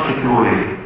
немножко теории.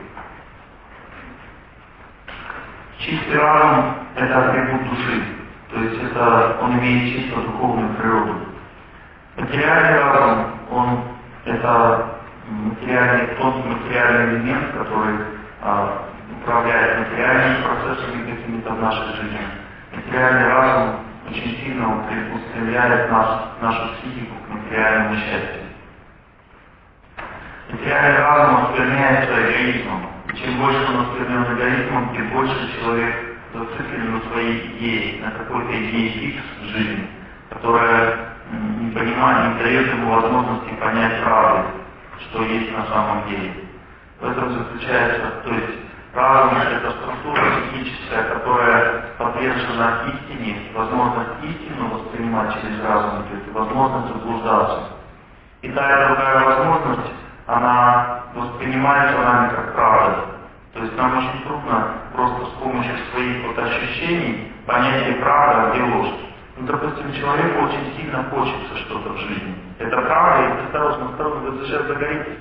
Чистый разум – это атрибут души, то есть это он имеет чисто духовную природу. Материальный разум, это тонкий материальный элемент, который управляет материальными процессами какими-то в нашей жизни. Материальный разум очень сильно устремляет нашу психику к материальному счастью. Материальный разум устремляется эгоизмом. И чем больше он устремлен эгоизмом, тем больше человек зациклен на своей идее, на какой-то идее фикс в жизни, которая не дает ему возможности понять правду, что есть на самом деле. В этом заключается, то есть разум — это структура психическая, которая подвержена истине, возможность истину воспринимать через разум, то есть возможность заблуждаться. И та и другая возможность, она воспринимается нами как правда. То есть нам очень трудно просто с помощью своих ощущений понять, где правда, а где ложь. Допустим, человеку очень сильно хочется что-то в жизни. Это правда, и осторожно, вы сейчас загоритесь.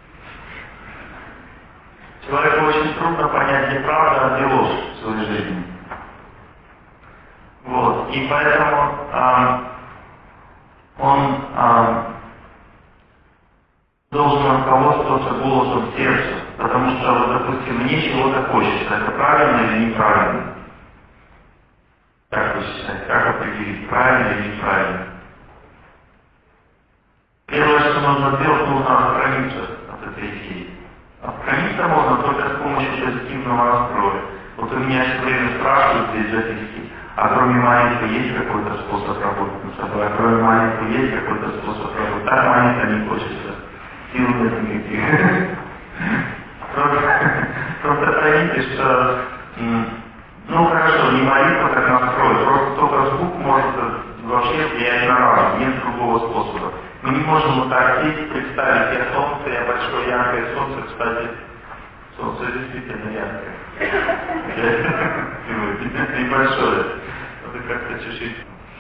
Человеку очень трудно понять, где правда, а где ложь в своей жизни. Вот. И поэтому он должен руководствоваться голосом сердца, потому что, вот, допустим, мне чего-то хочется. Это правильно или неправильно? Как вы считаете, как определить, правильно или неправильно? Первое, что нужно сделать, нужно отстраниться от этой идеи. Отстраниться можно только с помощью позитивного настроя. Вот у меня все время спрашивают из записки, а кроме молитвы есть какой-то способ работать над собой? А кроме молитвы есть какой-то способ работать? Так молитва не хочется. Сил нет никаких. Просто поймите, что хорошо, не молитва как настрой, просто только звук может вообще влиять на разум, нет другого способа. Мы не можем вот так сесть, представить, я солнце, я большое яркое солнце, кстати, солнце действительно яркое. Небольшое, это как-то чуть-чуть.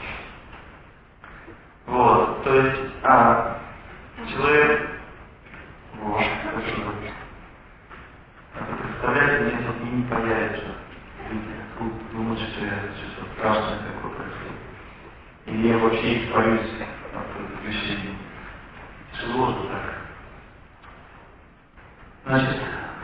Вот, то есть, человек, вот, спасибо. Представляете, мне тут не появится. Думают, что я что-то страшное такое происходит. Или я вообще испарюсь от вещей. Сложно так. Значит,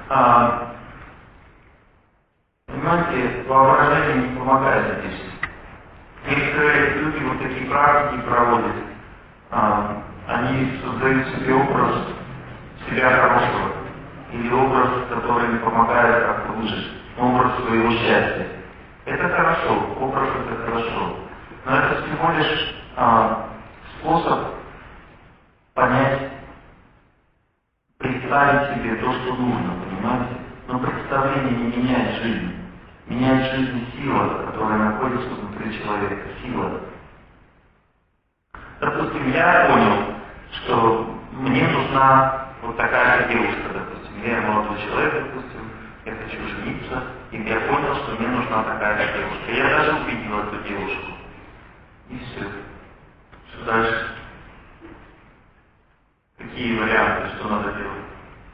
понимаете, воображение не помогает здесь. Некоторые люди вот такие практики проводят. Они создают себе образ себя хорошего. Или образ, который не помогает как-то выжить. Образ своего счастья. Это хорошо, образ это хорошо. Но это всего лишь способ понять, представить себе то, что нужно, понимаете? Но представление не меняет жизнь. Меняет жизнь сила, которая находится внутри человека. Сила. Допустим, я понял, что мне нужна вот такая девушка, допустим. Я молодой человек, допустим, я хочу жениться, и я понял, что мне нужна такая девушка. Я даже увидел эту девушку. И все. Что дальше? Какие варианты, что надо делать?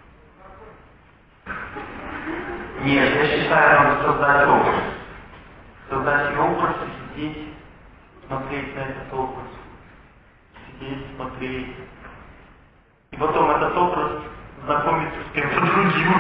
Нет, я считаю, надо создать образ. Создать образ и сидеть, смотреть на этот образ. Сидеть, смотреть. И потом этот образ знакомиться с кем-то другим.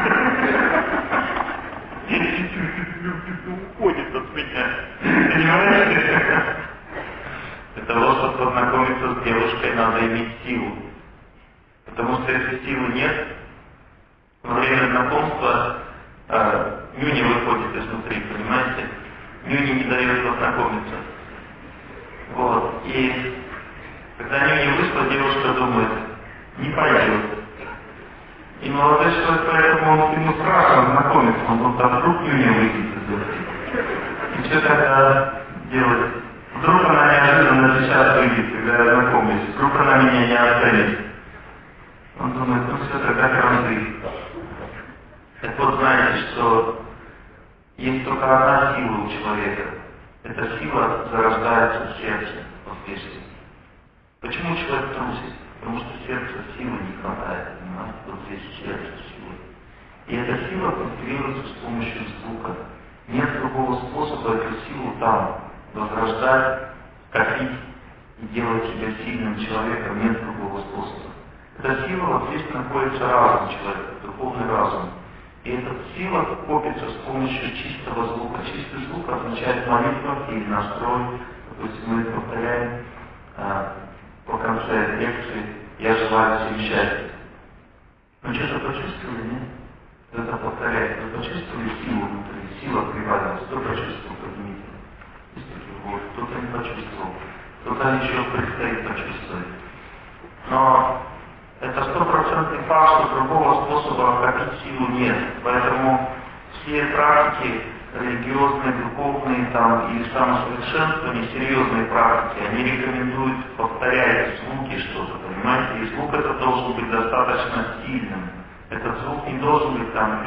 Уходит от меня. Понимаете? Для того, чтобы познакомиться с девушкой, надо иметь силу. Потому что если силы нет, во время знакомства нюня выходит изнутри, понимаете? Нюня не дает познакомиться. Вот. И когда нюня вышла, девушка думает, не пойдет. И молодой человек, поэтому ему страшно знакомиться, он думает, а вдруг нюня выйдет изнутри. И что тогда делать? Вдруг она неожиданно сейчас выйдет, когда я знакомлюсь, вдруг она меня не оценит. Он думает, все, тогда кранты. Так вот, знаете, что есть только одна сила у человека. Эта сила зарождается в сердце, в сердце. Почему человек трусит? Потому что в сердце силы не хватает, понимаете? Вот здесь сердце силы. И эта сила культивируется с помощью звука. Нет другого способа эту силу там возрождать, копить и делать себя сильным человеком. Нет другого способа. Эта сила, вот здесь находится разум человека, духовный разум. И эта сила копится с помощью чистого звука. Чистый звук означает молитва или настрой. Допустим, мы повторяем по конце лекции «Я желаю всем счастья». Ну что-то почувствовали, нет? Это повторяет. Вы почувствовали силу внутри? Сила прибавилась. Кто почувствовал? Поднимите. Вот. Кто-то не почувствовал. Кто-то еще предстоит почувствовать. Но это 100% факт, что другого способа копить силу нет. Поэтому все практики религиозные, духовные там, и самосовершенствование, серьезные практики, они рекомендуют повторять звуки что-то, понимаете? И звук это должен быть достаточно сильным. Этот звук не должен быть там,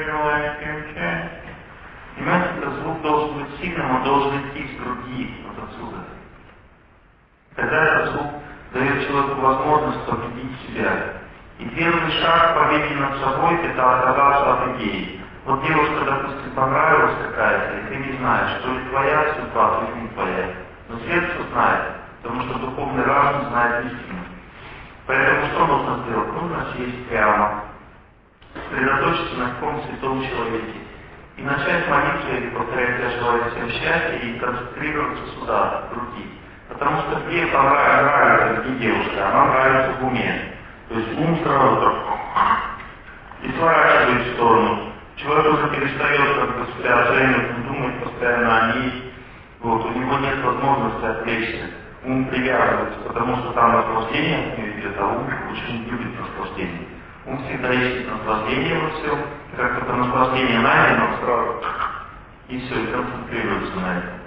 понимаете, этот звук должен быть сильным, он должен идти из груди, вот отсюда. Тогда этот звук дает человеку возможность победить себя. И первый шаг победы над собой – это отказаться от идеи. Вот девушка, допустим, понравилась какая-то, и ты не знаешь, что ли твоя судьба, то ли не твоя. Но сердце знает, потому что духовный разум знает истину. Поэтому что нужно сделать? Нужно сесть прямо, сосредоточиться на каком святом человеке. И начать молиться или повторять «Я желаю всем счастья» и концентрироваться сюда, в груди. Потому что где нравится, где девушка, она нравится в уме. То есть ум сразу так и сворачивает в сторону. Человек уже перестает как бы себя оценивать, думать постоянно о ней. Вот, у него нет возможности отвлечься. Ум привязывается, потому что там наслаждение от нее идет, а ум очень любит наслаждение. Ум всегда ищет наслаждение во всем, как только наслаждение найдено, сразу и все, и концентрируется на этом.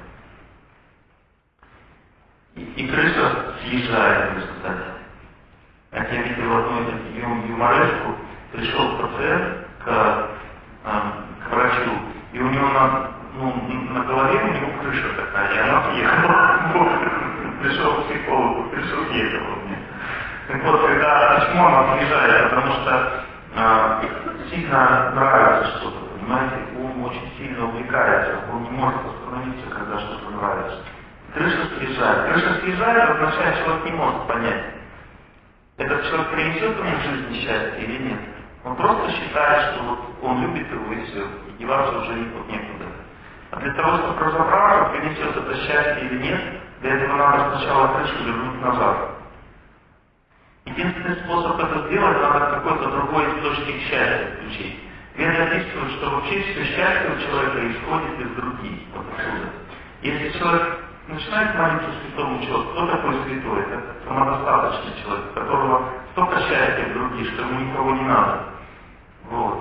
И крыша съезжает в результате. Как я видел одну юмореску, пришел пациент к врачу, и у него на голове у него крыша такая, и она съехала. Пришел к психологу, пришел съехала мне. Так вот, почему она съезжает? Потому что сильно нравится что-то, понимаете? Ум очень сильно увлекается, он не может остановиться, когда что-то нравится. Крыша съезжает. Крыша съезжает означает, что человек не может понять, этот человек принесет ему в жизни счастье или нет. Он просто считает, что вот он любит его и все, и деваться уже некуда. А для того, чтобы разобраться, принесет это счастье или нет, для этого надо сначала крышу вернуть назад. Единственный способ это сделать, надо какой-то другой источник счастья включить. Веды описывают, что вообще все счастье у человека исходит из груди, вот отсюда. Если человек начинает молиться святому человеку, кто такой святой? Это самодостаточный человек, у которого столько счастья в груди, что ему никого не надо. Вот.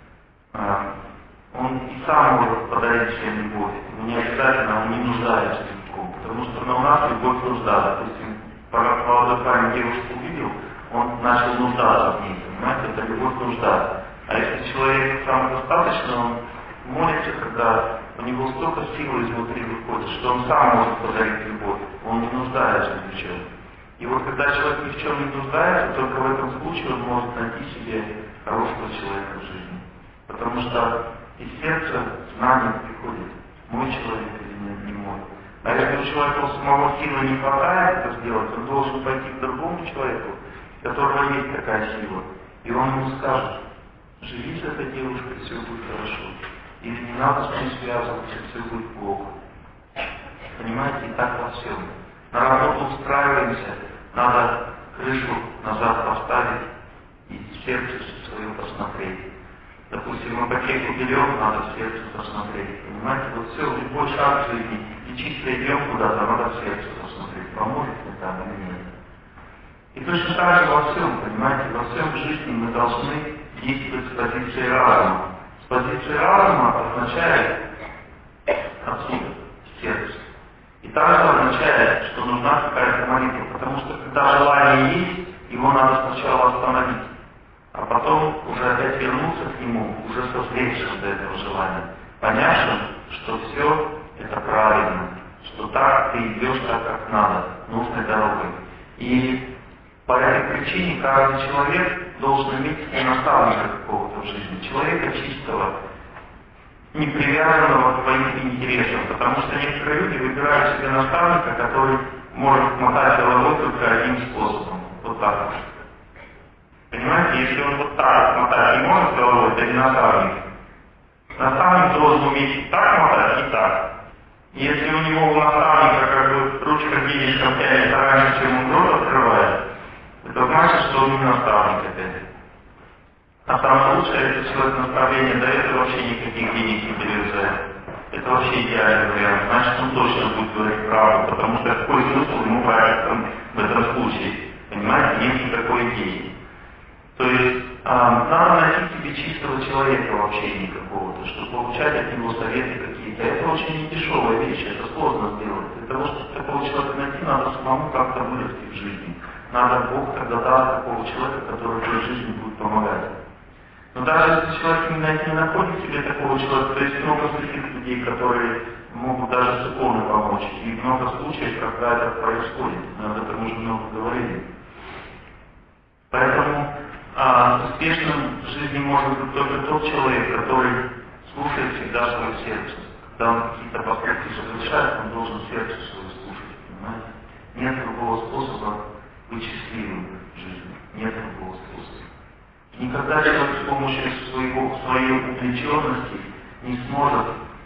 Он и сам может подарить всем любовь. Ему не обязательно, он не нуждается в ником. Потому что у нас любовь нужда. Допустим, молодой парень девушку увидел, он начал нуждаться в ней. Понимаете, это любовь нужда. А если человек самодостаточный, он молится, когда у него столько силы изнутри выходит, что он сам может подарить любовь. Он не нуждается ни в чем. И вот когда человек ни в чем не нуждается, только в этом случае он может найти себе хорошего человека в жизни. Потому что из сердца знание приходит, мой человек или не мой. А если у человека у самого силы не хватает это сделать, он должен пойти к другому человеку, у которого есть такая сила. И он ему скажет: живи с этой девушкой, все будет хорошо. Или не надо с ней связываться, все будет плохо. Понимаете, и так во всем. На работу устраиваемся, надо крышу назад поставить и в сердце свое посмотреть. Допустим, ипотеку берем, надо в сердце посмотреть. Понимаете, вот все, любой шаг в жизни, и чисто идем куда-то, надо в сердце посмотреть, поможет ли там или нет. И точно так же во всем, понимаете, во всем в жизни мы должны действовать с позиции разума. С позиции разума означает отсюда, с сердца. И также означает, что нужна какая-то молитва, потому что когда желание есть, его надо сначала остановить, а потом уже опять вернуться к нему, уже созревшим до этого желания, понявшим, что все это правильно, что так ты идешь так, как надо, нужной дорогой. И по этой причине каждый человек должен иметь наставника какого-то в жизни, человека чистого, не привязанного к твоим интересам, потому что некоторые люди выбирают себе наставника, который может мотать головой только одним способом. Вот так вот. Понимаете, если он вот так мотать не может головой, это не наставник. Наставник должен уметь и так мотать, и так. И если у него у наставника как бы ручка денежка тянется раньше, чем он рот открывает, это значит, что он не наставник опять. А самое лучшее, если человек наставление дает, и вообще никаких денег не берется. Это вообще идеальный вариант. Значит, он точно будет говорить правду, потому что какой смысл ему в этом случае? Понимаете, нет никакой идеи. То есть надо найти себе чистого человека в общении какого-то, чтобы получать от него советы какие-то. Это очень недешевая вещь, это сложно сделать. Для того, чтобы такого человека найти, надо самому как-то вырасти в жизни. Надо Бог тогда даст такого человека, который в жизни будет помогать. Но даже если человек не находит себе такого человека, то есть много таких людей, которые могут даже с иконой помочь. И много случаев, когда это происходит. Мы об этом уже много говорили. Поэтому успешным в жизни может быть только тот человек, который слушает всегда свое сердце. Когда он какие-то поступки совершает, он должен сердце свое слушать. Понимаете? Нет другого способа быть счастливым в жизни. Нет другого способа. Никогда человек с помощью своей увлеченности не сможет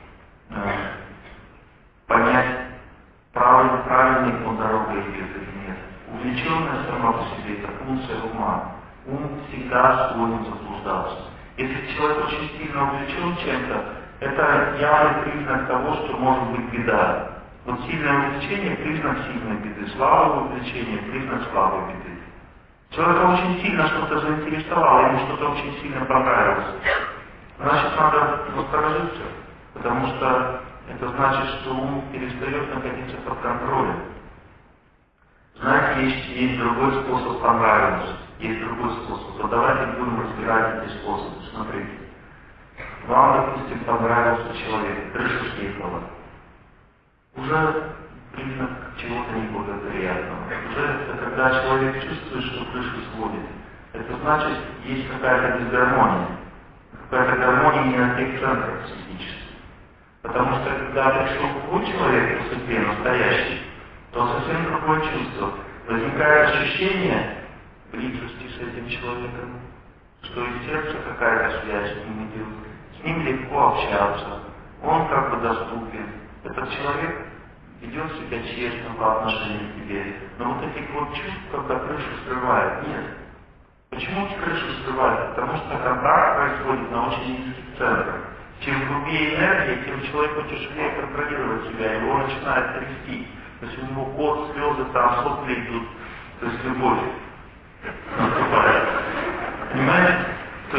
понять, правильной он дорогой идет или нет. Увлеченность сама по себе это функция ума. Ум всегда склонен заблуждаться. Если человек очень сильно увлечен чем-то, это явный признак того, что может быть беда. Вот сильное увлечение – признак сильной беды, слабое увлечение – признак слабой беды. Человека очень сильно что-то заинтересовало, ему что-то очень сильно понравилось. Значит, надо насторожиться, потому что это значит, что ум перестает находиться под контролем. Знаете, есть другой способ понравиться, есть другой способ. Вот давайте будем разбирать эти способы. Смотрите. Вам, допустим, понравился человек, крыша съехала. Уже признак чего-то неблагоприятного. Уже это когда человек чувствует, что крышу сводит. Это значит, есть какая-то дисгармония. Какая-то гармония не на тех центрах психических. Потому что когда пришел другой человек по судьбе настоящий, то совсем другое чувство. Возникает ощущение близости с этим человеком, что из сердца какая-то связь с ним идет. С ним легко общаться, он как бы доступен. Этот человек ведет себя честно по отношению к тебе. Но вот этих вот чувств, когда крышу срывает, нет. Почему крышу срывает? Потому что контакт происходит на очень низких центрах. Чем грубее энергия, тем человеку тяжелее контролировать себя, его начинает трясти. То есть у него пот, слезы, там сопли идут, то есть любовь наступает. Понимаете? То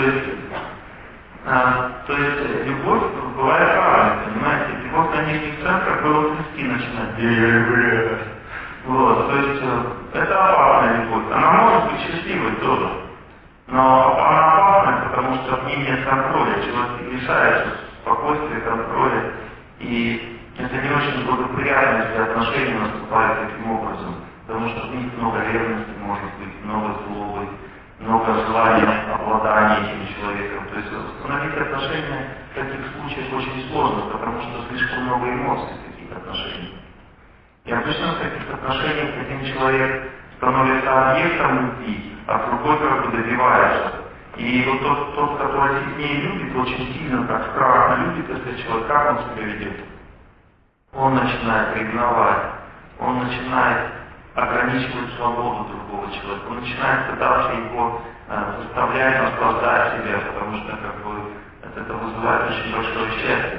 есть любовь бывает разная, понимаете? Любовь на нижних центрах было трясти начинает. Вот, то есть это опасная любовь. Она может быть счастливой тоже. Но она опасная, потому что в ней нет контроля. Человек лишается спокойствия, контроля. И это не очень благоприятно, если отношения наступают таким образом. Потому что в них много ревности может быть, много злобы, много желания обладания этим человеком. То есть установить отношения в таких случаях очень сложно, потому что слишком много эмоций в таких отношениях. И обычно в таких отношениях один человек становится объектом любви, а другой как бы добивается. И вот тот, который сильнее любит, очень сильно, так страстно любит, если человек, как он себя ведет? Он начинает ревновать, он начинает ограничивать свободу другого человека, он начинает пытаться его заставлять наслаждать себя, потому что как бы, это вызывает очень большое счастье.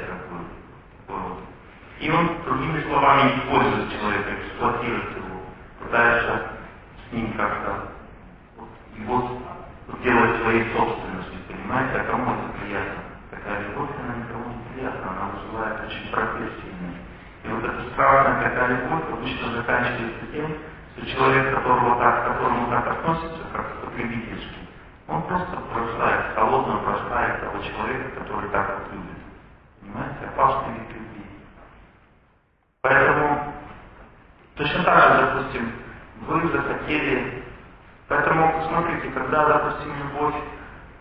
И он, другими словами, использует человека, эксплуатирует его, пытается с ним как-то его делать своей собственностью, понимаете, а кому это приятно? Такая любовь, она никому не приятна, она вызывает очень протест сильный. И вот эта страстная такая любовь обычно заканчивается тем, что человек, к которому так относится, как потребительски, он просто бросает, холодно бросает того человека, который так вот любит. Понимаете, опасный вид любви. Поэтому, точно так же, допустим, вы захотели. Поэтому, посмотрите, когда, допустим, любовь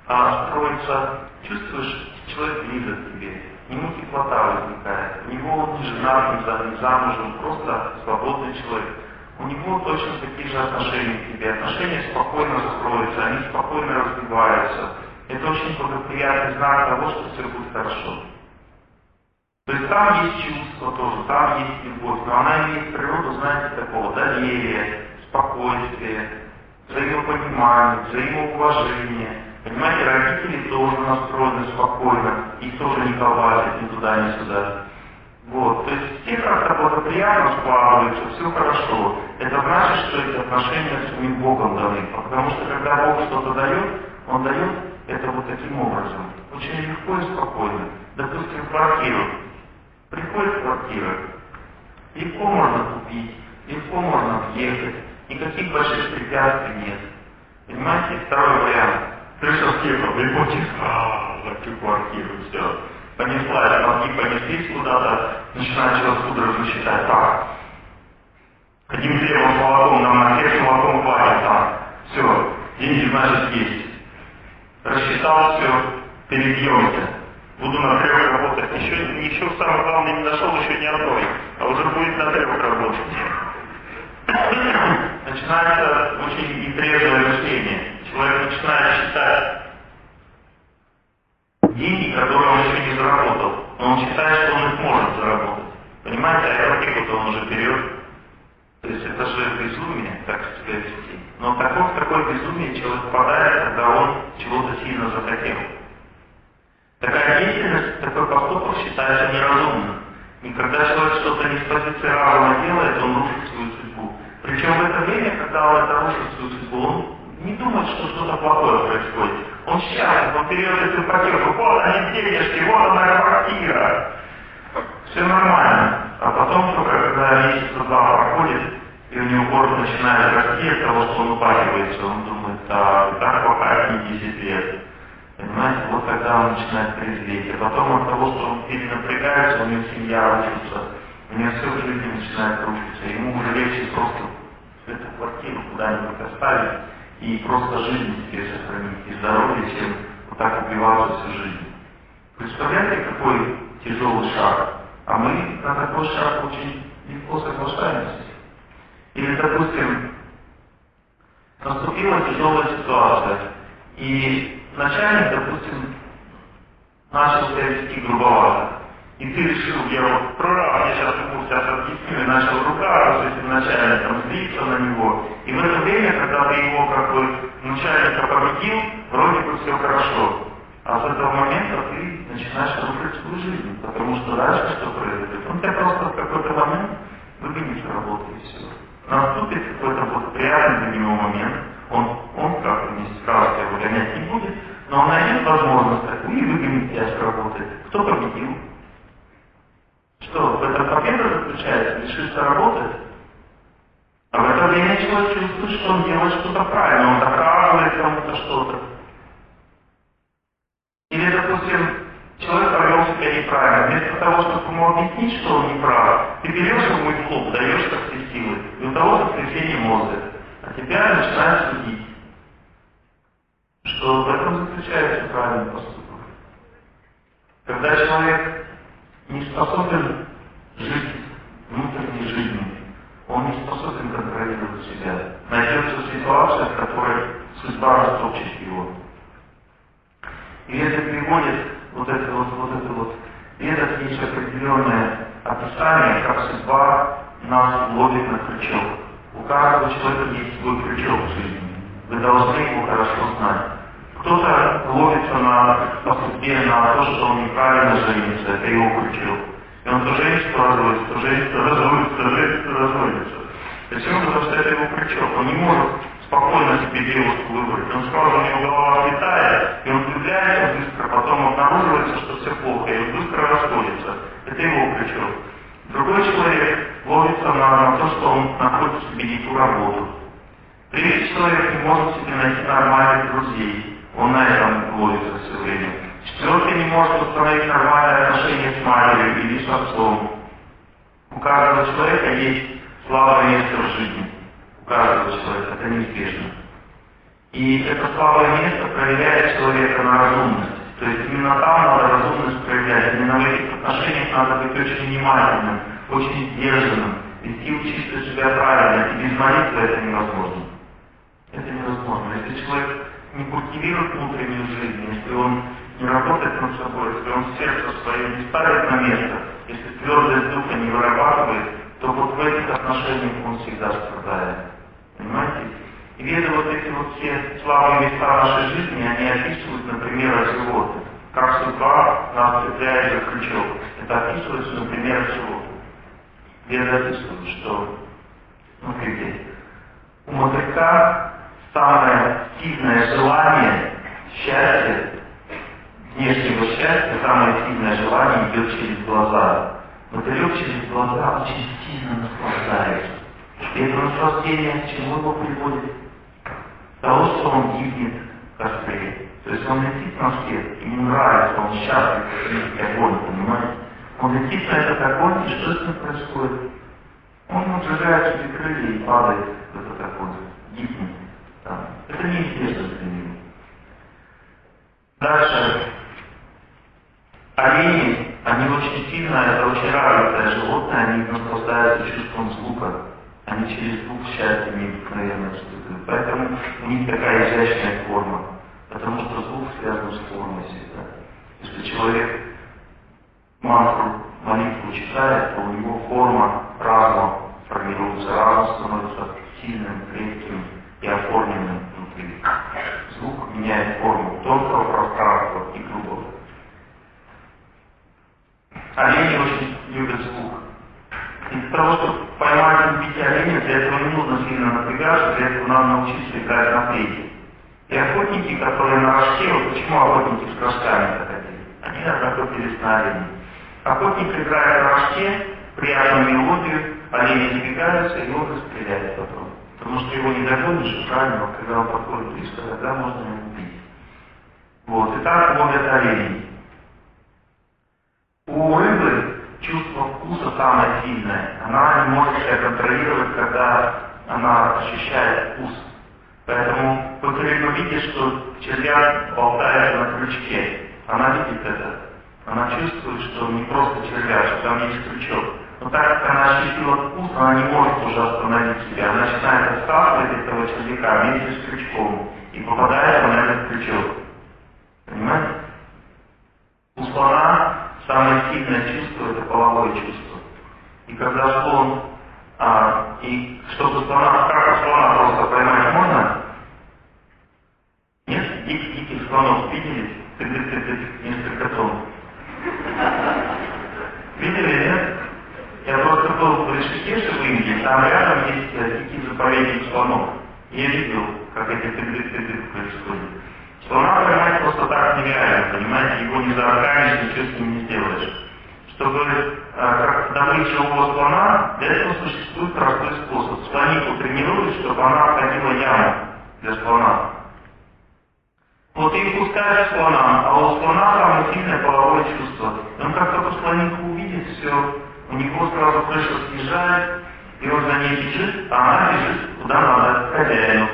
А строится, чувствуешь, человек близок к тебе, ему теплота возникает, у него он не женат, не замужем, просто свободный человек. У него точно такие же отношения к тебе, отношения спокойно строятся, они спокойно развиваются. Это очень благоприятный знак того, что все будет хорошо. То есть там есть чувство тоже, там есть любовь, но она имеет природу, знаете, такого доверия, спокойствия, взаимопонимания, взаимоуважения. Понимаете, родители тоже настроены спокойно, их тоже не колбасят ни туда, ни сюда. Вот, то есть все как-то благоприятно складываются, все хорошо. Это значит, что эти отношения с самим Богом даны. Потому что когда Бог что-то дает, Он дает это вот таким образом. Очень легко и спокойно. Допустим, квартиру. Приходит квартира. Легко можно купить, легко можно въехать. Никаких больших препятствий нет. Понимаете, второй вариант. Пришел в Киев, приходит, за квартиру, все. Понеслась, мозги понеслись куда-то, начинает человек судорожно считать, так, одним хлебом с молоком нам на хлеб с молоком хватит, там, все, деньги, значит, есть. Рассчитал, все, перебьемся. Буду на 3 работать. Еще самое главное не нашел еще ни одной, а уже будет на 3 работать. Начинается очень нетрезвое мышление. Человек начинает считать деньги, которые он еще не заработал, но он считает, что он их может заработать. Понимаете, а ипотеку-то он уже берет. То есть это же безумие, так себя вести. Но в такое безумие человек впадает, когда он чего-то сильно захотел. Такая деятельность, такой поступок считается неразумным. И когда человек что-то не с позиции разума делает, он рушит свою судьбу. Причем в это время, когда он это рушит свою судьбу, он не думает, что что-то плохое происходит. Он счастлив, он берет эту ипотеку, вот они денежки, вот она квартира. Все нормально. А потом только, когда месяца 2 проходит, и у него город начинает расти от того, что он упахивается, он думает, так пока не 10 лет. Понимаете, вот тогда он начинает трезветь. А потом от того, что он перенапрягается, у него семья рушится, у него все в жизни начинает рушиться. Ему уже легче просто эту квартиру куда-нибудь оставить и просто жизнь себе сохранить, и здоровье, чем вот так убиваться всю жизнь. Представляете, какой тяжелый шаг? А мы на такой шаг очень легко соглашаемся. Или, допустим, наступила тяжелая ситуация, и начальник, допустим, начал себя вести грубовато. И ты решил, я сейчас ему сейчас объясню, и начал ругаться с этим начальником, злиться на него. И в это время, когда ты его как бы начальника победил, вроде бы все хорошо. А с этого момента ты начинаешь рушить свою жизнь, потому что дальше что произойдет? Он тебя просто в какой-то момент выгонит с работы и все. Наступит какой-то вот приятный для него момент, он как-то не сразу тебя выгонять не будет, но он найдет возможность такую и выгонит тебя с работы. Кто победил? Что, в этом победа заключается? Лишиться работы? А в это время человек чувствует, что он делает что-то правильно, он доказывает кому-то что-то. Или, допустим, человек повел себя неправильно. Вместо того, чтобы ему объяснить, что он не прав, ты берешь ему и клуб, даешь как все силы, и у того сотрясение мозга. А тебя начинают судить. Что в этом заключается правильный поступок. Когда человек не способен жить внутренней жизнью, он не способен контролировать себя. Найдется ситуация, в которой судьба растопчет его. И это приводит и это есть определенное описание, как судьба нас ловит на крючок. У каждого человека есть свой крючок в жизни. Вы должны его хорошо знать. Кто-то ловится по судьбе на то, что он неправильно женится, это его крючок. И он то женится, разводится, то женится, разводится, то женится, разводится. Почему? Потому что это его крючок. Он не может спокойно себе девушку выбрать. Он сразу у него голова отлетает, и он влюбляется быстро, потом обнаруживается, что все плохо, и он быстро расходится. Это его крючок. Другой человек ловится на то, что он находит себе не ту работу. Третий человек не может себе найти нормальных друзей. Он на этом ловится все время. Четвертый не может установить нормальные отношения с матерью или с отцом. У каждого человека есть слабое место в жизни. У каждого человека это неизбежно. И это слабое место проявляет человека на разумность. То есть именно там надо разумность проявлять. Именно в этих отношениях надо быть очень внимательным, очень сдержанным, вести чувствовать себя правильно. И без молитвы это невозможно. Это невозможно. Если человек не культивирует внутреннюю жизнь, если он не работает над собой, если он сердце свое не ставит на место, если твердость духа не вырабатывает, то вот в этих отношениях он всегда страдает. Понимаете? И веды вот эти вот все слабые места нашей жизни, они описывают, например, от животных. Как судьба нас цепляет за крючок. Это описывается, например, от животных. Веды описывают, что, смотрите, у мотылька самое сильное желание счастья, внешнего счастья, самое сильное желание идет через глаза. Мотылек через глаза очень сильно наслаждается. И это наслаждение к чему его приводит? Того, что он гибнет в костре. То есть он летит на свет, ему нравится, он счастлив, видеть огонь, понимаете? Он летит на этот огонь, и что с ним происходит? Он отжигает себе крылья и падает в этот огонь, гибнет там. Это неизбежно для него. Дальше. Олени, они очень сильно, это очень развитое животное, они наслаждаются чувством звука. Они через звук счастья необыкновенно испытывают. Поэтому у них такая изящная форма. Потому что звук связан с формой всегда. Если человек мантру, молитву читает, то у него форма разума формируется. Разум становится сильным, крепким и оформленным внутри. Звук меняет форму тонкого пространства и грубого. Олени очень любят звук. И для того, чтобы поймать и убить оленя, для этого не нужно сильно напрягаться, для этого надо научиться играть на флейте. И охотники, которые на рожке, вот почему охотники с рожками заходили? Они охотились на оленей. Охотник играет на рожке, приятную мелодию, олени сбегаются, и он расстреляет потом. Потому что его не догонишь, правильно, когда он подходит близко, тогда можно его убить. Вот, и так ловят оленей. У рыбы чувство вкуса самое сильное. Она не может себя контролировать, когда она ощущает вкус. Поэтому вы видите, что червяк болтается на крючке. Она видит это. Она чувствует, что не просто червяк, что там есть крючок. Но так как она ощутила вкус, она не может уже остановить себя. Она начинает отстаивать этого червяка вместе с крючком. И попадает на этот крючок. Понимаете? У слона самое сильное чувство — это половое чувство. И когда слон, и чтобы слона, как слона просто поймать можно? Нет? Диких слонов видели? Несколько тонн. Видели, нет? Я просто был в Ришикеше в Индии, там рядом есть дикий заповедник слонов. Я видел, как эти происходит. Слона поймать просто так нереально, понимаете, его не заорганишь, ничего с ним не сделаешь. Чтобы как добыть живого слона, для этого существует простой способ. Слонику тренируют, чтобы она обходила яму для слона. Вот и пускаешь слона, а у слона самое сильное половое чувство. Он как только слонику увидит, все, у него сразу крыша съезжает, и он за ней бежит, а она бежит куда надо, к хозяину.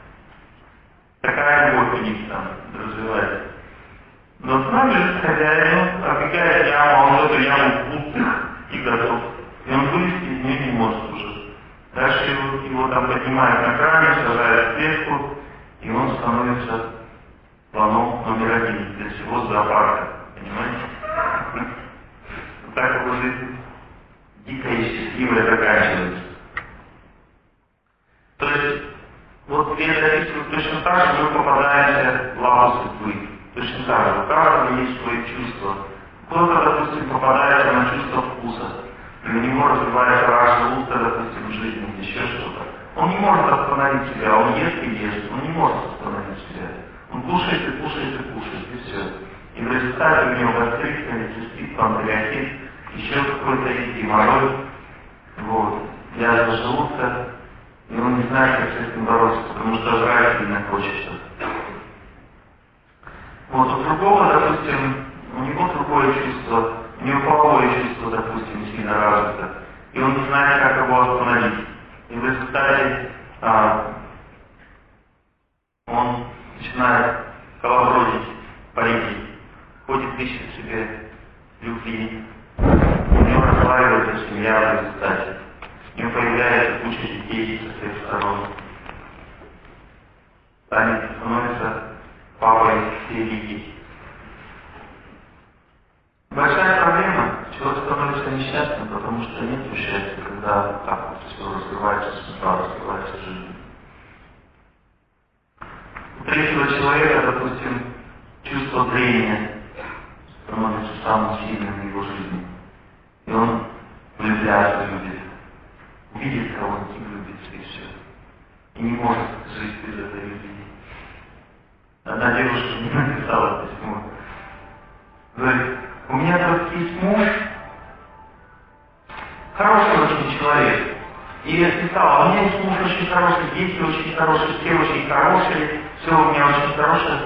Такая любовь у них там развивается. Но с нами же хозяин оббегает яму, а он в эту яму пустых и готов. И он вылезти из нее не может уже. Дальше его там поднимают на кране, сажают в клетку, и он становится слоном номер один для всего зоопарка. Понимаете? Вот так его жизнь дикая и счастливая заканчивается. То есть, вот веды описывают точно так же, мы попадаемся в лаву судьбы. Точно так же. У каждого есть свои чувства. Кто-то, допустим, попадается на чувство вкуса. И у него развивается рак желудка, допустим, в жизни, или еще что-то. Он не может остановить себя, он ест и ест, он не может остановить себя. Он кушает и кушает и кушает, и все. И в результате у него гастрит, холецистит, панкреатит, еще какой-то есть геморрой, вот, язва желудка. И он не знает, как с этим бороться, потому что жрать сильно хочется. Вот, у другого, допустим, у него другое чувство, у него половое чувство, допустим, сильно развито, и он не знает, как его остановить. И в результате он ходит, ищет себе любви, у него разваливается семья в результате, у него появляется куча детей со всех сторон, становится папой всей религии. Большая проблема, человек становится несчастным, потому что нет счастья, когда так вот все развивается, судьба развивается жизнь. У третьего человека, допустим, чувство трения становится самым сильным в его жизни. И он влюбляется, любит. Увидит кого-нибудь, влюбится и все. И не может жить без этой любви. Одна девушка мне написала письмо. Говорит, у меня тут есть муж, хороший очень человек. И я писала, у меня есть муж очень хороший, дети очень хорошие, все очень хорошие, все у меня очень хорошее.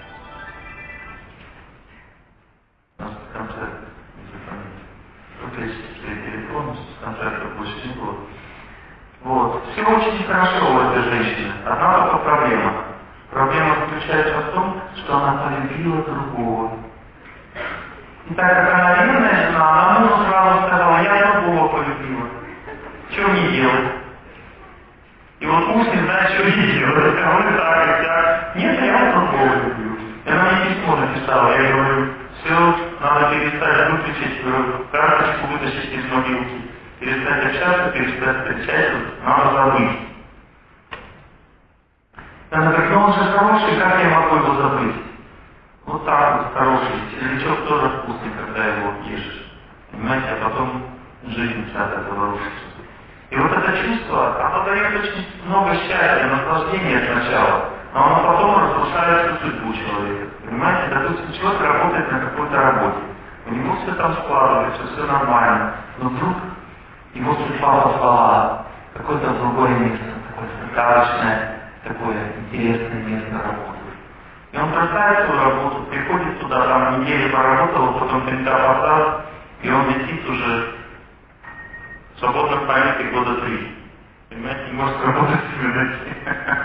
У нас концерт, не запомните. Выключите телефон, концертов больше не было. Вот. Все очень хорошо у этой женщины. Одна только проблема. Проблема заключается в том, что она полюбила другого. И так как она ревная жена, она мужу сразу сказала, я другого полюбила. Чего мне делать? И вот муж не знает, что ей делать. А он и так, и так. Нет, я другого люблю. И она мне письмо написала. Я говорю, все, надо перестать выключить, карточку вытащить из мобилки. Перестать общаться, перестать встречаться, надо забыть. И она говорит, ну он же хороший, как я могу его забыть? Вот так вот хороший. Червячок тоже вкусный, когда его ешь. Понимаете, а потом жизнь вся от этого рушится. И вот это чувство, оно дает очень много счастья, наслаждения сначала, но оно потом разрушает всю судьбу человека. Понимаете, допустим, человек работает на какой-то работе, у него все там складывается, все нормально, но вдруг его судьба попала в какое-то другое место, такое сказочное, такое интересное место работы. И он бросает свою работу, приходит туда, там неделю поработал, потом пентапортал, и он летит уже в свободном памяти года 3. Понимаете, не может работать в бюджете.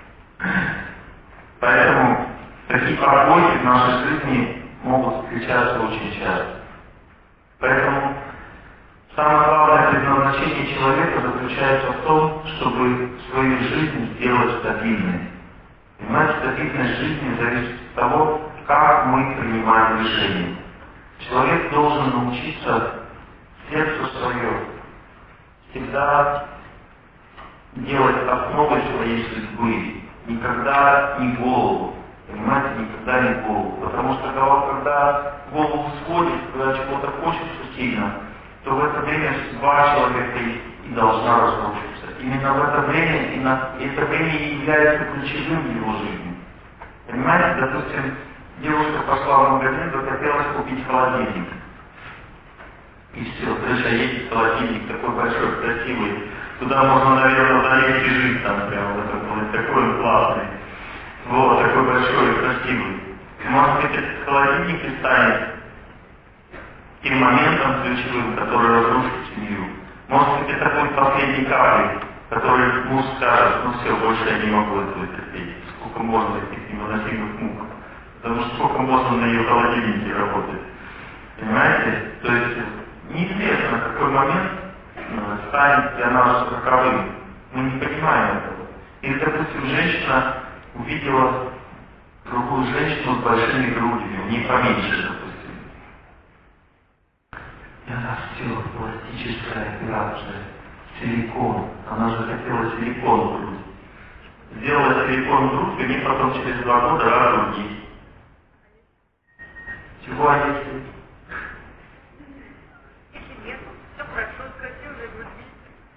Поэтому такие пробои в нашей жизни могут встречаться очень часто. Поэтому самое главное предназначение человека заключается в том, чтобы свою жизнь сделать стабильной. Понимаете, стабильность жизни зависит от того, как мы принимаем решения. Человек должен научиться сердцу свое всегда делать основой своей судьбы. Никогда не голову. Понимаете, никогда не голову. Потому что когда голову сводит, когда чего-то хочется сильно, то в это время судьба человека и должна разрушиться. Именно в это время, это время и является ключевым в его жизни. Понимаете, допустим, девушка пошла в магазин, захотелось купить холодильник. И все, крыша едет, холодильник такой большой, красивый. Туда можно, наверное, залезть и жить там прямо, такой он классный. Вот, такой большой и красивый. Может быть, этот холодильник и станет тем моментом ключевым, который разрушит семью. Может быть, это будет последней каплей, который муж скажет, ну все, больше я не могу этого терпеть. Сколько можно этих невыносимых мук. Потому что сколько можно на ее холодильнике работать. Понимаете? То есть неизвестно, какой момент станет для нас роковым. Мы не понимаем этого. Или, допустим, женщина увидела другую женщину с большими грудями, у нее поменьше, допустим. И она сделала пластическая операция, силикон. Она же хотела силикон в грудь. Сделала силикон в грудь, и мне потом через 2 года рак груди. Чего они? Если нет, все хорошо, красивые груди.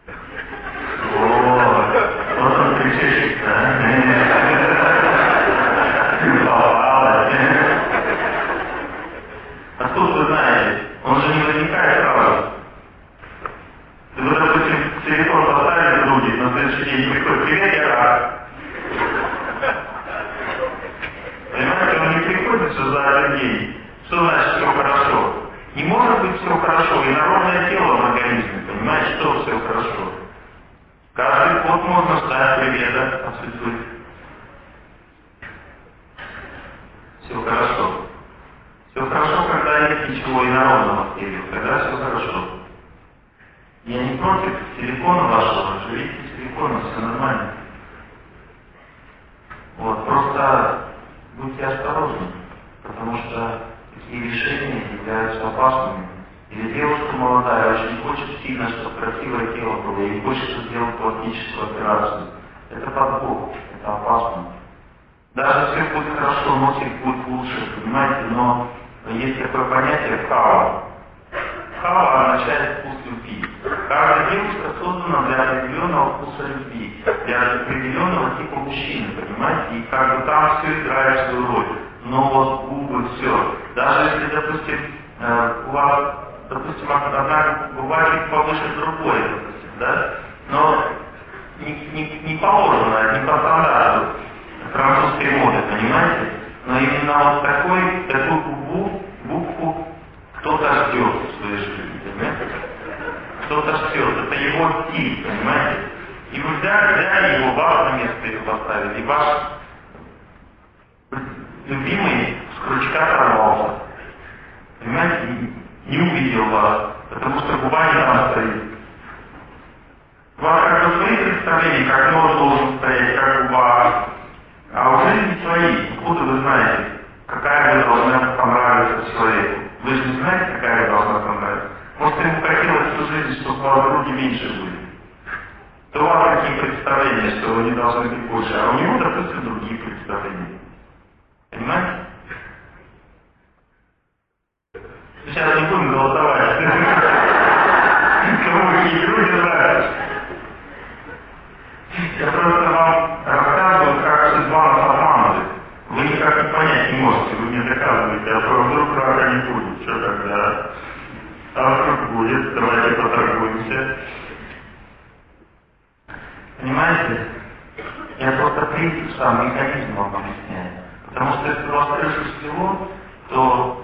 Вот он кричит, да? Попалась. Откуда вы знаете? Он же не возникает сразу. Вы, допустим, силикон поставили в груди, на следующий день приходит, привет, я рак. Понимаете, он не приходит что за один день. Что значит все хорошо? Не может быть все хорошо, и народное тело в организме, понимаете, что все хорошо. Каждый год можно ждать привета от судьбы. Все хорошо. Все хорошо. ничего инородного в теле, тогда все хорошо. Я не против телефона вашего, живите с телефоном, все нормально. Вот, просто будьте осторожны, потому что такие решения являются опасными. Или девушка молодая очень хочет сильно, чтобы красивое тело было, и хочет сделать пластическую операцию. Это подбор, это опасно. Даже все будет хорошо, носик будет лучше, понимаете, но есть такое понятие хава. Хава означает вкус любви. Каждая девушка создана для определенного вкуса любви, для определенного типа мужчины, понимаете, и как бы там все играет свою роль. Нос, губы, все. Даже если, допустим, у вас, допустим, одна губа чуть повыше другой, допустим, да, но не положено, не по стандарту французской моды, понимаете? Но именно вот такую губку кто-то ждет в своей жизни, понимаете? Кто-то ждет, это его стиль, понимаете? И вы взяли его, вас на место его поставили, и ваш любимый с крючка сорвался. Понимаете? Не увидел вас, потому что губа не там стоит. У вас как бы свои представления, как нос должен стоять, как губа, а у жизни свои. Откуда вы знаете, какая вы должна понравиться человеку? Вы же не знаете, какая вы должна понравиться. Может, ему хотелось всю жизнь, чтобы у вас руки меньше были. То у вас такие представления, что вы не должны быть больше, а у него, допустим, другие представления. Понимаете? Сейчас не будем голосовать. Кому какие люди нравятся. Я просто вам рассказываю, как судьба нас обманывает. Вы никак не понять не можете, вы мне доказываете, а вдруг рака не будет. Что тогда? А вдруг будет? Давайте поторгуемся. Понимаете? Я просто принцип сам, механизм вам объясняю. Потому что если у вас крыша всего, то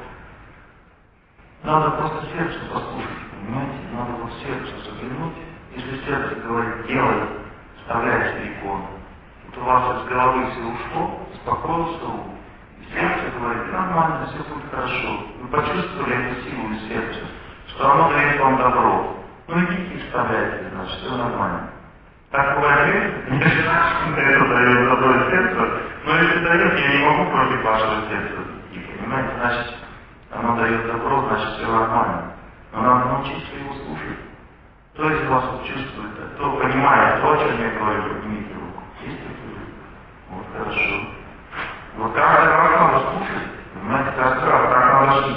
надо просто сердце послушать, понимаете? Надо вот сердце заглянуть. Если сердце говорит «делай», вставляй силикон. Вот у вас из головы все ушло, успокоился ум. И сердце говорит «нормально, все будет хорошо». Вы почувствовали эту силу из сердца, что оно дает вам добро. Ну идите и вставляйте, значит, все нормально. Так бывает, нет, это дает добро сердце, но если дает, я не могу против вашего сердца идти, понимаете? Значит, оно дает добро, значит, все нормально. Но надо научиться его слушать. Кто из вас чувствует, кто понимает то, о чем я говорю, поднимите руку. Есть такие? Вот хорошо. Вот каждый раз надо слушать, понимаете, каждый раз так надо жить.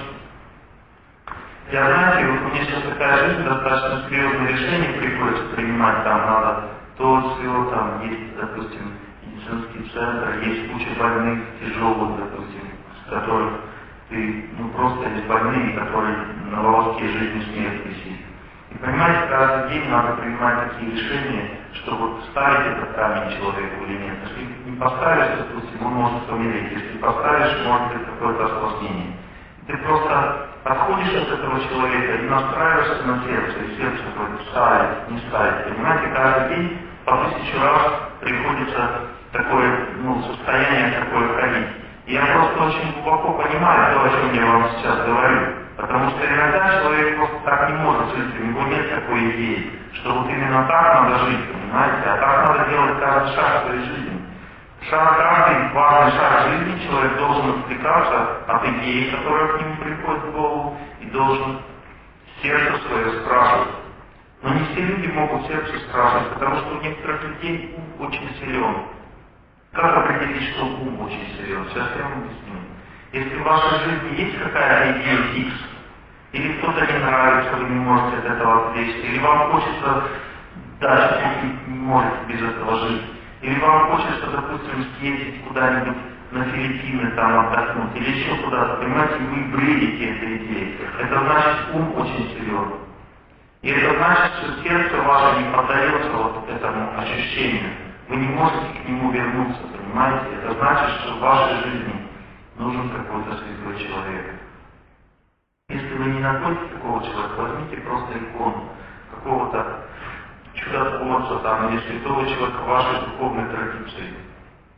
Я, знаете, вот у меня сейчас такая жизнь, достаточно серьезные решения приходится принимать, там надо то, все, там есть, допустим, медицинский центр, есть куча больных, тяжелых, допустим, с которых ты, просто есть больные, которые на волоске жизни смерти висит. И понимаете, каждый день надо принимать такие решения, чтобы ставить этот камень человеку или нет. Если не поставишь, допустим, он может помереть. Если поставишь, может быть какое-то осложнение. Ты просто отходишь от этого человека и настраиваешься на сердце, и сердце говорит ставить, не ставить. Понимаете, каждый день по 1000 раз приходится такое, состояние такое ходить. И я просто очень глубоко понимаю то, о чем я вам сейчас говорю. Потому что иногда человек просто так не может жить, у него нет такой идеи, что вот именно так надо жить, понимаете? А так надо делать каждый шаг в своей жизни. Каждый важный шаг жизни человек должен отвлекаться от идеи, которая к нему приходит в голову, и должен сердце свое спрашивать. Но не все люди могут сердце спрашивать, потому что у некоторых людей ум очень силен. Как определить, что ум очень силен? Сейчас я вам объясню. Если в вашей жизни есть какая-то идея фикс, или кто-то не нравится, вы не можете от этого отвлечься, или вам хочется дальше не можете без этого жить, или вам хочется, допустим, съездить куда-нибудь на Филиппины, там отдохнуть, или еще куда-то, понимаете, вы бредите этой идеей. Это значит, ум очень силен. И это значит, что сердце ваше не поддается вот этому ощущению. Вы не можете к нему вернуться, понимаете? Это значит, что в вашей жизни нужен какой-то святой человек. Если вы не находите такого человека, возьмите просто икону какого-то чудотворца там или святого человека вашей духовной традиции.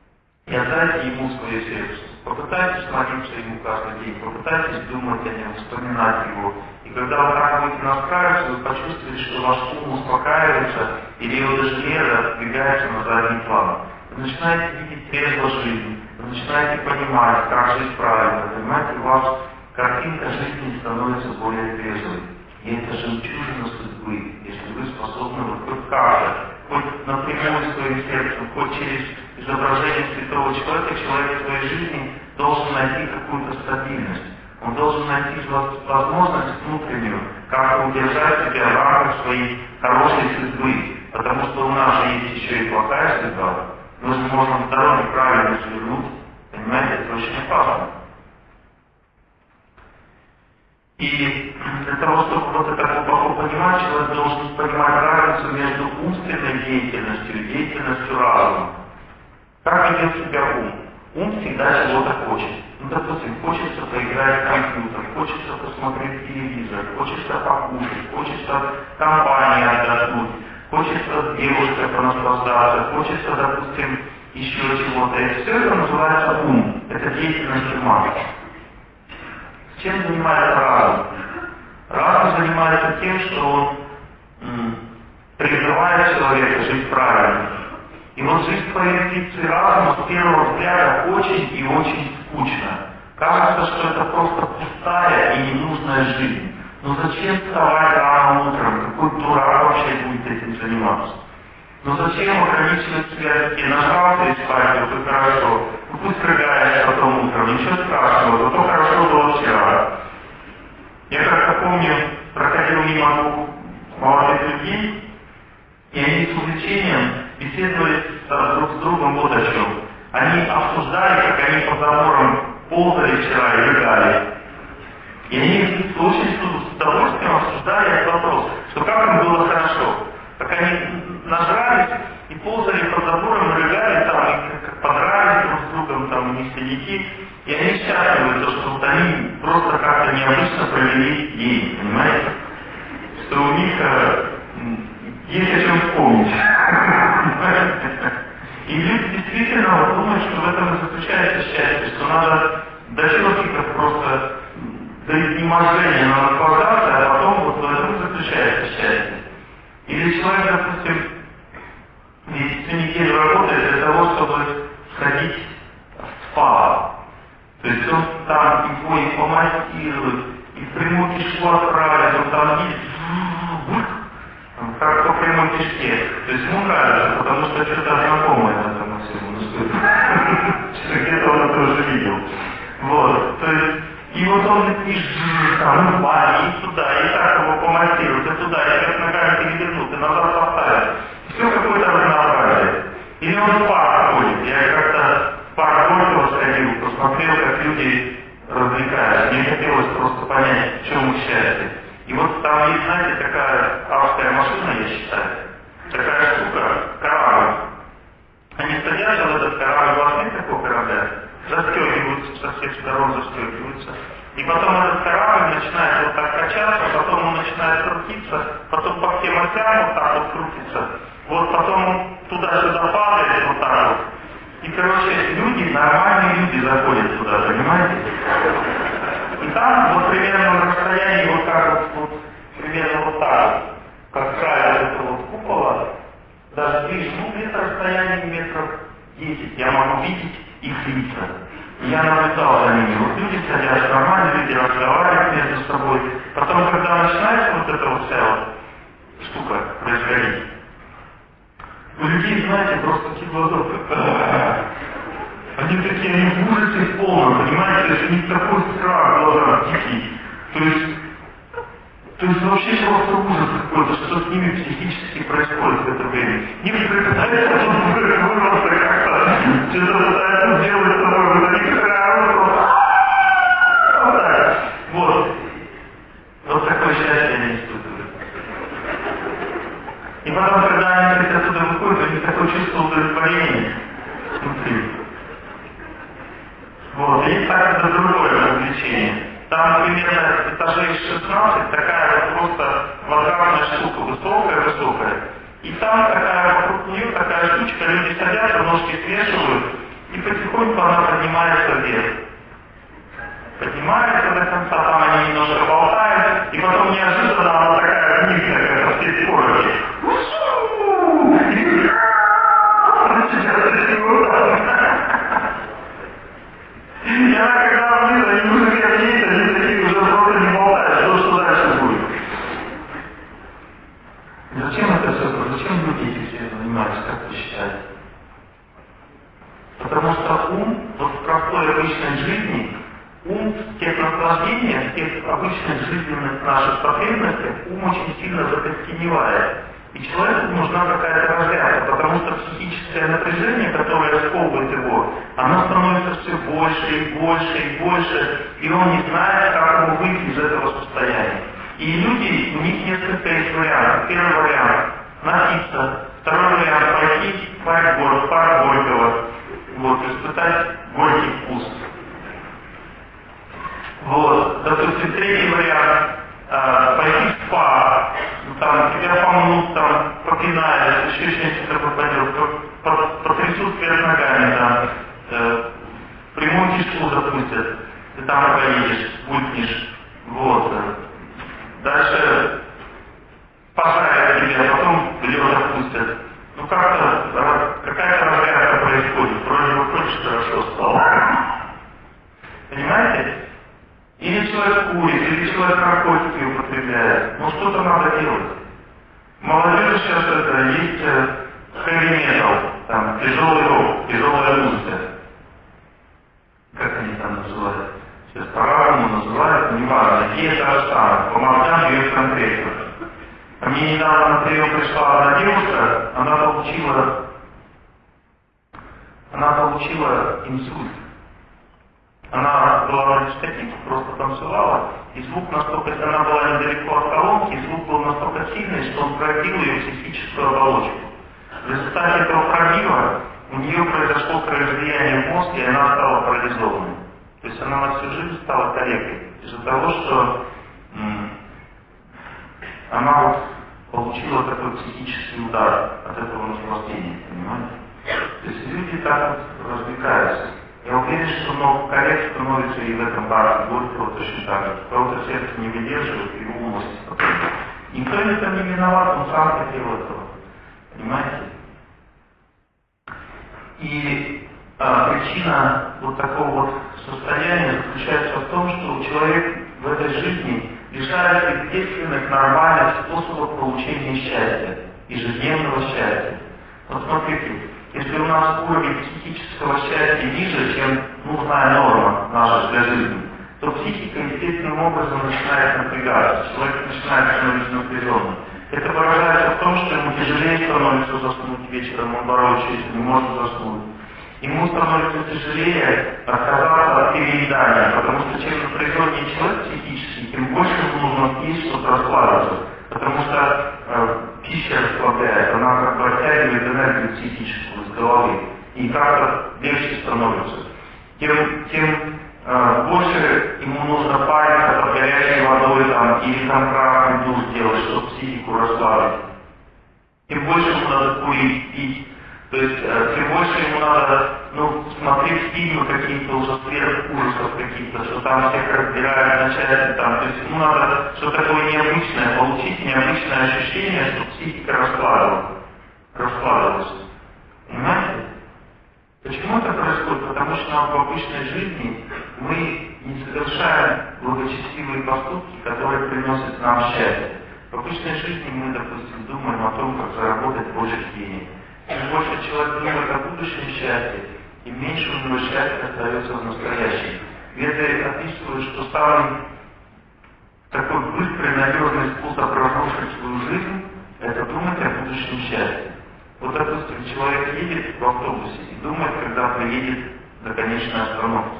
и отдайте ему свое сердце. Попытайтесь молиться ему каждый день, попытайтесь думать о нем, вспоминать его. И когда вы так будете настраиваться, вы почувствуете, что ваш ум успокаивается, и Рио-де-Жанейро отдвигается на задний план. Вы начинаете видеть трезво жизнь, вы начинаете понимать, как жить правильно, понимаете, у вас картинка жизни становится более трезвой. И это жемчужина судьбы, если вы способны вот хоть как-то, хоть напрямую своим сердцем, хоть через изображение святого человека, человек в своей жизни должен найти какую-то стабильность. Он должен найти возможность внутреннюю, как удержать себя в рамках своей хорошей судьбы. Потому что у нас же есть еще и плохая судьба. Мы же можем в дороге правильно свернуть. Понимаете, это очень опасно. И для того, чтобы вот это глубоко понимать, человек должен понимать разницу между умственной деятельностью и деятельностью разума. Как ведет себя ум? Ум всегда чего-то хочет. Ну, допустим, хочется поиграть в компьютер, хочется посмотреть телевизор, хочется покушать, хочется компании отдохнуть, хочется с девушкой понаслаждаться, хочется, допустим, еще чего-то. И все это называется ум. Это деятельность ума. Чем занимается разум? Разум занимается тем, что он призывает человека жить правильно. И вот жизнь по интуиции разума с первого взгляда очень и очень скучна. Кажется, что это просто пустая и ненужная жизнь. Но зачем вставать рано утром? Какой дурак вообще будет этим заниматься? Но зачем ограничивать себя детей? Нажрался и спать, вот и хорошо. Ну пусть рыгаешь потом утром, ничего страшного, зато хорошо было вчера. Я как-то помню, проходил мимо двух молодых людей, и они с увлечением беседовали друг с другом вот о чем. Они обсуждали, как они по заборам ползали вчера и рыгали. И они очень с удовольствием обсуждали этот вопрос, что как им было хорошо. Как они нажрались и ползали по заборам, рыгали там, и как подрались друг с другом, там у них синяки. И они счастливы, что вот они просто как-то необычно провели день, понимаете? Что у них есть о чем вспомнить. И люди действительно вот думают, что в этом и заключается счастье, что надо до чего-то просто до изнеможения наслаждаться, а потом вот в этом и заключается счастье. Или человек, допустим, всю неделю работает для того, чтобы сходить в спа. То есть он там и помассирует, и в прямую кишку отправит, он там есть, как по прямой кишке. То есть ему нравится, потому что что-то знакомое на этом всему. Где-то он это уже видел. Вот. То есть, и вот он и там, в бане, и туда, и так его помассирует, и туда, и как ногами перевернут, и назад поставят. Все какое-то разнообразие. Или он в парк ходит. Я как-то в парк Горького сходил, посмотрел, как люди развлекаются. Мне хотелось просто понять, в чем их счастье. И вот там есть, знаете, такая авторская машина, я считаю, такая штука, корабль. Они садятся в этот корабль, возьми такого корабля, застегиваются, со всех сторон застегиваются. И потом этот корабль начинает вот так качаться, потом он начинает крутиться, потом по всем осям вот так вот крутится. Вот потом он туда-сюда падает вот так вот. И, короче, люди, нормальные люди заходят туда, понимаете? И там вот примерно на расстоянии вот так вот примерно вот так вот, как край вот этого вот купола, даже ближе, ну где-то расстояние метров 10, я могу видеть их лица. И я наблюдал за ними. Вот люди садятся, нормальные люди разговаривают между собой. Потом, когда начинается вот эта вот вся вот штука происходить, у людей, знаете, просто такие глаза, они такие, они в ужасе полном, понимаете, то есть у них такой страх в глазах дикий. То есть вообще просто ужас какой-то, что с ними психически происходит в это время. Некоторые пытаются вырваться как-то, что-то пытаются сделать с собой, вот они вот так. Вот. Вот такое счастье они испытывают. И потом, когда они оттуда выходят, у них такое чувство удовлетворения внутри. Вот. И так это другое развлечение. Там примерно этажей 16, такая вот просто квадратная штука, высокая. И там такая вокруг нее такая штучка, люди садятся, ножки свешивают, И потихоньку она поднимается вверх. Поднимается до конца, там они немножко болтают, и потом неожиданно она такая низкая, как все скорости. И она когда вниз, они уже вниз, они такие уже просто не болтают, что дальше будет. Зачем это все? Зачем люди эти все занимаются, как вы считаете? Потому что ум, вот в простой обычной жизни, ум в тех наслаждениях, в тех обычных жизненных наших потребностях, ум очень сильно закостеневает. И человеку нужна какая-то разрядка, потому что психическое напряжение, которое сковывает его, оно становится все больше и больше и больше, и он не знает, как ему выйти из этого состояния. И люди, у них несколько есть вариантов. Первый вариант – напиться. Второй вариант – пойти в парк Горького, вот, испытать горький вкус. Вот, допустим, третий вариант – пойти в спа, там тебя помнут, там попинают, еще что-то попадет, потрясут вверх ногами, там, прямую кишку запустят, ты там поедешь, булькнешь, вот. Дальше пожарят тебя, потом в лед опустят. Ну как-то, какая-то разрядка происходит, вроде бы хочешь, хорошо стало. Понимаете? Или человек курит, или человек наркотики употребляет. Ну что-то надо делать. Молодежь сейчас это есть heavy metal, там тяжелый рок, тяжелая музыка. Как они там называют? Сейчас по-разному называют, неважно, идея та же самая, по мордам бьет конкретно. А мне недавно на прием пришла одна девушка, она получила инсульт. Она была на дискотеке, просто танцевала, и звук настолько, она была недалеко от колонки, и звук был настолько сильный, что он пробил ее психическую оболочку. В результате этого пробива у нее произошло кровоизлияние в мозг, и она стала парализованной. То есть она на всю жизнь стала калекой из-за того, что она вот получила такой психический удар от этого наслаждения, понимаете? То есть люди так вот развлекаются. Я уверен, что много коллег становится и в этом парке Горького точно так же. Кого-то сердце не выдерживает и умность. Никто в этом не виноват, он сам хотел этого. Понимаете? И причина вот такого вот состояния заключается в том, что человек в этой жизни лишается естественных, нормальных способов получения счастья, ежедневного счастья. Вот смотрите, если у нас уровень психического счастья ниже, чем нужная норма наша для жизни, то психика естественным образом начинает напрягаться, человек начинает становиться напряженным. Это выражается в том, что ему тяжелее становится заснуть вечером, он ворочается, не может заснуть. Ему становится тяжелее отказаться от переедания, потому что чем напряженнее человек психически, тем больше ему нужно съесть, чтобы расслабиться. Потому что пища расслабляет, она как бы оттягивает энергию психическую из головы. И как-то легче становится. Тем больше ему нужно париться под горячей водой там, или там красный душ делать, чтобы психику расслабить. Тем больше ему надо курить, пить. То есть, тем больше ему надо, смотреть фильмы какие-то уже сверхужасов каких-то, что там всех разбирают на части, там, то есть ему надо что-то такое необычное, получить необычное ощущение, чтобы психика раскладывалась. Понимаете? Почему это происходит? Потому что в обычной жизни мы не совершаем благочестивые поступки, которые приносят нам счастье. В обычной жизни мы, допустим, думаем о том, как заработать больше денег. Чем больше человек думает о будущем счастье, тем меньше у него счастья остается в настоящем. Веды описывают, что самый такой быстрый, надежный способ разрушить свою жизнь – это думать о будущем счастье. Вот, допустим, человек едет в автобусе и думает, когда приедет до конечной остановки.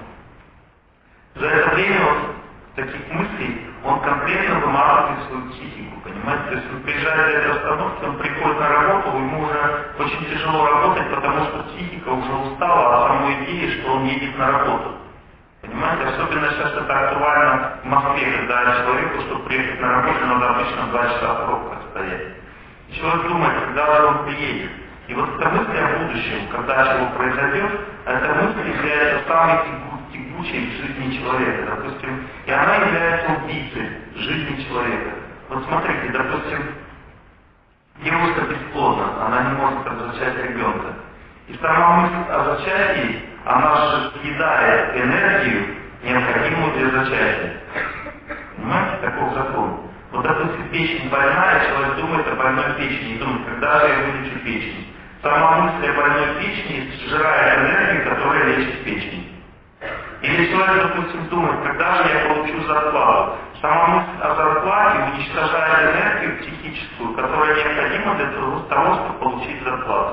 За это время таких мыслей он конкретно выматывает свою психику, понимаете? То есть он приезжает до этой остановки, он приходит на работу, ему уже очень тяжело работать, потому что психика уже устала от самой идеи, что он едет на работу. Понимаете? Особенно сейчас это актуально в Москве, когда человеку, чтобы приехать на работу, надо обычно 2 часа в пробках стоять. И человек думает, когда же он приедет. И вот эта мысль о будущем, когда чего произойдет, эта мысль является самой тягучей в жизни человека, допустим, и она является убийцей жизни человека. Вот смотрите, допустим, девушка бесплодна, она не может зачать ребенка. И сама мысль о зачатии, она же съедает энергию, необходимую для зачатия. Понимаете, такой закон. Вот, допустим, печень больная, человек думает о больной печени, думает, когда же я вылечу печень. Сама мысль о больной печени сжирает энергию, которая лечит печень. Или человек, допустим, думает, когда же я получу зарплату. Сама мысль о зарплате уничтожает энергию психическую, которая необходима для того, чтобы получить зарплату.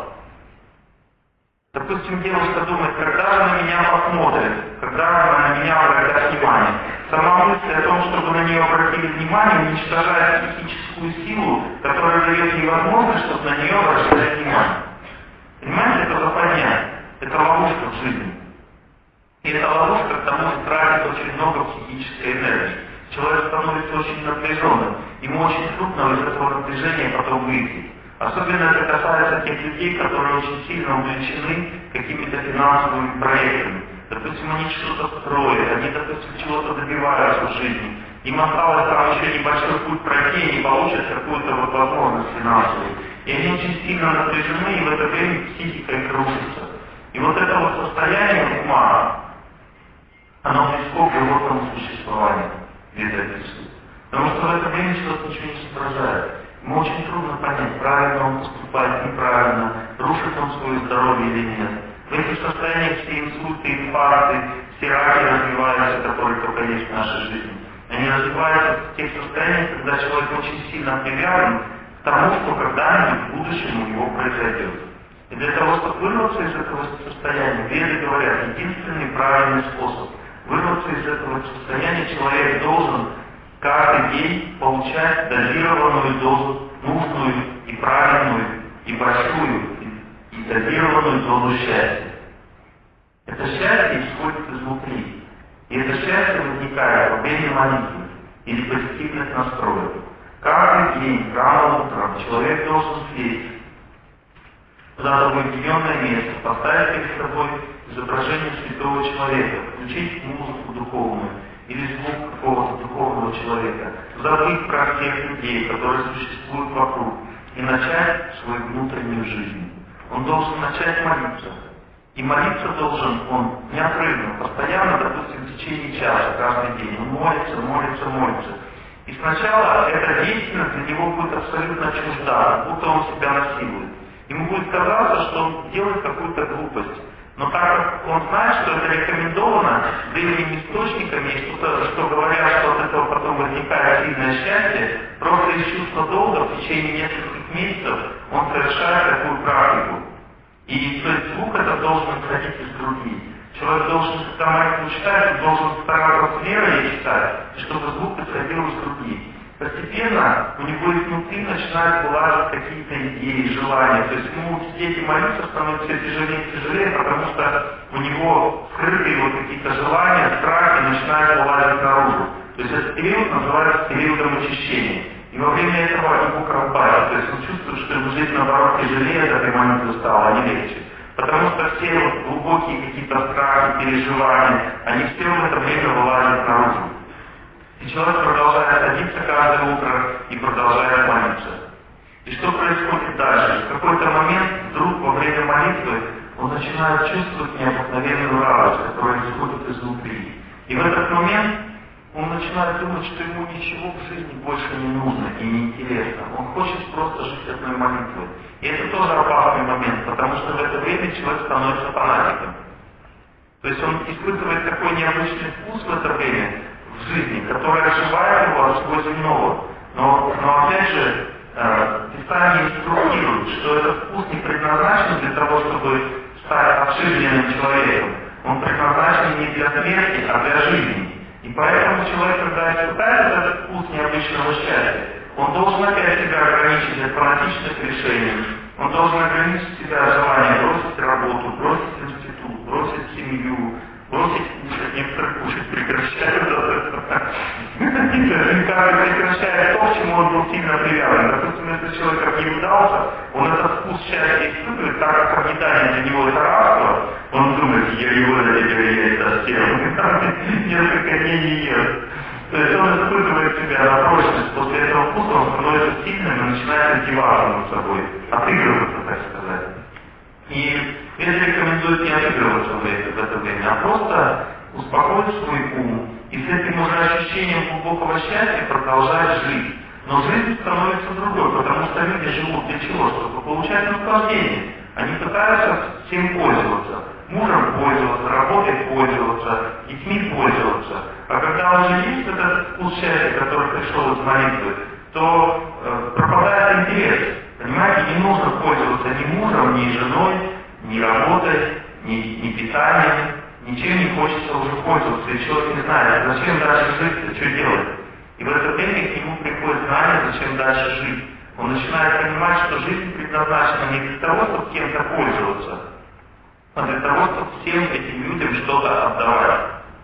Допустим, девушка думает, когда же на меня посмотрят, когда же на меня обратят внимание. Сама мысль о том, чтобы на нее обратили внимание, уничтожает психическую силу, которая дает ей возможность, чтобы на нее обращали внимание. Понимаете, это западня, это ловушка в жизни. И эта ловушка к тому же тратит очень много психической энергии. Человек становится очень напряженным, ему очень трудно из этого напряжения потом выйти. Особенно это касается тех людей, которые очень сильно увлечены какими-то финансовыми проектами. Допустим, они что-то строят, они, допустим, чего-то добиваются в жизни. Им осталось там еще небольшой путь пройти, и они получат какую-то вот возможность финансовую. И они очень сильно напряжены, и в это время психика их рушится. И вот это вот состояние ума, оно близко к животному существованию, где это описывает. Потому что в это время человек ничего не соображает. Ему очень трудно понять, правильно он поступает, неправильно, рушит он свое здоровье или нет. В этих состояниях все инсульты, инфаркты, все раки развиваются, которые только есть в нашей жизни. Они развиваются в тех состояниях, когда человек очень сильно привязан к тому, что когда-нибудь в будущем у него произойдет. И для того, чтобы вырваться из этого состояния, веды говорят, единственный правильный способ вырваться из этого состояния, человек должен каждый день получать дозированную дозу, нужную и правильную, и большую, и дозированную дозу счастья. Это счастье исходит изнутри. И это счастье возникает во время молитвы или позитивных настроек. Каждый день, рано утром, человек должен сесть куда-то в уединенное место, поставить перед собой изображение святого человека, включить музыку духовную или звук какого-то духовного человека, забыть про всех людей, которые существуют вокруг, и начать свою внутреннюю жизнь. Он должен начать молиться. И молиться должен он неотрывно, постоянно, допустим, в течение часа, каждый день. Он молится, молится, молится. И сначала эта деятельность для него будет абсолютно чужда, будто он себя насилует. Ему будет казаться, что он делает какую-то глупость. Но так как он знает, что это рекомендовано древними источниками, и что говорят, что от этого потом возникает сильное счастье, просто из чувства долга в течение нескольких месяцев он совершает такую практику. И то есть звук этот должен исходить из груди. Человек должен, когда молитву читать, должен стараться с верой читать, чтобы звук исходил из груди. Постепенно у него изнутри начинают вылазить какие-то идеи, желания. То есть ему сидеть и молиться становится все тяжелее и тяжелее, потому что у него скрытые вот какие-то желания, страхи начинают вылазить наружу. То есть этот период называется периодом очищения. И во время этого его колбасит. То есть он чувствует, что ему жизнь наоборот тяжелее от этой молитвы стала, а не легче. Потому что все вот глубокие какие-то страхи, переживания, они все в это время вылазят наружу. И человек продолжает садиться каждое утро и продолжает молиться. И что происходит дальше? В какой-то момент вдруг во время молитвы он начинает чувствовать необыкновенную радость, которая исходит изнутри. И в этот момент он начинает думать, что ему ничего в жизни больше не нужно и не интересно. Он хочет просто жить одной молитвой. И это тоже опасный момент, потому что в это время человек становится фанатиком. То есть он испытывает такой необычный вкус в это время в жизни, который оживает его от всего земного. Но опять же, Писание инструктирует, что этот вкус не предназначен для того, чтобы стать обширенным человеком. Он предназначен не для смерти, а для жизни. И поэтому человек, когда испытает этот вкус необычного счастья, он должен опять себя ограничить от фанатичных решений. Он должен ограничить себя от желания бросить работу, бросить институт, бросить семью, бросить кушать, некоторые кушать прекращают. Каждый прекращает то, к чему он был сильно привязан. Допустим, если человек не удался, он этот вкус счастья испытывает, так как объедание для него это рабство, он думает, я его за тебя есть совсем. Несколько дней не ест. То есть он испытывает себя на прочность. После этого вкуса он становится сильным и начинает издеваться над собой, отыгрываться, так сказать. И я рекомендую не отыгрываться в это время, а просто успокоить свой ум и с этим уже ощущением глубокого счастья продолжать жить. Но жизнь становится другой, потому что люди живут для чего? Чтобы получать наслаждение. Они пытаются всем пользоваться. Мужем пользоваться, работой пользоваться, детьми пользоваться. А когда уже есть этот вкус счастья, который пришел из молитвы, то пропадает интерес. Понимаете, не нужно пользоваться ни мужем, ни женой, ни работой, ни питанием. Ничем не хочется уже пользоваться, и человек не знает, зачем дальше жить, что делать. И в это время к нему приходит знание, зачем дальше жить. Он начинает понимать, что жизнь предназначена не для того, чтобы кем-то пользоваться, а для того, чтобы всем этим людям что-то отдавать.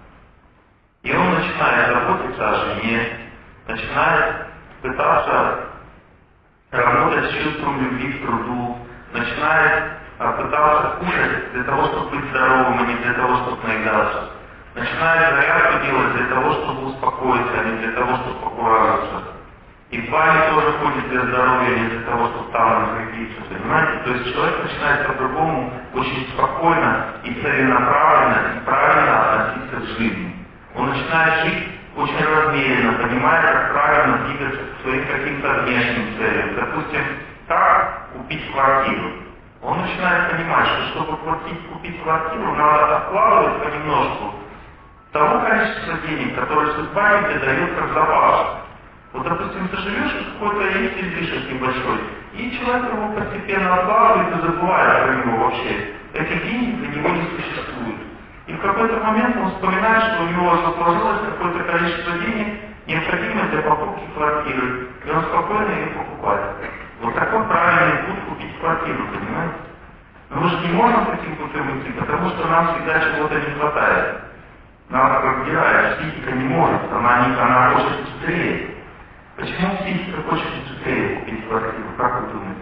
И он начинает заботиться о жене, начинает пытаться работать с чувством любви к труду, начинает пытаться кушать для того, чтобы быть здоровым, а не для того, чтобы наедаться. Начинает зарядку делать для того, чтобы успокоиться, а не для того, чтобы покуражиться. И в бане тоже ходит для здоровья, а не для того, чтобы там закрепиться, понимаете? То есть человек начинает по-другому очень спокойно и целенаправленно и правильно относиться к жизни. Он начинает жить очень размеренно, понимая, как правильно двигаться к своим каким-то внешним целям. Допустим, как купить квартиру. Он начинает понимать, что чтобы купить квартиру, надо откладывать понемножку того количества денег, которое судьба тебе дает как запас. Вот, допустим, ты живешь, какой-то есть излишек небольшой, и человек его постепенно откладывает и забывает про него вообще. Эти деньги для него не существуют. И в какой-то момент он вспоминает, что у него сложилось какое-то количество денег, необходимое для покупки квартиры, и он спокойно ее покупает. Вот такой правильный путь купить квартиру, понимаете? Но мы же не можем таким путем идти, потому что нам всегда чего-то не хватает. Нас разбирает, психика не может, она хочет быстрее. Почему психика хочет быстрее купить квартиру? Как вы думаете?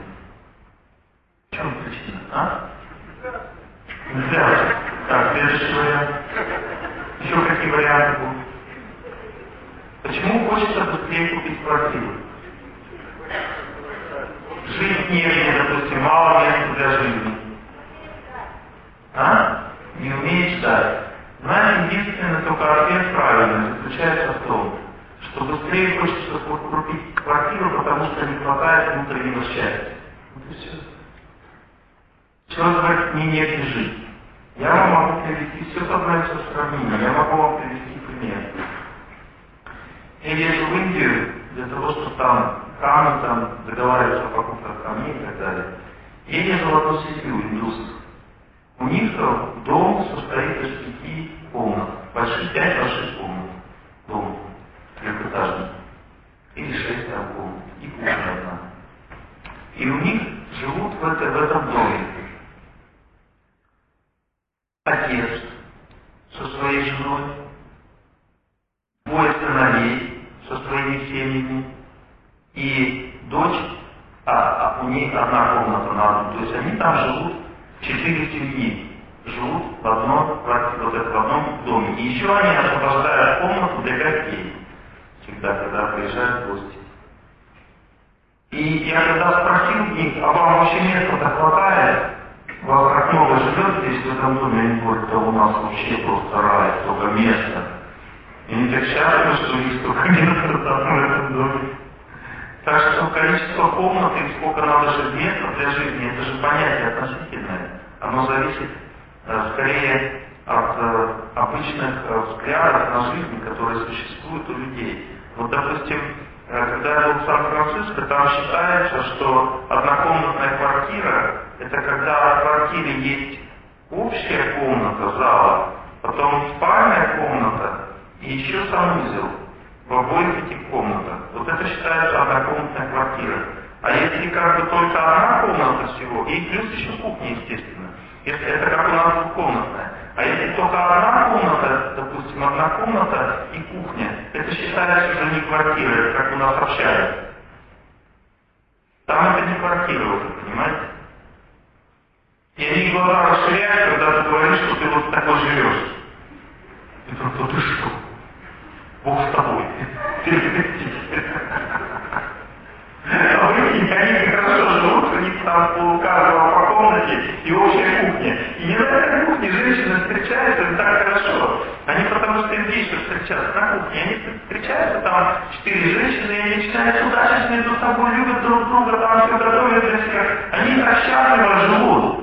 В чем причина? Нельзя. Так, следующий вариант. Еще какие варианты будут? Почему хочется быстрее купить квартиру? Жить негде, допустим, мало места для жизни. Не умеет читать. Знаете, единственный только ответ правильный заключается в том, что быстрее хочется купить квартиру, потому что не хватает внутреннего счастья. Вот и все. Человек говорит, мне негде жить. Я вам могу привести, все подается в сравнение, я могу вам привести пример. Я езжу в Индию для того, чтобы там договариваться о покупках камней и так далее. Я езжу в одну семью индусов. У них дом состоит из 5 комнат, 5 больших комнат. Дом трехэтажный. Или 6 там комнат. И кухня одна. И у них живут в этом доме отец со своей женой, 2 сыновей со своими семьями и дочь, у них 1 комната на одну. То есть они там живут, 4 семьи живут в одном доме. И еще они освобождают комнату для гостей. Всегда, когда приезжают гости. И я когда спросил их, а вам вообще места-то хватает? Вас как много живет здесь, в этом доме? Они говорят, да у нас вообще просто рай, столько места. И они так счастливы, что у них столько места там в этом доме. Так что количество комнат и сколько надо жить места для жизни, это же понятие относительное. Оно зависит скорее от обычных взглядов на жизнь, которые существуют у людей. Вот, допустим, когда я был в Сан-Франциско, там считается, что однокомнатная квартира – это когда в квартире есть общая комната, зала, потом спальная комната и еще санузел в обоих этих комнатах. Вот это считается однокомнатная квартира. А если как бы только 1 комната всего, и плюс еще кухня, естественно, если это как у нас двухкомнатная. А если только одна комната, допустим, одна комната и кухня, это считается уже не квартира, это как у нас общага. Там это не квартира уже, понимаете? И они глаза расширяют, когда ты говоришь, что ты вот такой живешь. И тут ты что? Бог с тобой. А вы они хорошо живут, у них там у каждого по комнате и общая кухня. И не на этой кухне женщины встречаются, и так хорошо. Они потому что здесь встречаются на кухне. Они встречаются, там 4 женщины, и они начинают удачно между собой, любят друг друга, там все готовят для всех. Они так счастливо живут.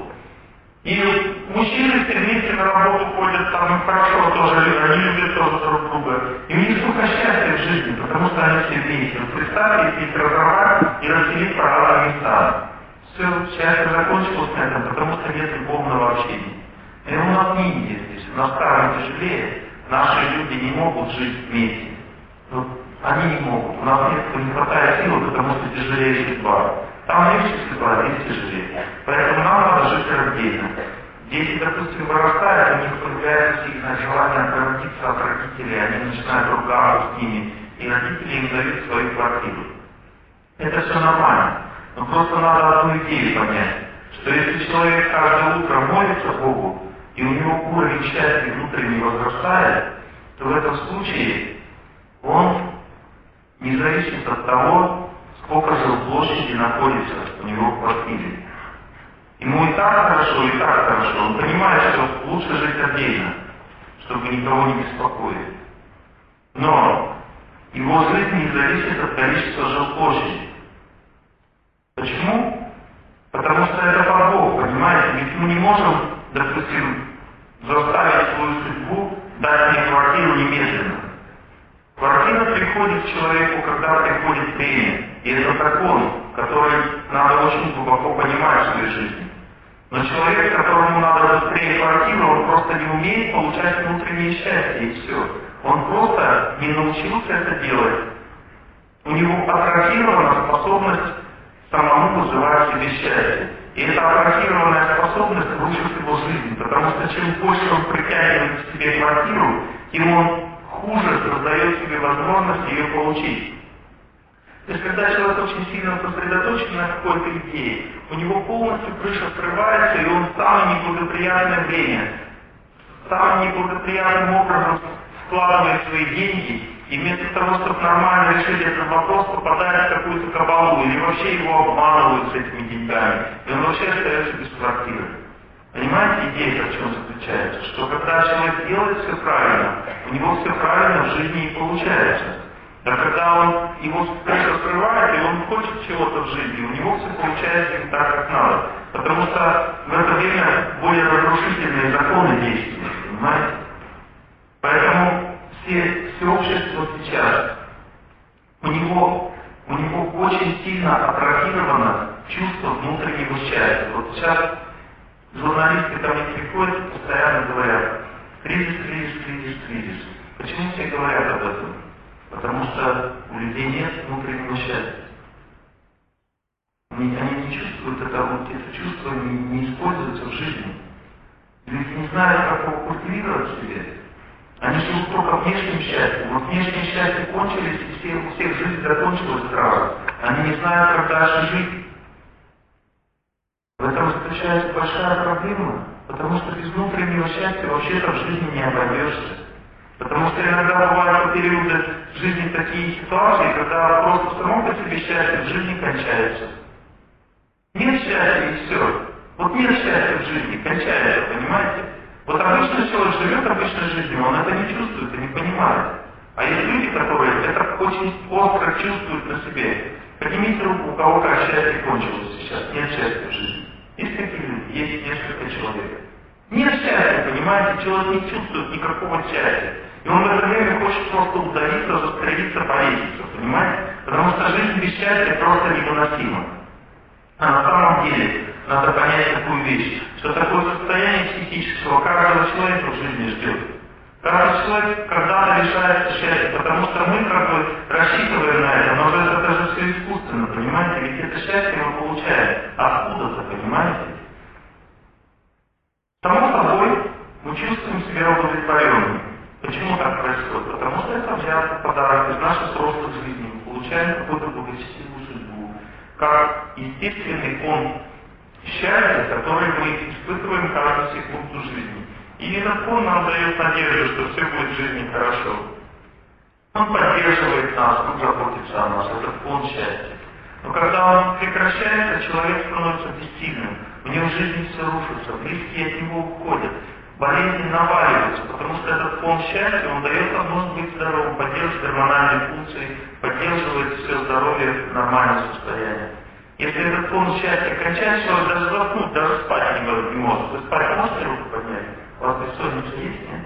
И мужчины все вместе на работу ходят, там им хорошо тоже, они любят тоже друг друга. И у них столько счастья в жизни, потому что они все вместе. Вот представьте, если их разорвать и разделить по разным местам. Все, счастье закончилось на этом, потому что нет любовного общения. И у нас не Индия здесь, у нас там тяжелее. Наши люди не могут жить вместе. Вот, они не могут. У нас не хватает силы, потому что тяжелее судьба. Там легче судьба, здесь тяжелее. Поэтому нам надо жить раздельно. Дети, допустим, вырастают, у них появляется сильное желание отгородиться от родителей, они начинают ругаться с ними, и родители им дают свою квартиру. Это все нормально. Но просто надо одну идею понять, что если человек каждое утро молится Богу, и у него уровень счастья внутренне возрастает, то в этом случае он не зависит от того, сколько жилплощади находится у него в квартире. Ему и так хорошо, и так хорошо. Он понимает, что лучше жить отдельно, чтобы никого не беспокоить. Но его жизнь не зависит от количества жилплощади. Почему? Потому что это под Бог, понимаете? Ведь мы не можем, допустим, заставить свою судьбу дать мне квартиру немедленно. Квартира приходит к человеку, когда приходит время. И это закон, который надо очень глубоко понимать в своей жизни. Но человек, которому надо быстрее квартиру, он просто не умеет получать внутреннее счастье, и все. Он просто не научился это делать. У него атрофирована способность самому вызывать себе счастье. И эта атрофированная способность рушит его жизнь, потому что чем больше он притягивает к себе квартиру, тем он хуже создает себе возможность ее получить. То есть, когда человек очень сильно сосредоточен на какой-то идее, у него полностью крыша срывается, и он в самое неблагоприятное время, самым неблагоприятным образом вкладывает свои деньги, и вместо того, чтобы нормально решить этот вопрос, попадает в какую-то кабалу, или вообще его обманывают с этими деньгами, и он вообще остается без квартиры. Понимаете, идея в чем заключается? Что когда человек делает все правильно, у него все правильно в жизни и получается. А когда он его крыша срывает, и он хочет чего-то в жизни, у него все получается не так, как надо. Потому что в это время более разрушительные законы действуют, понимаете? Поэтому все общество сейчас, у него очень сильно атрофировано чувство внутреннего счастья. Вот сейчас журналисты ко мне приходят, постоянно говорят: кризис, кризис, кризис, кризис. Почему все говорят об этом? Потому что у людей нет внутреннего счастья. Они не чувствуют это, вот это чувство не используется в жизни. Люди не знают, как его культивировать в себе. Они живут только внешним счастьем. Вот внешнее счастье кончились, и у всех жизнь закончилась сразу. Они не знают, как дальше жить. В этом заключается большая проблема, потому что без внутреннего счастья вообще-то в жизни не обойдешься. Потому что иногда бывают периоды в жизни такие ситуации, когда просто само по себе счастье в жизни кончается. Нет счастья и все. Вот нет счастья в жизни, кончается, понимаете? Вот обычный человек живет обычной жизнью, он это не чувствует и не понимает. А есть люди, которые это очень остро чувствуют на себе. Поднимите руку, у кого как счастье кончилось сейчас, нет счастья в жизни. Есть такие люди, есть несколько человек. Нет счастья, понимаете, человек не чувствует никакого счастья. И он в это время хочет просто удавиться, застрелиться, повеситься, понимаете? Потому что жизнь без счастья просто невыносима. А на самом деле надо понять такую вещь, что такое состояние психического каждого человека в жизни ждет. Каждый человек когда-то лишается счастья, потому что мы как бы рассчитываем на это, но это же все искусственно, понимаете? Ведь это счастье мы получаем откуда-то, понимаете? Само собой, мы чувствуем какую-то благочестивую судьбу, как естественный фон счастья, который мы испытываем каждую секунду жизни. И этот фон нам дает надежду, что все будет в жизни хорошо. Он поддерживает нас, он заботится о нас, это фон счастья. Но когда он прекращается, человек становится бессильным, у него в жизни все рушится, близкие от него уходят, болезни наваливаются, потому что этот фон счастья, он дает возможность быть здоровым, поддерживает гормональные функции, поддерживает все здоровье в нормальном состоянии. Если этот фон счастья кончается, человек даже заснуть, даже спать не может. Вы спать можете руку поднять? У вас бессонница есть, нет?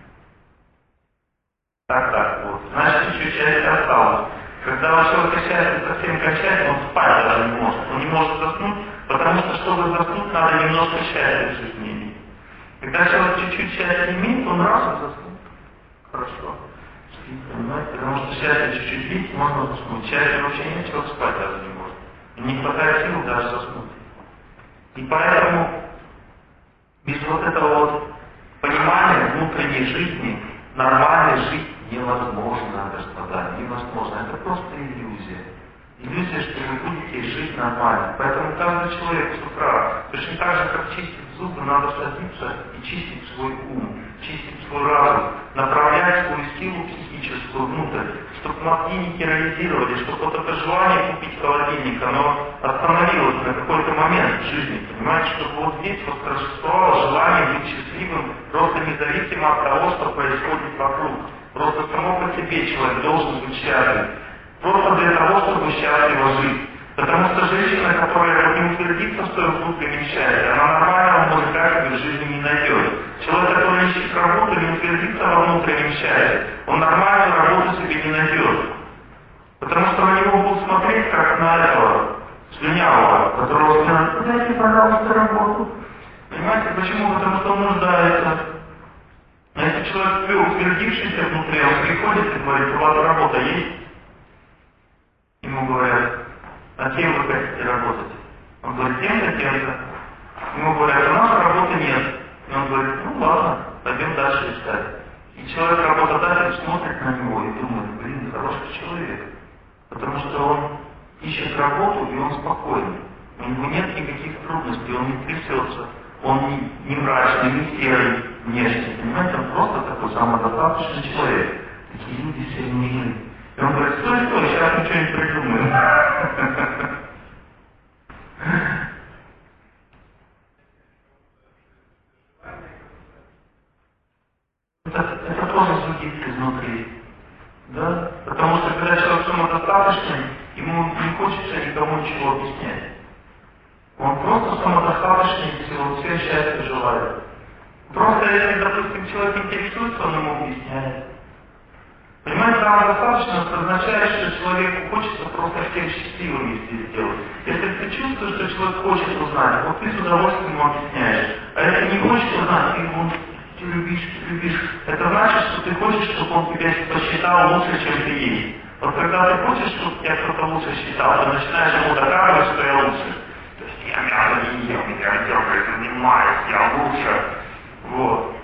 Так, вот. Значит, еще счастье осталось. Когда у человека счастье совсем кончается, он спать даже не может. Он не может заснуть, потому что, чтобы заснуть, надо немножко счастья в жизни иметь. Когда человек чуть-чуть счастья имеет, он раз и заснут. Хорошо. Понимаете? Потому что счастье чуть-чуть есть, можно заснуть. Счастье вообще нет, человек спать даже не может. И не хватает сил даже заснуть. И поэтому без вот этого вот понимания внутренней жизни нормально жить невозможно, господа, невозможно. Это просто иллюзия. Иллюзия, что вы будете жить нормально. Поэтому каждый человек с утра, точно так же, как чистить зубы, надо садиться и чистить свой ум, чистить свой разум, направлять свою силу психическую внутрь, чтобы мозги не терроризировали, чтобы вот это желание купить холодильник, оно остановилось на какой-то момент в жизни, понимаете, чтобы вот здесь вот существовало желание быть счастливым, просто независимо от того, что происходит вокруг. Просто само по себе человек должен быть счастлив. Просто для того, чтобы счастливо жить. Потому что женщина, которая не утвердится в своем внутреннем счастье, она нормального мужика в жизни не найдет. Человек, который ищет работу, не утвердится во внутреннем счастье, он нормальную работу себе не найдет. Потому что на него будут смотреть, как на этого слюнявого, которого скажут: дайте, пожалуйста, работу. Понимаете, почему? Потому что он нуждается. А если человек утвердившийся внутри, он приходит и говорит: у вас работа есть? Ему говорят: а кем вы хотите работать? Он говорит: тем-то, тем-то. Ему говорят: у нас работы нет. И он говорит: ну ладно, пойдем дальше искать. И человек, работодатель, смотрит на него и думает: блин, хороший человек. Потому что он ищет работу, и он спокойный. У него нет никаких трудностей, он не трясется. Он не мрачный, не серый внешне. Понимаете, он просто такой самодостаточный человек. Такие люди все нужны. И он говорит: стой, сейчас мы что-нибудь придумаем. Это тоже звучит изнутри. Да? Потому что когда человек самодостаточный, ему не хочется никому ничего объяснять. Он просто самодостаточный, всем счастья желает. Просто если, допустим, человек интересуется, он ему объясняет. Понимаете, самодостаточность означает, что человеку хочется просто всем счастливыми здесь сделать. Если ты чувствуешь, что человек хочет узнать, вот ты с удовольствием ему объясняешь. А если не хочешь узнать, ты любишь, это значит, что ты хочешь, чтобы он тебя посчитал лучше, чем ты есть. Вот когда ты хочешь, чтобы тебя кто-то лучше считал, ты начинаешь ему доказывать, что я лучше. То есть я мясо не ем, я делаю, занимаюсь, я лучше. Вот.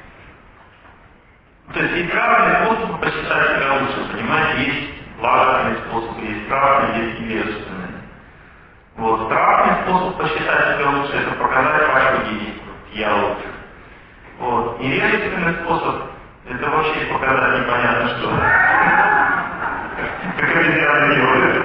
То есть есть разные способы посчитать себя лучше, понимаете, есть благостные способы, есть страстные, есть невежественные. Вот, страстный способ посчитать себя лучше — это показать пачку денег, я лучше. Вот, невежественный способ — это вообще показать непонятно что. Как обезьяны делают.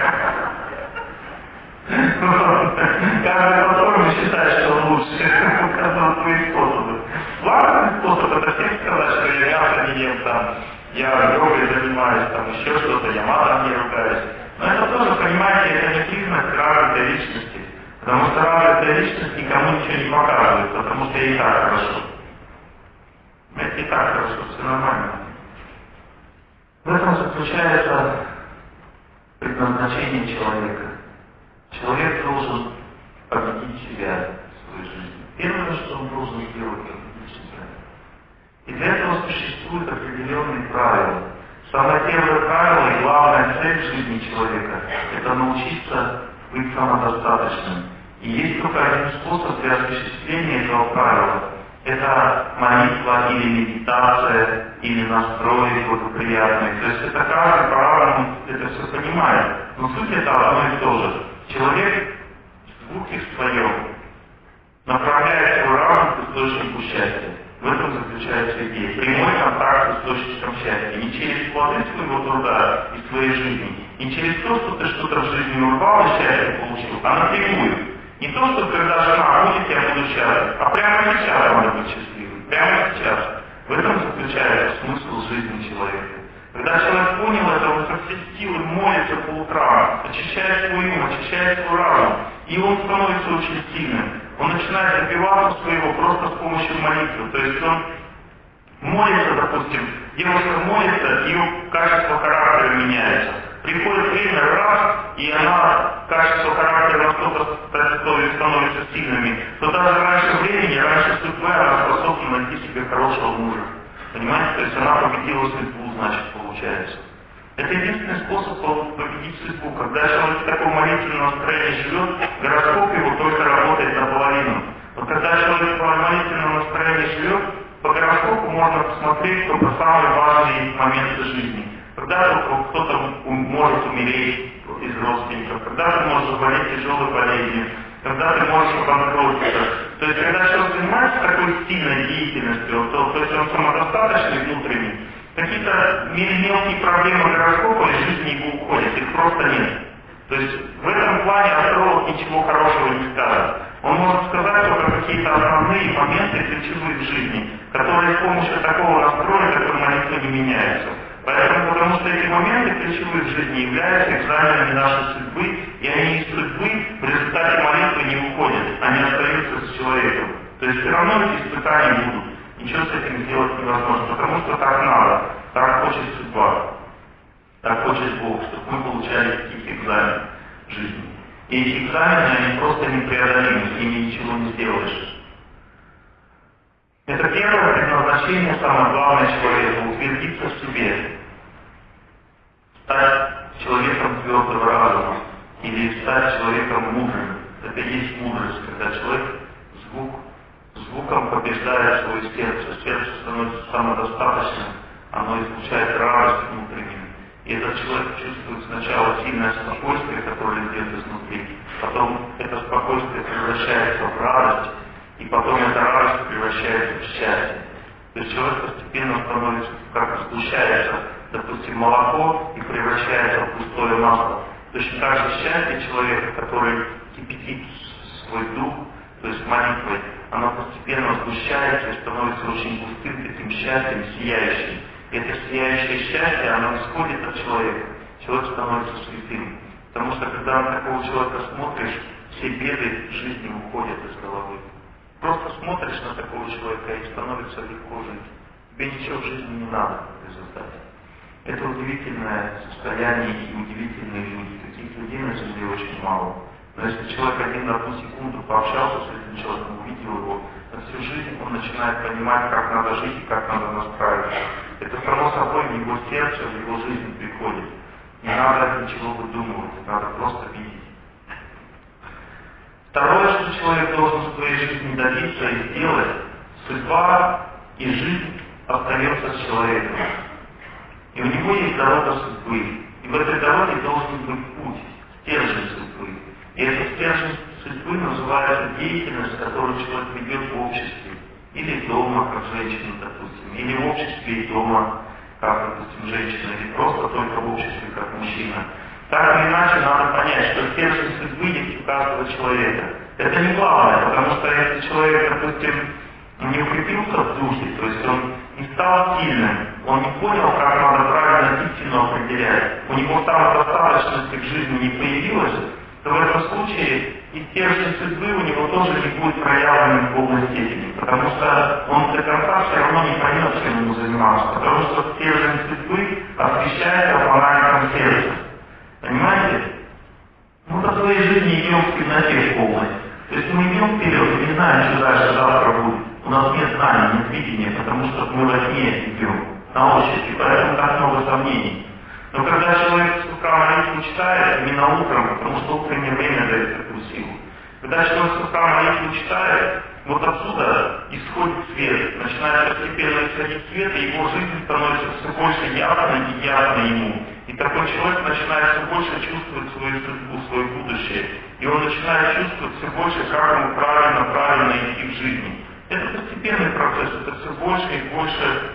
Каждый по-своему считает, что он лучше, указывает свои способы. Благостный способ — это всем сказать, что я мясо не ем, там, я йогой занимаюсь, там, еще что-то, я матом не ругаюсь. Но это тоже, понимаете, это не признак развитой личности. Потому что развитая личность никому ничего не показывает, потому что ей так хорошо. Это и так хорошо, все нормально. В этом заключается предназначение человека. Человек должен победить себя в своей жизни. Первое, что он должен сделать, это победить себя. И для этого существуют определенные правила. Самое первое правило и главная цель жизни человека — это научиться быть самодостаточным. И есть только один способ для осуществления этого правила. это молитва или медитация, или настрой благоприятный. То есть это каждый по-разному это все понимает. Но суть это одно и то же. Человек в духе своем направляет свой разум к источнику счастья. В этом заключается идея. Прямой контакт с источником счастья. Не через плоды своего труда и своей жизни, не через то, что ты что-то в жизни урвал и счастье получил, а напрямую. Не то, что когда жена будет, я буду счастлив, а прямо сейчас надо быть счастливым. Прямо сейчас. В этом заключается смысл жизни человека. Когда человек понял это, он со всей силы молится по утрам, очищает свой ум, очищает свой разум, и он становится очень сильным. Он начинает добиваться своего просто с помощью молитвы. То есть он молится, допустим, девушка молится, ее качество характера меняется. Приходит время, раз, и она, качество характера настолько становится сильными, что даже раньше времени, раньше судьбы она способна найти себе хорошего мужа. Понимаете? То есть она победила судьбу, значит, получается. Это единственный способ победить судьбу. Когда человек в таком молитвенном настроении живет, гороскоп его только работает наполовину. Но когда человек в молитвенном настроении живет, по гороскопу можно посмотреть только самые важные моменты жизни. Когда кто-то может умереть из родственников, когда ты можешь заболеть тяжелой болезнью, когда ты можешь обанкротиться. То есть, когда человек занимается такой сильной деятельностью, то есть он самодостаточный внутренний, какие-то мелкие проблемы гороскопа из жизни его уходят, их просто нет. То есть в этом плане астролог ничего хорошего не скажет. Он может сказать только какие-то основные моменты ключевые в жизни, которые с помощью такого настроя, который молитвы не меняются. Поэтому, потому что эти моменты ключевые в жизни являются экзаменами нашей судьбы, и они из судьбы в результате молитвы не уходят, они остаются с человеком. То есть все равно эти испытания будут. Ничего с этим сделать невозможно, потому что так надо, так хочет судьба, так хочет Бог, чтобы мы получали какие-то экзамены в жизни. И эти экзамены, они просто непреодолимы, с ними ничего не сделаешь. Это первое предназначение, самое главное человека, утвердиться в себе, стать человеком твердого разума, или стать человеком мудрым. Это и есть мудрость, когда человек звуком побеждает свое сердце. Сердце становится самодостаточным, оно излучает радость внутреннюю. И этот человек чувствует сначала сильное спокойствие, которое идет изнутри, потом это спокойствие превращается в радость, и потом эта радость превращается в счастье. То есть человек постепенно становится, как сгущается, допустим, молоко и превращается в пустое масло. Точно так же счастье человека, который кипятит свой дух, то есть молитвой, оно постепенно сгущается и становится очень густым таким счастьем, сияющим. И это сияющее счастье, оно исходит от человека. Человек становится святым. Потому что когда на такого человека смотришь, все беды жизни уходят из головы. Просто смотришь на такого человека и становится легко жить. Тебе ничего в жизни не надо в результате. Это удивительное состояние и удивительные люди. Таких людей на земле очень мало. Но если человек один на одну секунду пообщался с этим человеком, увидел его, на всю жизнь он начинает понимать, как надо жить и как надо настраиваться. Это само собой в его сердце, в его жизнь приходит. Не надо ничего выдумывать, надо просто видеть. Второе, что человек должен в своей жизни добиться и сделать, судьба и жизнь остается с человеком. И у него есть дорога судьбы. И в этой дороге должен быть путь, стержень судьбы. И этот стержень судьбы называется деятельность, которую человек ведет в обществе. Или дома, как женщина, допустим. Или в обществе и дома, как, допустим, женщина. Или просто только в обществе, как мужчина. Так или иначе, надо понять, что стержень судьбы есть у каждого человека. Это не главное, потому что если человек, допустим, не укрепился в духе, то есть он не стал сильным, он не понял, как надо правильно истину определять, у него самодостаточности в жизни не появилось, то в этом случае и стержень судьбы у него тоже не будет проявлен в полной степени, потому что он до конца все равно не поймет, чем ему заниматься, потому что стержень судьбы освещается фонариком сердца. Понимаете? Мы по своей жизни идем в темноте полной. То есть мы идем вперед и не знаем, что дальше завтра будет. У нас нет знаний, нет видения, потому что мы во тьме идем, на ощупь, поэтому так много сомнений. Но когда человек с утра молитву читает, не на утром, потому что утреннее время дает такую силу. Когда человек с утра молитву читает, вот отсюда исходит свет, начинает постепенно исходить свет, и его жизнь становится все больше ясной и ясной ему. И такой человек начинает все больше чувствовать свою судьбу, свое будущее. И он начинает чувствовать все больше, как ему правильно идти в жизни. Это постепенный процесс, это все больше и больше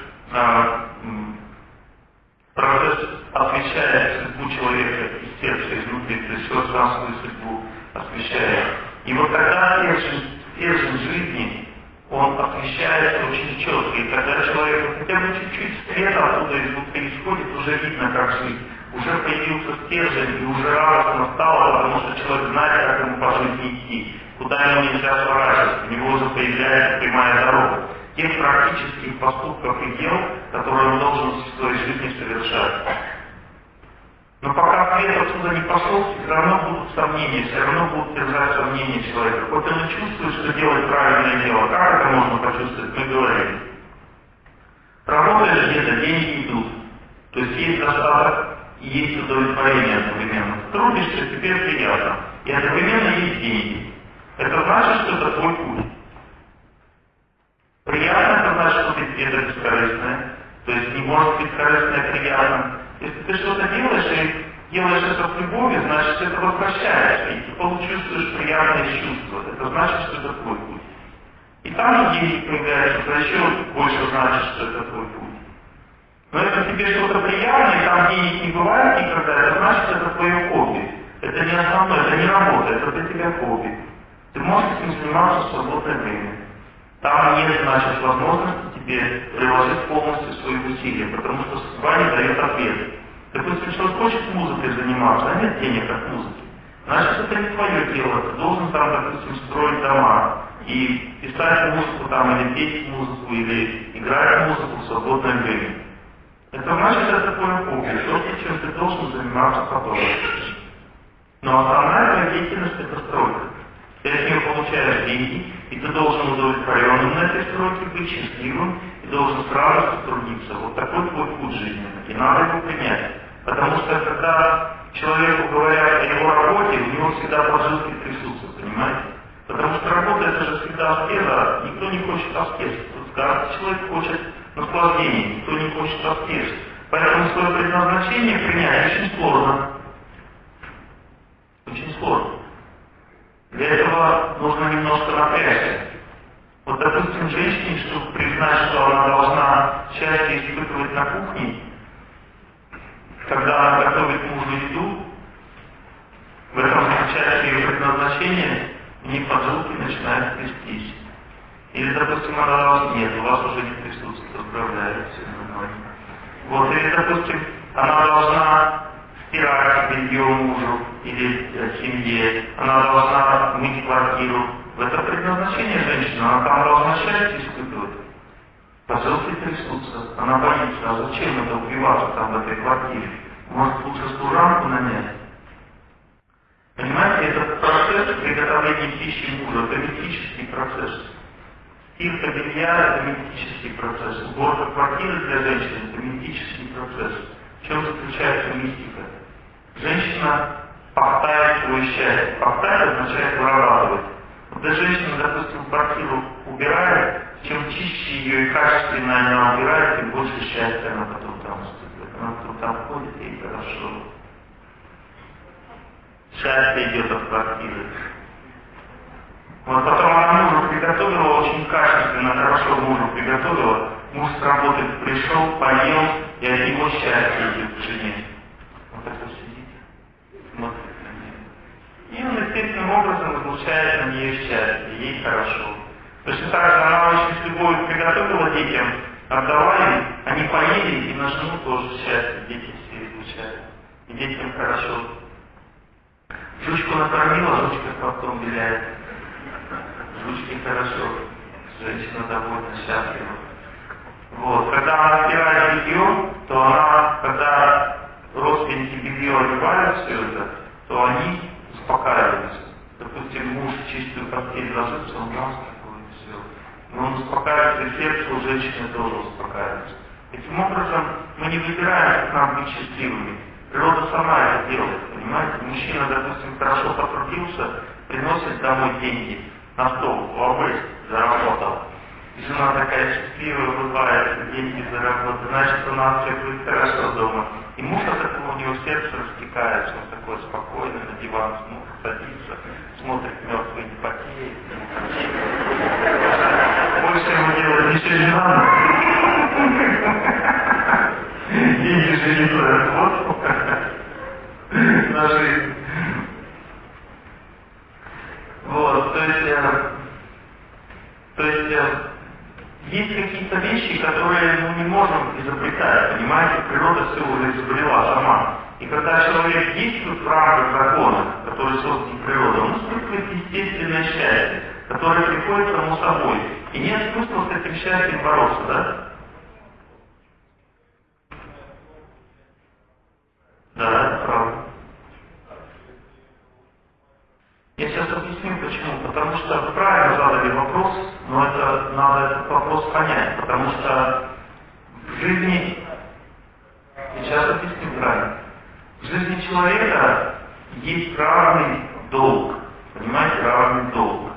процесс освещает судьбу человека из сердца, изнутри, то есть все сам свою судьбу освещает. И вот тогда стержень жизни, он освещается очень четко. И когда человек хотя бы чуть-чуть света оттуда изнутри исходит, уже видно, как жить. Уже появился стержень, и уже радостно стало, потому что человек знает, как ему по жизни идти. Куда ему нельзя сворачивать, у него уже появляется прямая дорога. Тех практических поступков и дел, которые он должен в своей жизни совершать. Но пока свет отсюда не пошел, все равно будут сомнения, все равно будут держать сомнения человека. Хоть он и чувствует, что делает правильное дело, как это можно почувствовать, мы говорим. Работаешь где-то, деньги идут. То есть есть достаток и есть удовлетворение одновременно. Трудишься, теперь приятно. И одновременно есть деньги. Это значит, что это твой путь. Приятно, это значит, что ты где-то бескорыстное. То есть не может быть корыстное приятно. Если ты что-то делаешь и делаешь это с любовью, значит, ты это возвращаешься, и ты чувствуешь приятные чувства. Это значит, что это твой путь. И там же деньги появляются, это еще больше значит, что это твой путь. Но если тебе что-то приятное, и там денег не бывает никогда, это значит, это твое хобби. Это не основное, это не работа, это для тебя хобби. Ты можешь этим заниматься в свободное время. Там нет, значит, возможности тебе приложить полностью свои усилия, потому что судьба не дает ответ. Допустим, человек хочет музыкой заниматься, а нет денег от музыки. Значит, это не твое дело. Ты должен там, допустим, строить дома и писать музыку там, или петь музыку, или играть музыку в свободное время. Это значит, это твое хобби, то, чем ты должен заниматься потом. Но основная твоя деятельность — это стройка. Ты от нее получаешь деньги, и ты должен удовлетворенным на этой стройке быть, счастливым, и должен с радостью трудиться. Вот такой твой путь жизненный, и надо его принять. Потому что когда человеку говорят о его работе, у него всегда поджилки трясутся, понимаете? Потому что работа — это же всегда аскеза, никто не хочет аскез. Каждый человек хочет наслаждения, никто не хочет аскез. Поэтому свое предназначение принять очень сложно. Очень сложно. Для этого нужно немножко напрячься. Вот, допустим, женщине, чтобы признать, что она должна счастье испытывать на кухне, когда она готовит мужу еду, в этом заключается ее предназначение, у нее поджилки начинают трястись. Или, допустим, она должна... Нет, у вас уже не трясутся, поздравляю, все нормально. Вот, или, допустим, она должна стирать белье мужу или семье, она должна мыть квартиру. Это предназначение женщины, она там должна счастье испытывать. Поджилки трясутся, она боится, а зачем это убиваться там в этой квартире? Может, лучше служанку нанять? Понимаете, этот процесс приготовления пищи мужа, это мистический процесс. Стирка белья — это мистический процесс. Уборка квартиры для женщины — это мистический процесс. В чем заключается мистика? Женщина пахтает свое счастье. Пахтает означает вырабатывать. Когда женщина, допустим, квартиру убирает, чем чище ее и качественнее она убирает, тем больше счастья она потом там испытывает. Она потом там ходит, ей хорошо. Счастье идет от квартиры. Вот потом она мужу приготовила, очень качественно, хорошо мужу приготовила. Муж с работы пришел, поел, и от него счастье идет к жене. Вот так вот сидит, смотрит на нее. И он естественным образом излучает на нее счастье, ей хорошо. Точно так же она очень с любовью приготовила детям, отдала им, они поели, и на жену тоже счастье, дети все излучают. И детям хорошо. Жучку накормила, жучка потом виляет. Жучке хорошо, женщина довольна, счастлива. Вот. Когда она стирает белье, то она, когда родственники белье одевают все это, то они успокаиваются. Допустим, муж в чистую постель ложится, он раз такой, все. Но он успокаивается, и сердце у женщины тоже успокаивается. Таким образом, мы не выбираем, как нам быть счастливыми. Природа сама это делает, понимаете? Мужчина, допустим, хорошо потрудился, приносит домой деньги. на стол, лобы заработал. И жена такая счастливая, улыбается, деньги заработали, значит, у нас все будет хорошо дома. И муж от этого у него сердце растекается, он такой спокойный, на диван садится, смотрит мертвые не потеет. Больше ему делать ничего не надо. Деньги же не стоят, вот на жизнь. Вот, то есть есть какие-то вещи, которые мы не можем изобретать, понимаете, природа все уже изобрела сама. И когда человек действует в рамках закона, который создан природой, он испытывает естественное счастье, которое приходит само собой. И нет смысла с этим счастьем бороться, да? Да, это правда. Я сейчас объясню почему. Потому что вы правильно задали вопрос, но это надо этот вопрос понять. Потому что в жизни, сейчас объясню правильно, в жизни человека есть равный долг. Понимаете, равный долг.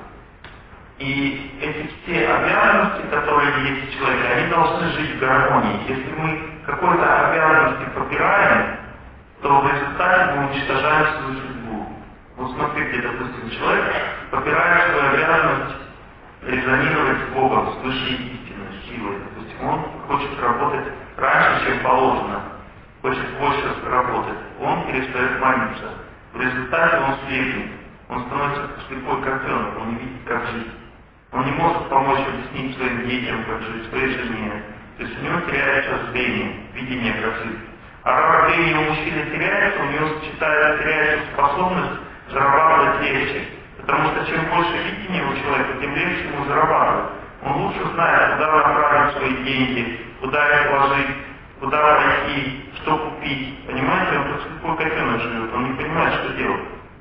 И эти все обязанности, которые есть у человека, они должны жить в гармонии. Если мы какой-то обязанности попираем, то в результате мы уничтожаем свою судьбу. Вот смотрите, допустим, человек попирает свою обязанность резонировать с Богом, с высшей истиной, силой. Допустим, он хочет работать раньше, чем положено, хочет больше работать. Он перестает молиться. В результате он слепнет. Он становится слепой котенок, он не видит, как жить. Он не может помочь объяснить своим детям, как жить, своей жене. То есть у него теряется зрение, видение, как жить. А когда зрение у мужчины теряется, у него теряется способность зарабатывать легче. Потому что чем больше видения у человека, тем легче ему зарабатывать. Он лучше знает, куда направить свои деньги, куда их вложить, куда пойти, что купить. Понимаете, он как слепой котенок живет, он не понимает, что делать.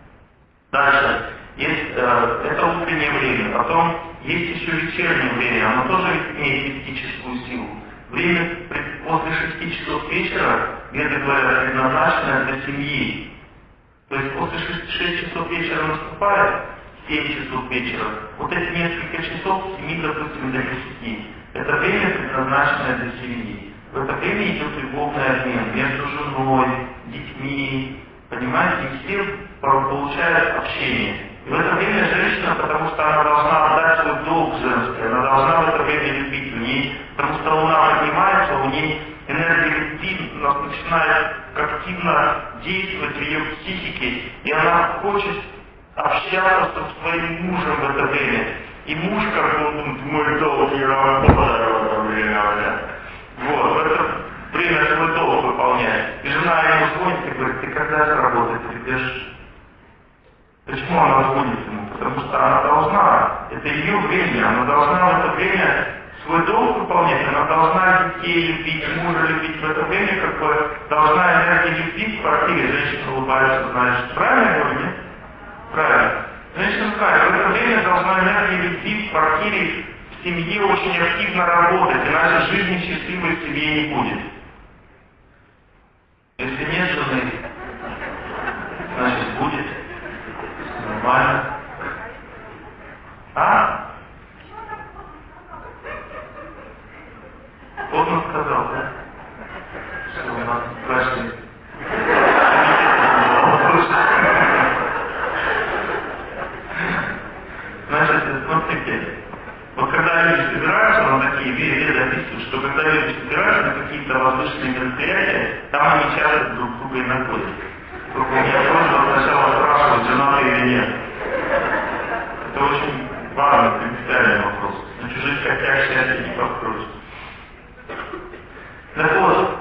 Дальше. Есть это утреннее время, потом есть еще вечернее время, оно тоже имеет мистическую силу. Время после 6 часов вечера, где-то говорят, предназначено для семьи. То есть после 6 часов вечера наступает, 7 часов вечера, вот эти несколько часов, с 7, допустим, до 10, это время предназначено для семьи. В это время идет любовный обмен между женой, детьми, понимаете, и все получают общение. И в это время женщина, потому что она должна отдать свой долг женский, она должна в это время любить, у ней, потому что луна поднимается, у ней энергия любви начинает активно действовать в ее психике, и она хочет общаться со своим мужем в это время. И муж, как бы, он думает, мой долг, я работаю в это время. Вот, в это время свой долг выполняет. И жена ему звонит и говорит, ты когда же работать придешь? Почему она звонит ему? Потому что она должна, это ее время, она должна в это время свой долг выполнять, она должна детей любить, мужа любить в это время, как бы должна энергию любви в квартире. Женщина улыбается, знаешь, правильно я говорю, нет? Правильно. Женщина знает, в это время должна энергия любви в квартире, в семье очень активно работать, иначе жизни счастливой в семье не будет. Если нет жены, значит будет. Нормально. А? Поздно сказал, да? Что у нас прошли. Значит, смотрите, вот когда люди собираются на такие веды описывают, что когда люди собираются на какие-то воздушные мероприятия, там они часто друг друга и находят. Только у меня просьба сначала спрашивать, жена ты или нет. Это очень важный, принципиальный вопрос. На чужих котях счастье не построишь. Так вот,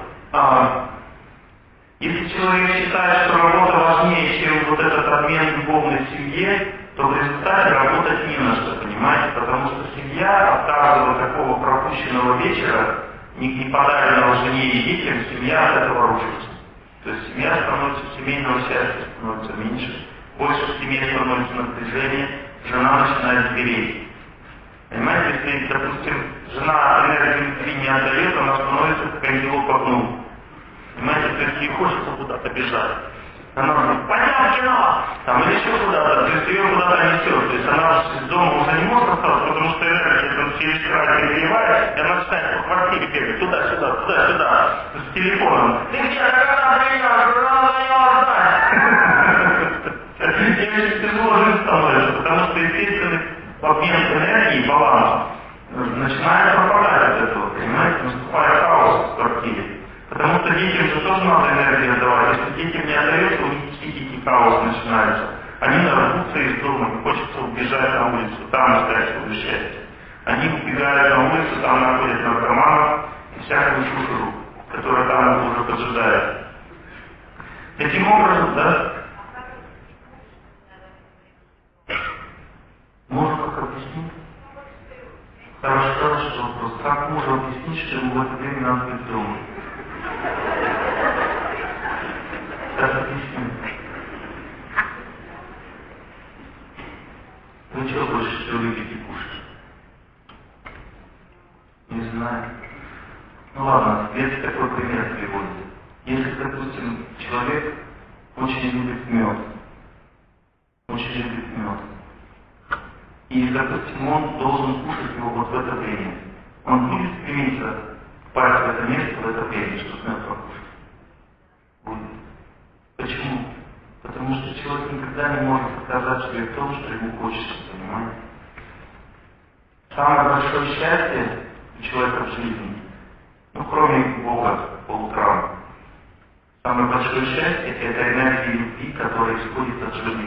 если человек считает, что работа важнее, чем вот этот обмен любовной в семье, то в результате работать не на что, понимаете? Потому что семья от каждого такого пропущенного вечера, не подаренного жене и детям, семья от этого рушится. То есть семья становится, семейного счастья становится меньше, больше в семье становится напряжение, жена начинает звереть. Понимаете, если, допустим, жена энергию любви не отдает, она становится как ангелок по окну. Понимаете, то есть ей хочется куда-то бежать. Она говорит, пойдем в кино! там или еще куда-то, то есть ее куда-то несет. То есть она из дома уже не может остаться, потому что энергия там через край перегревает, и она начинает по квартире бегать туда-сюда, туда-сюда, с телефоном. Ты где, когда приедешь, и очень тяжело жить становится, потому что естественный обмен энергии, баланс, начинает пропадать от этого, понимаете, наступает хаос в квартире. Потому что детям же тоже надо энергию отдавать. Если детям не отдается, у них психический хаос начинается. Они нарвутся из дома, им хочется убежать на улицу, там искать свое счастье. Они убегают на улицу, там находят наркоманов и всякую шушеру, которая там уже поджидает. Таким образом, да? Можно как объяснить? Хороший вопрос. Как можно объяснить, что ему в это время надо быть дома? Сейчас объясню. Вы что больше всего любите кушать? Не знаю. Ну ладно, здесь такой пример приводит. Если, допустим, человек очень любит мед, и, допустим, он должен кушать его вот в это время, он будет стремиться попасть в это место в это время, чтобы мед покушать. Будет. Почему? Потому что человек никогда не может отказать себе в том, что ему хочется, понимаете? Самое большое счастье у человека в жизни, ну кроме Бога по утрам, самое большое счастье — это энергия любви, которая исходит от жены.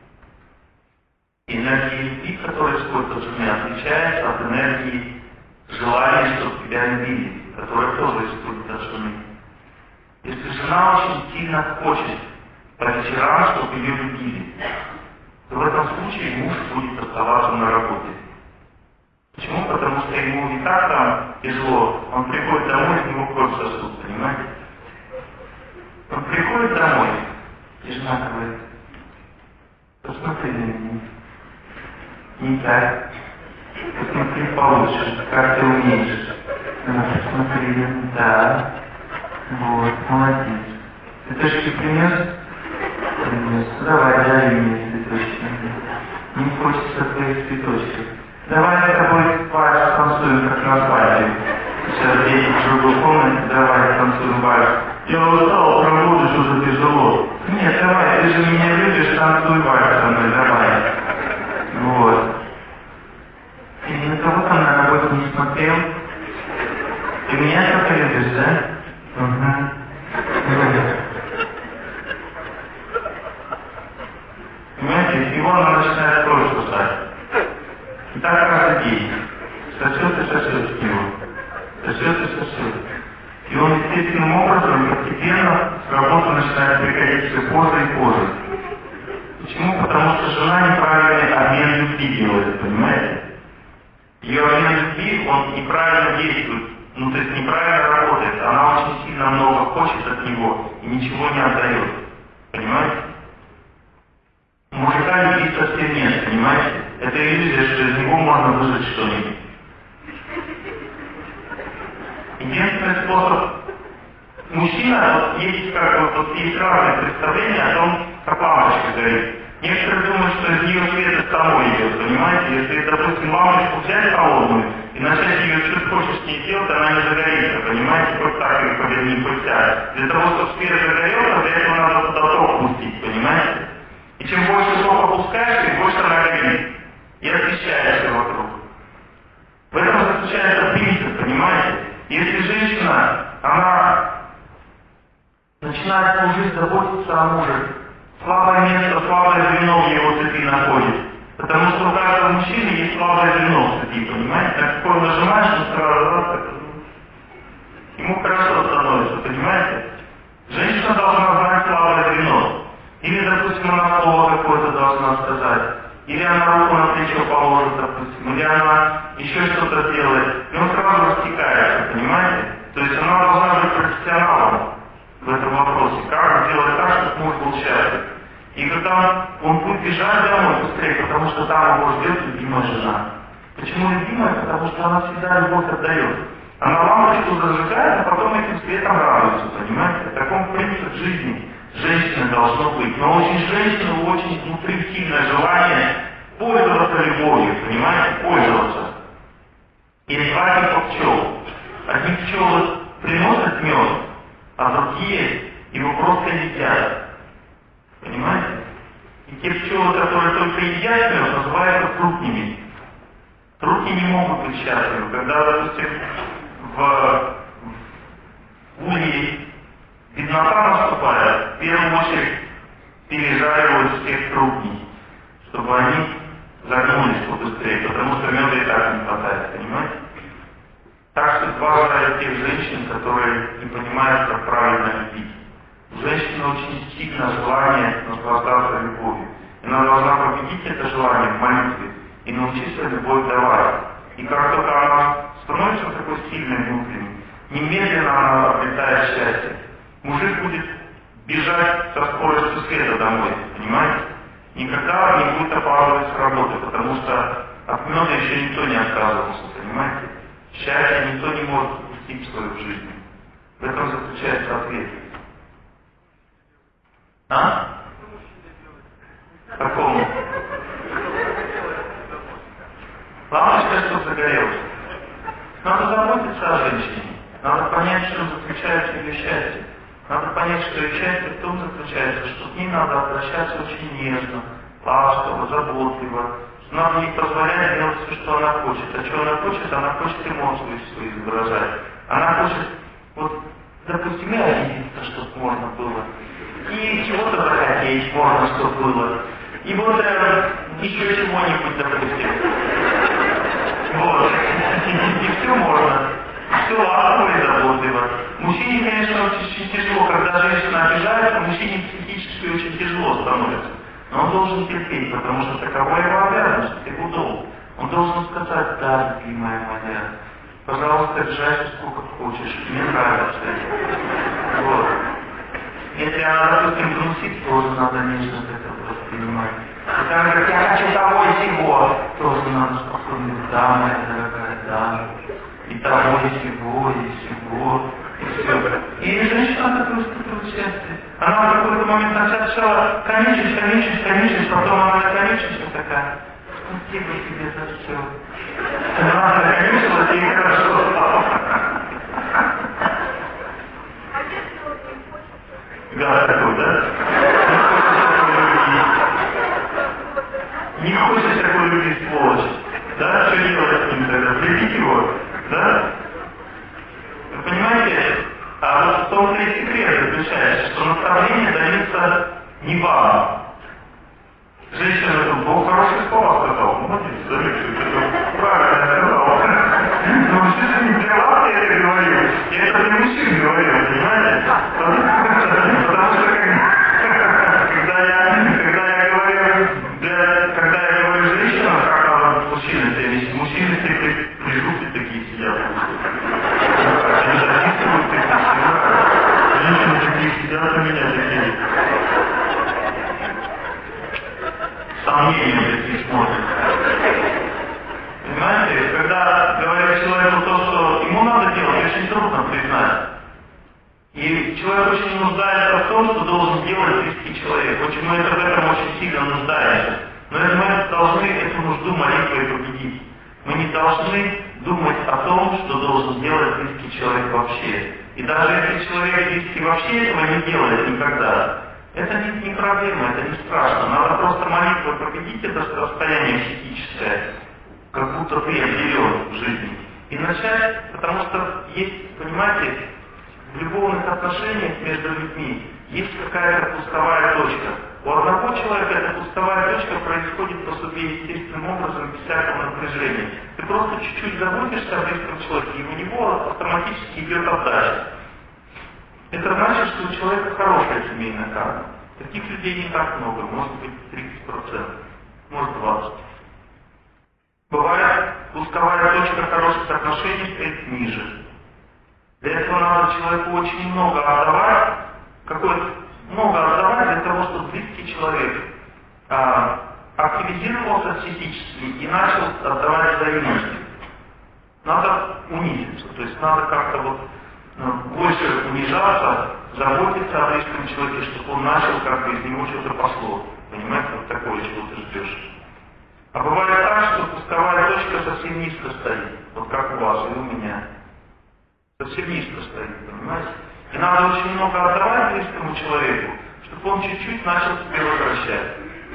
И энергия любви, которая исходит от жены, отличается от энергии желания, чтобы тебя любили, которая тоже исходит от жены. Если жена очень сильно хочет по вечерам, чтобы ее любили, то в этом случае муж будет оставаться на работе. Почему? Потому что ему и так там тяжело. Он приходит домой, и ему кровь сосут, понимаете? Он приходит домой, и жена говорит: посмотри на меня. Не так. Посмотри получше, как ты умеешь. Посмотри, да. Вот, молодец. Цветочки принес? Принес. Давай, дари мне цветочки. Не хочется твоих цветочков. Давай с тобой вальс танцуем, как на свадьбе. Сейчас дети в другой комнате, давай танцуем вальс. Я устал, проводишь уже тяжело. Нет, давай, ты же меня любишь, танцуй вальс со мной, давай. Вот. Ты на кого там на работе не смотрел? Ты меня только любишь, да? Угу. Понимаете, его она начинает кровь сосать. И так каждый день. Сосет и сосет его. Сосет и сосет. И он естественным образом постепенно с работы начинает приходить все позже и позже. Почему? Потому что жена неправильный обмен любви делает, понимаете? Ее обмен любви, он неправильно действует, ну то есть неправильно работает. Она очень сильно много хочет от него и ничего не отдает. Понимаете? У мужика любви совсем нет, понимаете? Это иллюзия, что из него можно выжать что-нибудь. Единственный способ мужчина, вот есть есть разные представления о том, как лампочка горит. Некоторые думают, что из нее свет самой идет, понимаете? Если, допустим, лампочку взять холодную и начать ее что хочешь с ней делать, она не загорится, понимаете? Просто так ее поверни пустя. Для того, чтобы свет загорелся, для этого надо туда ток пустить, понимаете? И чем больше тока пускаешь, тем больше она горит. И освещает все вокруг. В этом заключается принцип, понимаете? Если женщина, она начинает служить, заботиться о муже, слабое место, слабое звено в его цепи находит. Потому что у каждого мужчины есть слабое звено в цепи, понимаете? Так какое нажимаешь, он сразу ему хорошо становится, понимаете? Женщина должна знать слабое звено. Или, допустим, она слово какое-то должна сказать. Или она руку на плечо положит, допустим. Или она еще что-то делает. И он сразу растекается, понимаете? То есть она должна быть профессионалом в этом вопросе. Как сделать так, чтобы муж был счастлив. И когда он будет бежать домой быстрее, потому что там его ждет любимая жена. Почему любимая? Потому что она всегда любовь отдает. Она лампочку зажигает, а потом этим светом радуется, понимаете? Таком принцип жизни. женщины должно быть. Но очень женщину очень внутри сильное желание пользоваться любовью, понимаете, пользоваться. Есть два типа пчел. Одни пчелы приносят мед, а другие его просто едят. Понимаете? И те пчелы, которые только едят мед, называются трутнями. Трутни не могут быть счастливы. Когда, допустим, в улье беднота наступает, в первую очередь пережаривают всех трутней, чтобы они загнулись побыстрее, потому что меда и так не хватает, понимаете? Так судьба желает тех женщин, которые не понимают, как правильно любить. У женщины очень сильное желание наслаждаться любовью. Она должна победить это желание в молитве и научиться любовь давать. И как только она становится такой сильной внутренней, немедленно она обретает счастье. Мужик будет бежать со скоростью света домой, понимаете? Никогда не будет опаздывать с работы, потому что от меда еще никто не отказывался, понимаете? Счастье никто не может впустить в свою жизнь. В этом заключается ответ. А? Какому? Лампочка, что загорелась. Надо заботиться о женщине. Надо понять, в чем заключается ее счастье. Надо понять, что ее счастье в том заключается, что к ней надо обращаться очень нежно, ласково, заботливо. Надо ей позволять делать все, что она хочет. А что она хочет эмоции свои изображать. Она хочет, вот, допустим, и обидеться, чтобы можно было. И чего-то захотеть можно, чтобы было. И вот еще чего-нибудь, допустим. Вот. И все можно. Все ласково и заботливо. Мужчине, конечно, очень тяжело, когда женщина обижается, мужчине психически очень тяжело становится. Но он должен терпеть, потому что такова его обязанность, его долг. Он должен сказать: да, любимая моя, пожалуйста, обижайся сколько хочешь, мне нравится это. Вот. Если она, допустим, грустит, тоже надо нежно это воспринимать. Если она говорит: я хочу того и сего, тоже надо спокойно: да, моя дорогая, да. И того, и сего, и сего, и все. И женщина такое испытывает счастье. Она в какой-то момент сначала конечность, потом она конечность такая: спасибо тебе за все. Она закончилась, и хорошо стало. Да, такой, да? Не хочешь такой любить сволочь. Да, что делать с ним тогда? Прибить его? Да? Вы понимаете? А вот в том-то и секрет заключается, что наставление дается не вам. Женщина говорит: Бог хорошие слова сказал. Молодец, заметьте, это правильно сказал. Но мужчина не для вас я это говорю. Я это для мужчин говорю, понимаете? Потому что когда я говорю женщинам, как надо мужчины себя вести, мужчины все пришутки такие сидят. Они записывают такие, женщины такие сидят, у меня такие. Сомнения такие смотрят. Понимаете, когда говорят человеку то, что ему надо делать, очень трудно признать. И человек очень нуждается в том, что должен делать близкий человек. Мы в этом очень сильно нуждаемся. Но мы должны эту нужду молитвой победить. Мы не должны думать о том, что должен делать близкий человек вообще. И даже если человек близкий вообще этого не делает никогда, это не проблема, это не страшно. Надо просто молитвой победить это состояние психическое, как будто ты обделен в жизни. И начать, потому что есть, понимаете, в любовных отношениях между людьми есть какая-то пустовая точка. У одного человека эта пустовая точка происходит по себе естественным образом, без всякого напряжения. Ты просто чуть-чуть заботишься о близком человеке, и у него автоматически идет отдача. Это значит, что у человека хорошая семейная карма. Таких людей не так много, может быть 30%, может 20%. Бывает, пусковая точка хороших отношений стоит ниже. Для этого надо человеку очень много отдавать, много отдавать для того, чтобы близкий человек активизировался психически и начал отдавать взаимности. Надо унизиться, то есть надо как-то больше унижаться, заботиться о близком человеке, чтобы он начал как бы из него что-то пошло. Понимаете, вот такое, чего ты ждешь. А бывает так, что пусковая точка совсем низко стоит, вот как у вас и у меня. Совсем низко стоит, понимаете? И надо очень много отдавать близкому человеку, чтобы он чуть-чуть начал тебе возвращать.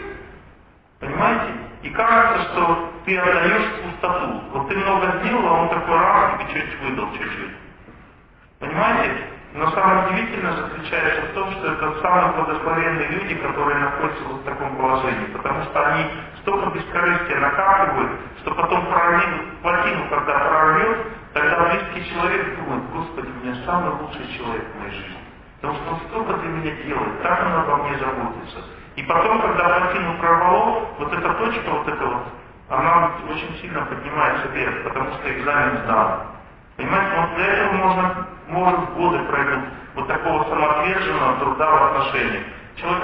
Понимаете? И кажется, что ты отдаешь в пустоту. Вот ты много сделал, а он такой раз тебе чуть-чуть выдал чуть-чуть. Понимаете? Но самое удивительное заключается в том, что это самые благословенные люди, которые находятся вот в таком положении. Потому что они столько бескорыстия накапливают, что потом плотину, когда прорвет, тогда близкий человек думает: Господи, у меня самый лучший человек в моей жизни. Потому что он столько для меня делает, так он обо мне заботится. И потом, когда плотину прорвало, вот эта точка, вот эта вот, она очень сильно поднимается вверх, потому что экзамен сдан. Понимаете, вот для этого может годы пройдут вот такого самоотверженного труда в отношениях. Человек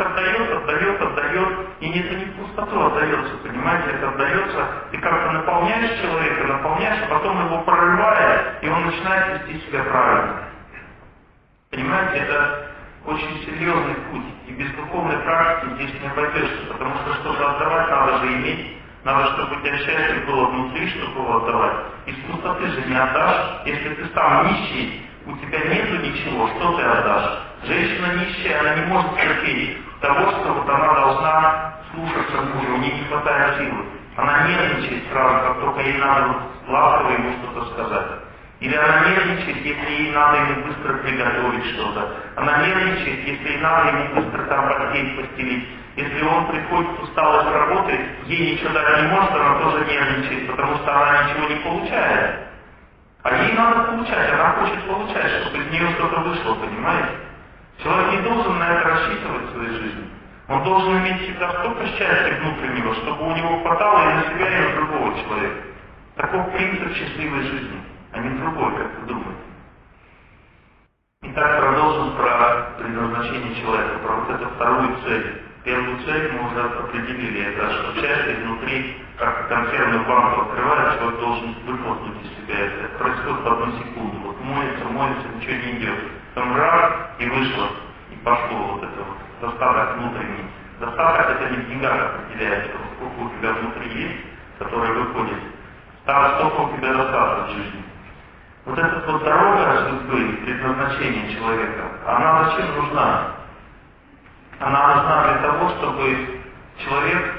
отдает, и это не в пустоту отдается, понимаете, это отдается, ты как-то наполняешь человека, а потом его прорывает, и он начинает вести себя правильно. Понимаете, это очень серьезный путь, и без духовной практики здесь не обойдешься, потому что чтобы отдавать, надо же иметь, надо, чтобы у тебя счастье было внутри, чтобы его отдавать. Из пустоты же не отдашь, если ты сам нищий, у тебя нету ничего, что ты отдашь? Женщина нищая, она не может терпеть того, что вот она должна слушаться мужа, у нее не хватает силы. Она нервничает сразу, как только ей надо вот ласково ему что-то сказать. Или она нервничает, если ей надо ему быстро приготовить что-то. Она нервничает, если ей надо ему быстро там постель постелить. Если он приходит усталый с работы, ей ничего дать не может, она тоже нервничает, потому что она ничего не получает. А ей надо получать, она хочет получать, чтобы из нее что-то вышло, понимаете? Человек не должен на это рассчитывать в своей жизни. Он должен иметь всегда столько счастья внутреннего, чтобы у него хватало и на себя, и на другого человека. Таков принцип счастливой жизни, а не другой, как вы думаете. Итак, продолжим про предназначение человека, про вот эту вторую цель. Первую цель мы уже определили, это что часть изнутри, как консервную банку открывает, человек должен выхлопнуть из себя. Это происходит в одну секунду. Вот моется, ничего не идет. Там раз и вышло, и пошло вот это вот достаток внутренний. Достаток это не в деньгах определяется, сколько у тебя внутри есть, которое выходит. Столько у тебя достаток в жизни. Вот эта вот дорога судьбы, предназначение человека, она зачем нужна? Она нужна для того, чтобы человек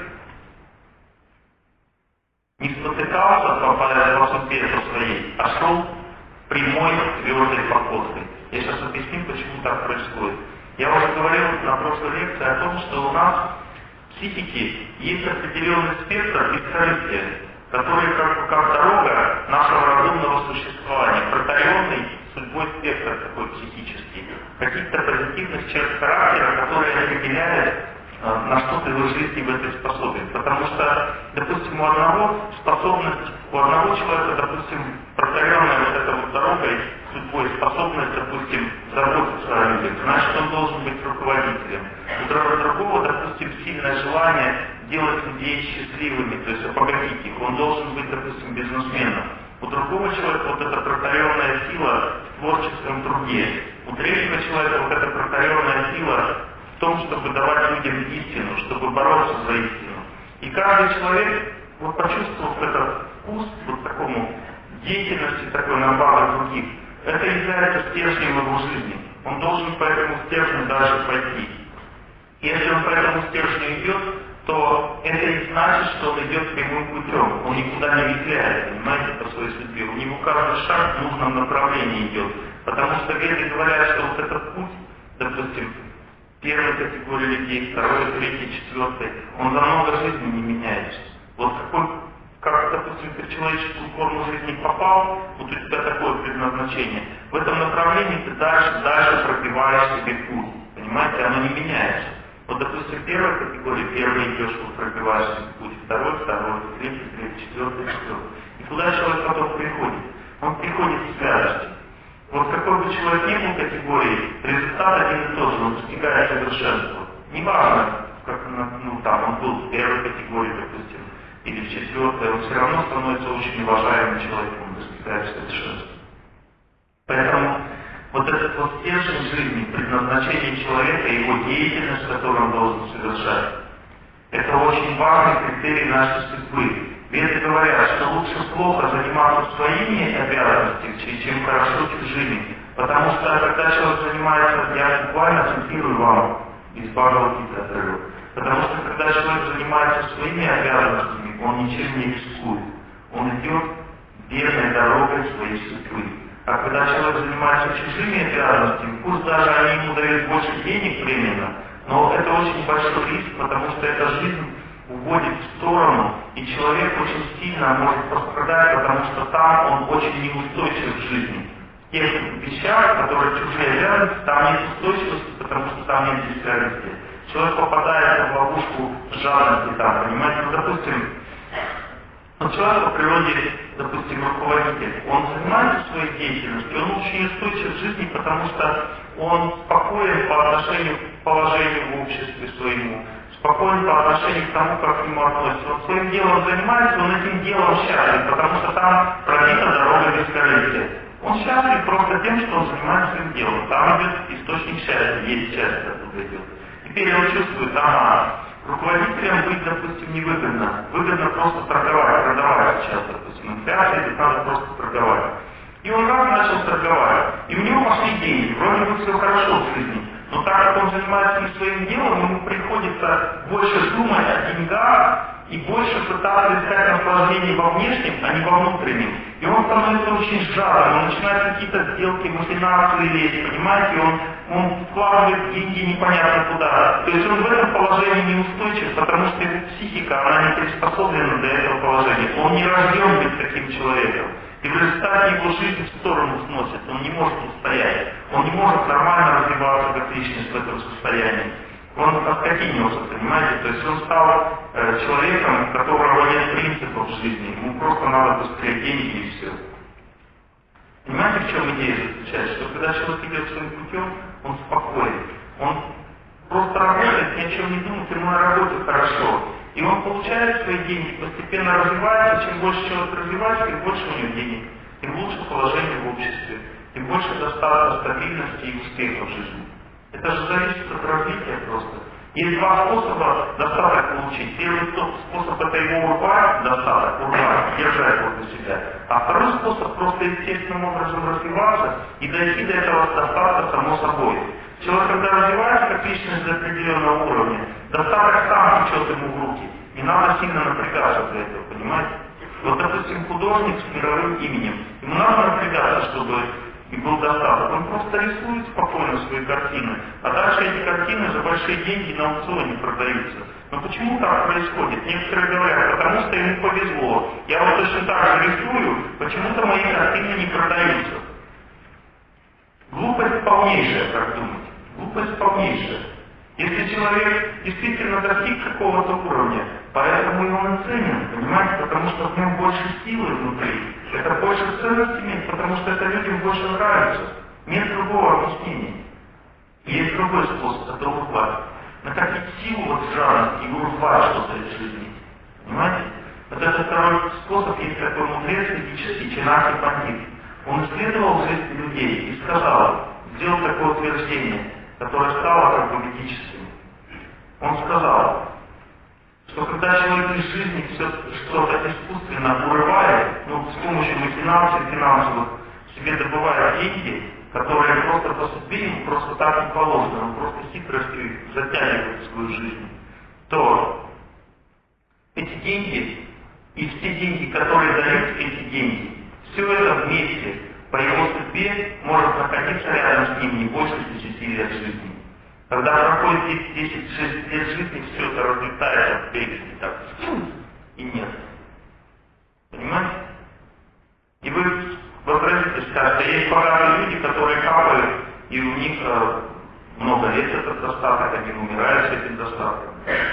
не спотыкался по судьбе своей, а шел прямой, твердой походкой. Я сейчас объясню, почему так происходит. Я уже говорил на прошлой лекции о том, что у нас в психике есть определенный спектр бескорыстия, который как дорога нашего разумного существования, протаренный судьбой спектр такой психический, каких-то позитивных черт характера, которые определяют, на что ты в жизни в этой способен. Потому что, допустим, у одного человека, допустим, протаренная вот эта вот дорогой судьбой способность, допустим, заботиться о людях, значит, он должен быть руководителем. У другого, допустим, сильное желание делать людей счастливыми, то есть обогатить их. Он должен быть, допустим, бизнесменом. У другого человека вот эта протаренная сила в творческом труде. У третьего человека вот эта протаренная сила в том, чтобы давать людям истину, чтобы бороться за истину. И каждый человек, вот почувствовав этот вкус вот такому деятельности, такой на благо других, это является стержнем его жизни. Он должен по этому стержню дальше пойти. И если он по этому стержню идет, то это и значит, что он идет прямым путем. Он никуда не вихляет, понимаете, по своей судьбе. У него каждый шаг в нужном направлении идет. Потому что веды говорят, что вот этот путь, допустим, первой категории людей, второй, третий, четвертый, он за много жизней не меняется. Вот как, допустим, ты в человеческую форму жизни попал, вот у тебя такое предназначение. В этом направлении ты дальше пробиваешь себе путь. Понимаете, оно не меняется. Вот, допустим, первая категория, первый идешь, вот пробиваешь себе путь, второй, третий, четвертый. И куда человек потом приходит? Он приходит в святости. Вот какой бы человек ни был категории, результат один и тот же, он достигает совершенства. Неважно, как он был в первой категории, допустим, или в четвертой, он все равно становится очень уважаемым человеком, он достигает совершенства. Поэтому Вот этот вот стержень жизни, предназначение человека, его деятельность, которую он должен совершать, это очень важный критерий нашей судьбы. Веды говорят, что лучше плохо заниматься своими обязанностями, чем хорошо чужими. Потому что когда человек занимается, я буквально цитирую вам из Бхагавад-гиты отрывок, потому что когда человек занимается своими обязанностями, он ничем не рискует. Он идет верной дорогой своей судьбы. А когда человек занимается чужими обязанностями, пусть даже они ему дают больше денег временно, но это очень большой риск, потому что эта жизнь уводит в сторону, и человек очень сильно может пострадать, потому что там он очень неустойчив в жизни. В тех вещах, которые чужие обязанности, там нет устойчивости, потому что там нет бескорыстия. Человек попадает в ловушку жадности там, понимаете? Ну, допустим, человек по природе, допустим, руководитель, он занимается своей деятельностью, он очень устойчив в жизни, потому что он спокоен по отношению к положению в обществе своему, спокоен по отношению к тому, как к нему относятся. Он своим делом занимается, он этим делом счастлив, потому что там пробита дорога бескорыстия. Он счастлив просто тем, что он занимается своим делом. Там идет источник счастья, есть счастье оттуда идет. Теперь он чувствует, руководителям быть, допустим, невыгодно. Выгодно просто продавать сейчас, допустим, инфляция, это надо просто торговать. И он раз начал торговать, и у него пошли деньги, вроде бы все хорошо в жизни. Но так как он занимается не своим делом, ему приходится больше думать о деньгах и больше пытаться искать наслаждение во внешнем, а не во внутреннем. И он становится очень жадным, он начинает какие-то сделки, махинации лезть, понимаете, он вкладывает деньги непонятно куда. То есть он в этом положении неустойчив, потому что его психика, она не приспособлена для этого положения. Он не рожден быть таким человеком. И в результате его жизнь в сторону сносит, он не может устоять, он не может нормально развиваться как личность в этом состоянии. Он оскотинился, понимаете, то есть он стал человеком, у которого нет принципов в жизни, ему просто надо быстрее деньги и все. Понимаете, в чем идея заключается? Что когда человек идет своим путем, он спокоен, он просто работает, ни о чем не думает, ему на работе хорошо. И он получает свои деньги, постепенно развивается, чем больше человек развивается, тем больше у него денег, тем лучше положение в обществе, тем больше достатка стабильности и успеха в жизни. Это же зависит от развития просто. Есть два способа достаток получить. Первый способ это его урвать, достаток, урвать, держать его для себя. А второй способ просто естественным образом развиваться и дойти до этого достатка само собой. Человек, когда развивается как личность до определенного уровня, достаток сам течет ему в руки. Не надо сильно напрягаться для этого, понимаете? Вот, допустим, художник с мировым именем. Ему надо напрягаться, чтобы и был достаток. Он просто рисует спокойно свои картины, а дальше эти картины за большие деньги на аукционе продаются. Но почему так происходит? Некоторые говорят, потому что ему повезло. Я вот точно так же рисую, почему-то мои картины не продаются. Глупость полнейшая, как думать. Глупость полнейшая. Если человек действительно достиг какого-то уровня, поэтому и он и ценен, понимаете, потому что в нем больше силы внутри. Это больше ценности имеет, потому что это людям больше нравится. Нет другого объяснения. Есть другой способ, это урвать. Накопить силу вот в жадности и урвать что-то из жизни. Понимаете? Вот это второй способ, есть такой мудрец ведический, Чинаки Пандит. Он исследовал жизнь людей и сделал такое утверждение, которое стало как бы ведическим. Он сказал, что когда человек из жизни все что-то искусственно урывает, с помощью махинаций финансовых себе добывает деньги, которые просто по судьбе ему просто так не положено, он просто хитростью затягивает свою жизнь, то эти деньги и все деньги, которые дают эти деньги, все это вместе по его судьбе может находиться рядом с ним не больше 10 лет жизни. Когда проходит 10 лет жизни, все это разлетается в перечне, так, и нет. Понимаете? И вы возразите, скажете, есть богатые люди, которые капают, и у них много лет этот достаток, они умирают с этим достатком.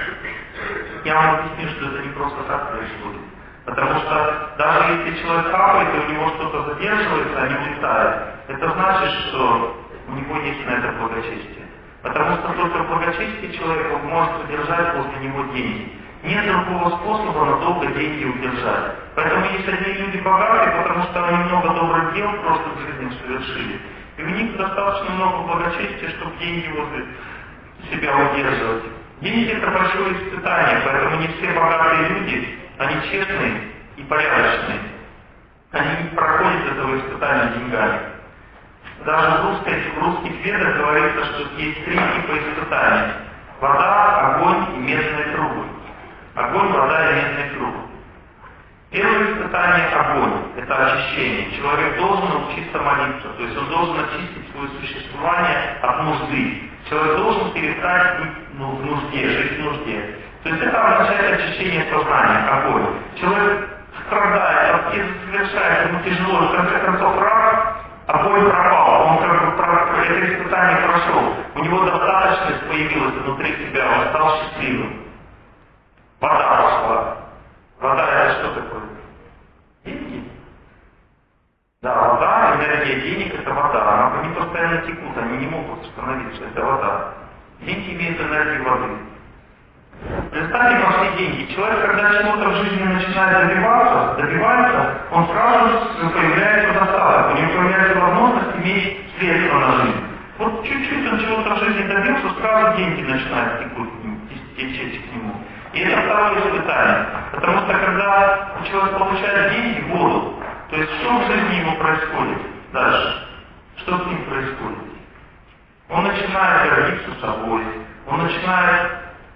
Я вам объясню, что это не просто так происходит. Потому что даже если человек капает, и у него что-то задерживается, а не улетает, это значит, что у него есть на это благочестие. Потому что только благочестие человека может удержать возле него деньги. Нет другого способа надолго деньги удержать. Поэтому есть одни люди богатые, потому что они много добрых дел просто в жизни совершили. И у них достаточно много благочестия, чтобы деньги возле себя удерживать. Деньги — это большое испытание, поэтому не все богатые люди, они честные и порядочные. Они не проходят этого испытания деньгами. Даже в русских ведах говорится, что есть 3 типа испытаний. Вода, огонь и медные трубы. Огонь, вода и медные трубы. Первое испытание — огонь. Это очищение. Человек должен научиться молиться. То есть он должен очистить свое существование от нужды. Человек должен перестать в нужде, жить в нужде. То есть это означает очищение сознания, огонь. Человек страдает, аскеза совершает, ему тяжело, в конце концов раз, огонь пропал. Он это испытание прошел. У него достаточность появилась внутри себя, он стал счастливым. Вода пошла. Вода — это что такое? Деньги. Да, вода, энергия денег — это вода. Они постоянно текут, они не могут остановиться. Это вода. Деньги имеют энергию воды. Представьте, пошли деньги. Человек, когда чего-то в жизни начинает добивается, он сразу же появляется достаток. У него появляется возможность иметь средства на жизнь. Вот чуть-чуть он чего-то в жизни добился, сразу деньги начинают течь к нему. И это второе испытание. Потому что когда человек получает деньги, воду, то есть что в жизни ему происходит дальше? Что с ним происходит? Он начинает гордиться собой, он начинает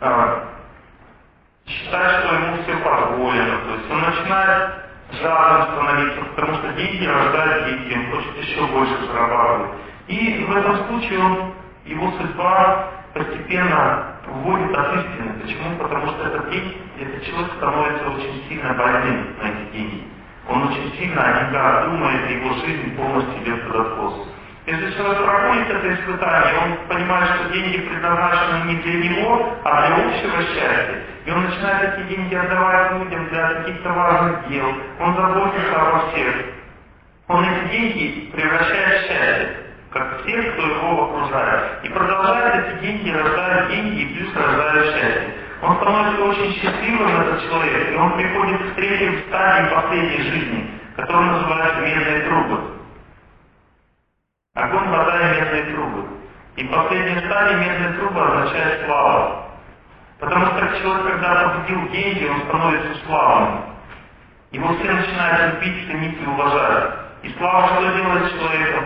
считать, что ему все позволено, то есть он начинает жадным становиться, потому что деньги рождают деньги, он хочет еще больше зарабатывать. И в этом случае его судьба постепенно вводит от истины. Почему? Потому что этот человек становится очень сильно больным на эти деньги. Он очень сильно о деньгах думает, и его жизнь полностью идет под откос. Если человек проходит это испытание, он понимает, что деньги предназначены не для него, а для общего счастья. И он начинает эти деньги отдавать людям для каких-то важных дел. Он заботится обо всех. Он эти деньги превращает в счастье, как всех, кто его окружает. И продолжает эти деньги, рождают деньги и плюс рождают счастье. Он становится очень счастливым, этот человек, и он приходит к третьей стадии последней жизни, которая называется медные трубы. Огонь, вода и медные трубы. И последняя стадия медные трубы означает слава. Потому что человек, когда победил деньги, он становится славным. Его все начинают любить, ценить и уважать. И слава что делает с человеком?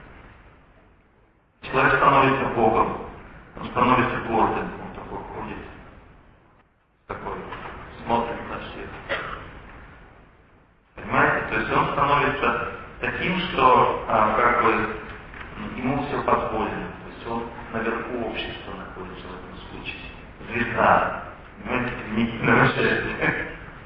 Человек становится Богом. Он становится гордым. Он такой ходит, такой, смотрит на всех. Понимаете? То есть он становится таким, что ему все позволено. То есть он наверху общества находится в этом случае. Звезда. Понимаете, внительного счастья.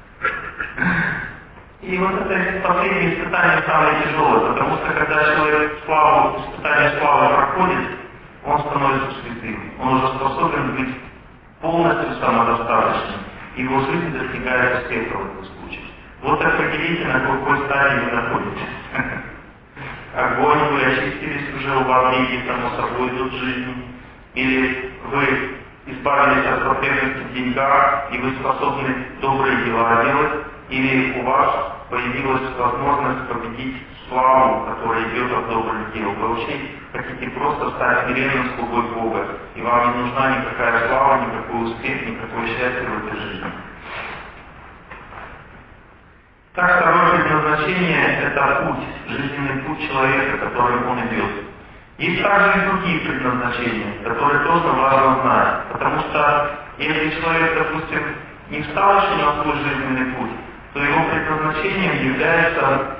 И вот это последнее испытание самое тяжелое, потому что когда человек испытание славы проходит, он становится святым. Он уже способен быть полностью самодостаточным. Его жизнь достигает успеха в этом случае. Вот определите, на какой стадии вы находитесь. Огонь, вы очистились уже, у вас деньги, само собой, идут в жизни. Или вы избавились от потребности в деньгах, и вы способны добрые дела делать. Или у вас появилась возможность победить славу, которая идет от добрых дел. Вы вообще хотите просто стать смиренным слугой Бога, и вам не нужна никакая слава, никакой успех, никакое счастье в этой жизни. Так, второе предназначение – это путь, жизненный путь человека, которым он идет. Есть также и другие предназначения, которые тоже важно знать, потому что если человек, допустим, не встал еще на свой жизненный путь, то его предназначением является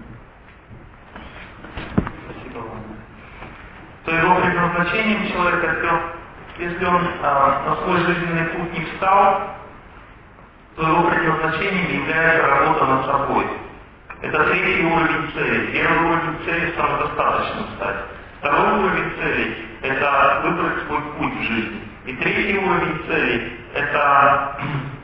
человека, если он на свой жизненный путь не встал, то его предназначением является работа над собой. Это третий уровень цели. Первый уровень цели – самодостаточным стать. Второй уровень цели – это выбрать свой путь в жизни. И третий уровень цели – это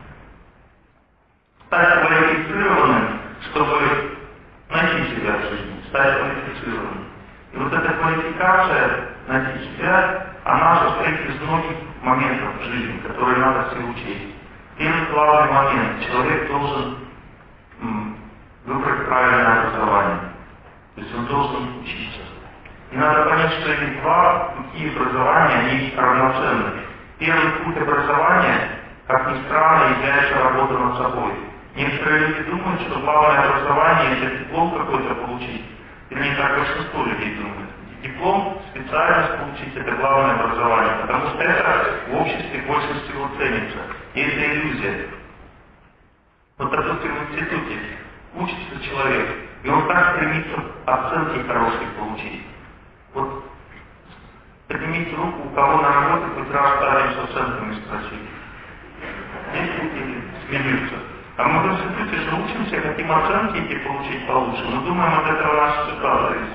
стать квалифицированным, чтобы найти себя в жизни, стать квалифицированным. И вот эта квалификация найти себя, она состоит из многих моментов в жизни, которые надо все учесть. Первый главный момент – человек должен выбрать правильное образование. То есть он должен учиться. И надо понять, что эти два пути образования, они равноценны. Первый путь образования, как ни странно, является работа над собой. Некоторые люди думают, что главное образование — это диплом какой-то получить. Вернее, так большинство людей думают. Диплом, специальность получить — это главное образование, потому что это в обществе больше всего ценится. И это иллюзия. Вот, допустим, в институте учится человек, и он так стремится оценки хорошие получить. Вот поднимите руку, у кого на работе хоть раз стали с оценками спросить. Есть люди смеются. А мы в институте же учимся, хотим оценки эти получить получше. Мы думаем, от этого наша судьба зависит.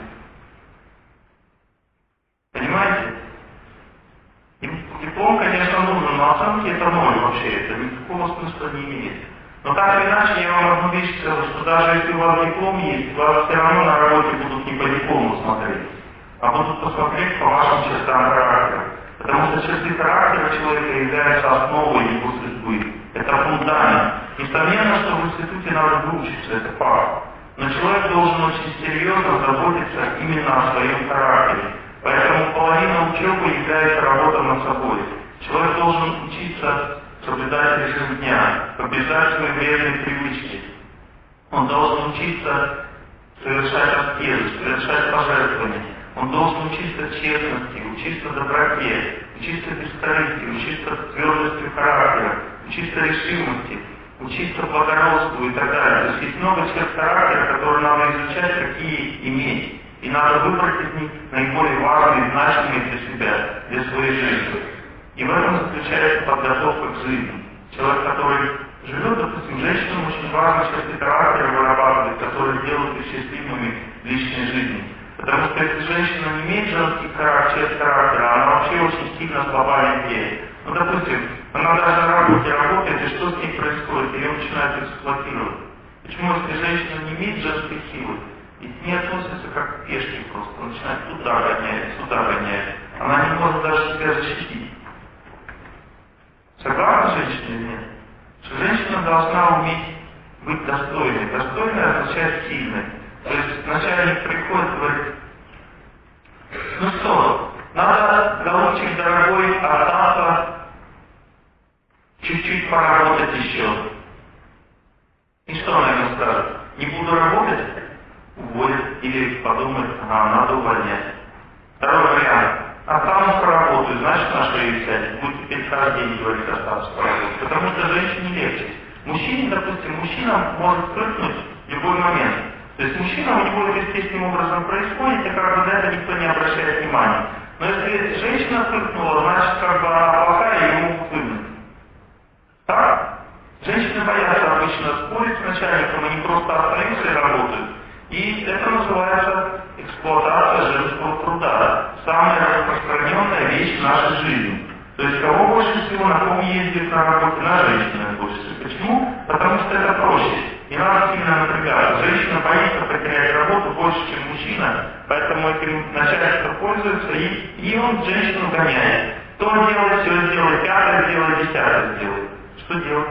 Понимаете? И диплом, конечно, нужен, но оценки это ноль вообще, это никакого смысла не имеет. Но так или иначе, я вам одну вещь скажу, что даже если у вас диплом есть, вас все равно на работе будут не по диплому смотреть, а будут посмотреть по вашим чертам характера. Потому что черты характера человека являются основой его судьбы. Это фундамент. Несомненно, что в институте надо выучиться, это факт. Но человек должен очень серьезно заботиться именно о своем характере. Поэтому половина учебы является работа над собой. Человек должен учиться соблюдать режим дня, побеждать свои вредные привычки. Он должен учиться совершать аскезы, совершать пожертвования. Он должен учиться честности, учиться доброте, учиться бескорыстию, учиться твердости характера, учиться решимости, учиться благородству и так далее. То есть есть много черт характера, которые надо изучать, какие иметь. И надо выбрать из них наиболее важные, значимые для себя, для своей жизни. И в этом заключается подготовка к жизни. Человек, который живет, допустим, женщинам очень важно черты характера вырабатывать, которые делают их счастливыми в личной жизни. Потому что если женщина не имеет женский черт характера, она вообще очень сильно слаба везде. Ну, допустим, она даже на работе работает, и что с ней происходит? Ее начинают эксплуатировать. Почему, если женщина не имеет женской силы, и к ней относятся как к пешке просто, начинает туда гонять, сюда гонять. Она не может даже себя защитить. Согласны женщина или нет? Что женщина должна уметь быть достойной. Достойной означает сильной. То есть начальник приходит и говорит: ну что, надо, голубчик дорогой, остаться, чуть-чуть поработать еще. И что она ему скажет? Не буду работать? Уволит или подумает: ага, надо увольнять. Второй вариант. Останусь поработаю, значит, на шею сядет. Будет теперь каждый день говорить: останусь поработать. Потому что женщине легче. Мужчине, допустим, мужчина может прыгнуть в любой момент. То есть мужчина, у него это естественным образом происходит, и как бы на это никто не обращает внимания. Но если женщина прыгнула, значит, как бы она плохая, и его могут выгнать. Так? Женщины боятся обычно спорить с начальником, они просто остаются и работают. И это называется эксплуатация женского труда. Самая распространенная вещь в нашей жизни. То есть кого больше всего, на ком ездит на работе? На женщинах больше всего. Почему? Потому что это проще. Не надо сильно напрягаться. Женщина боится потерять работу больше, чем мужчина, поэтому этим начальство пользуется, и он женщину гоняет. То делает, все сделает, пятое сделает, десятое сделает. Что делать?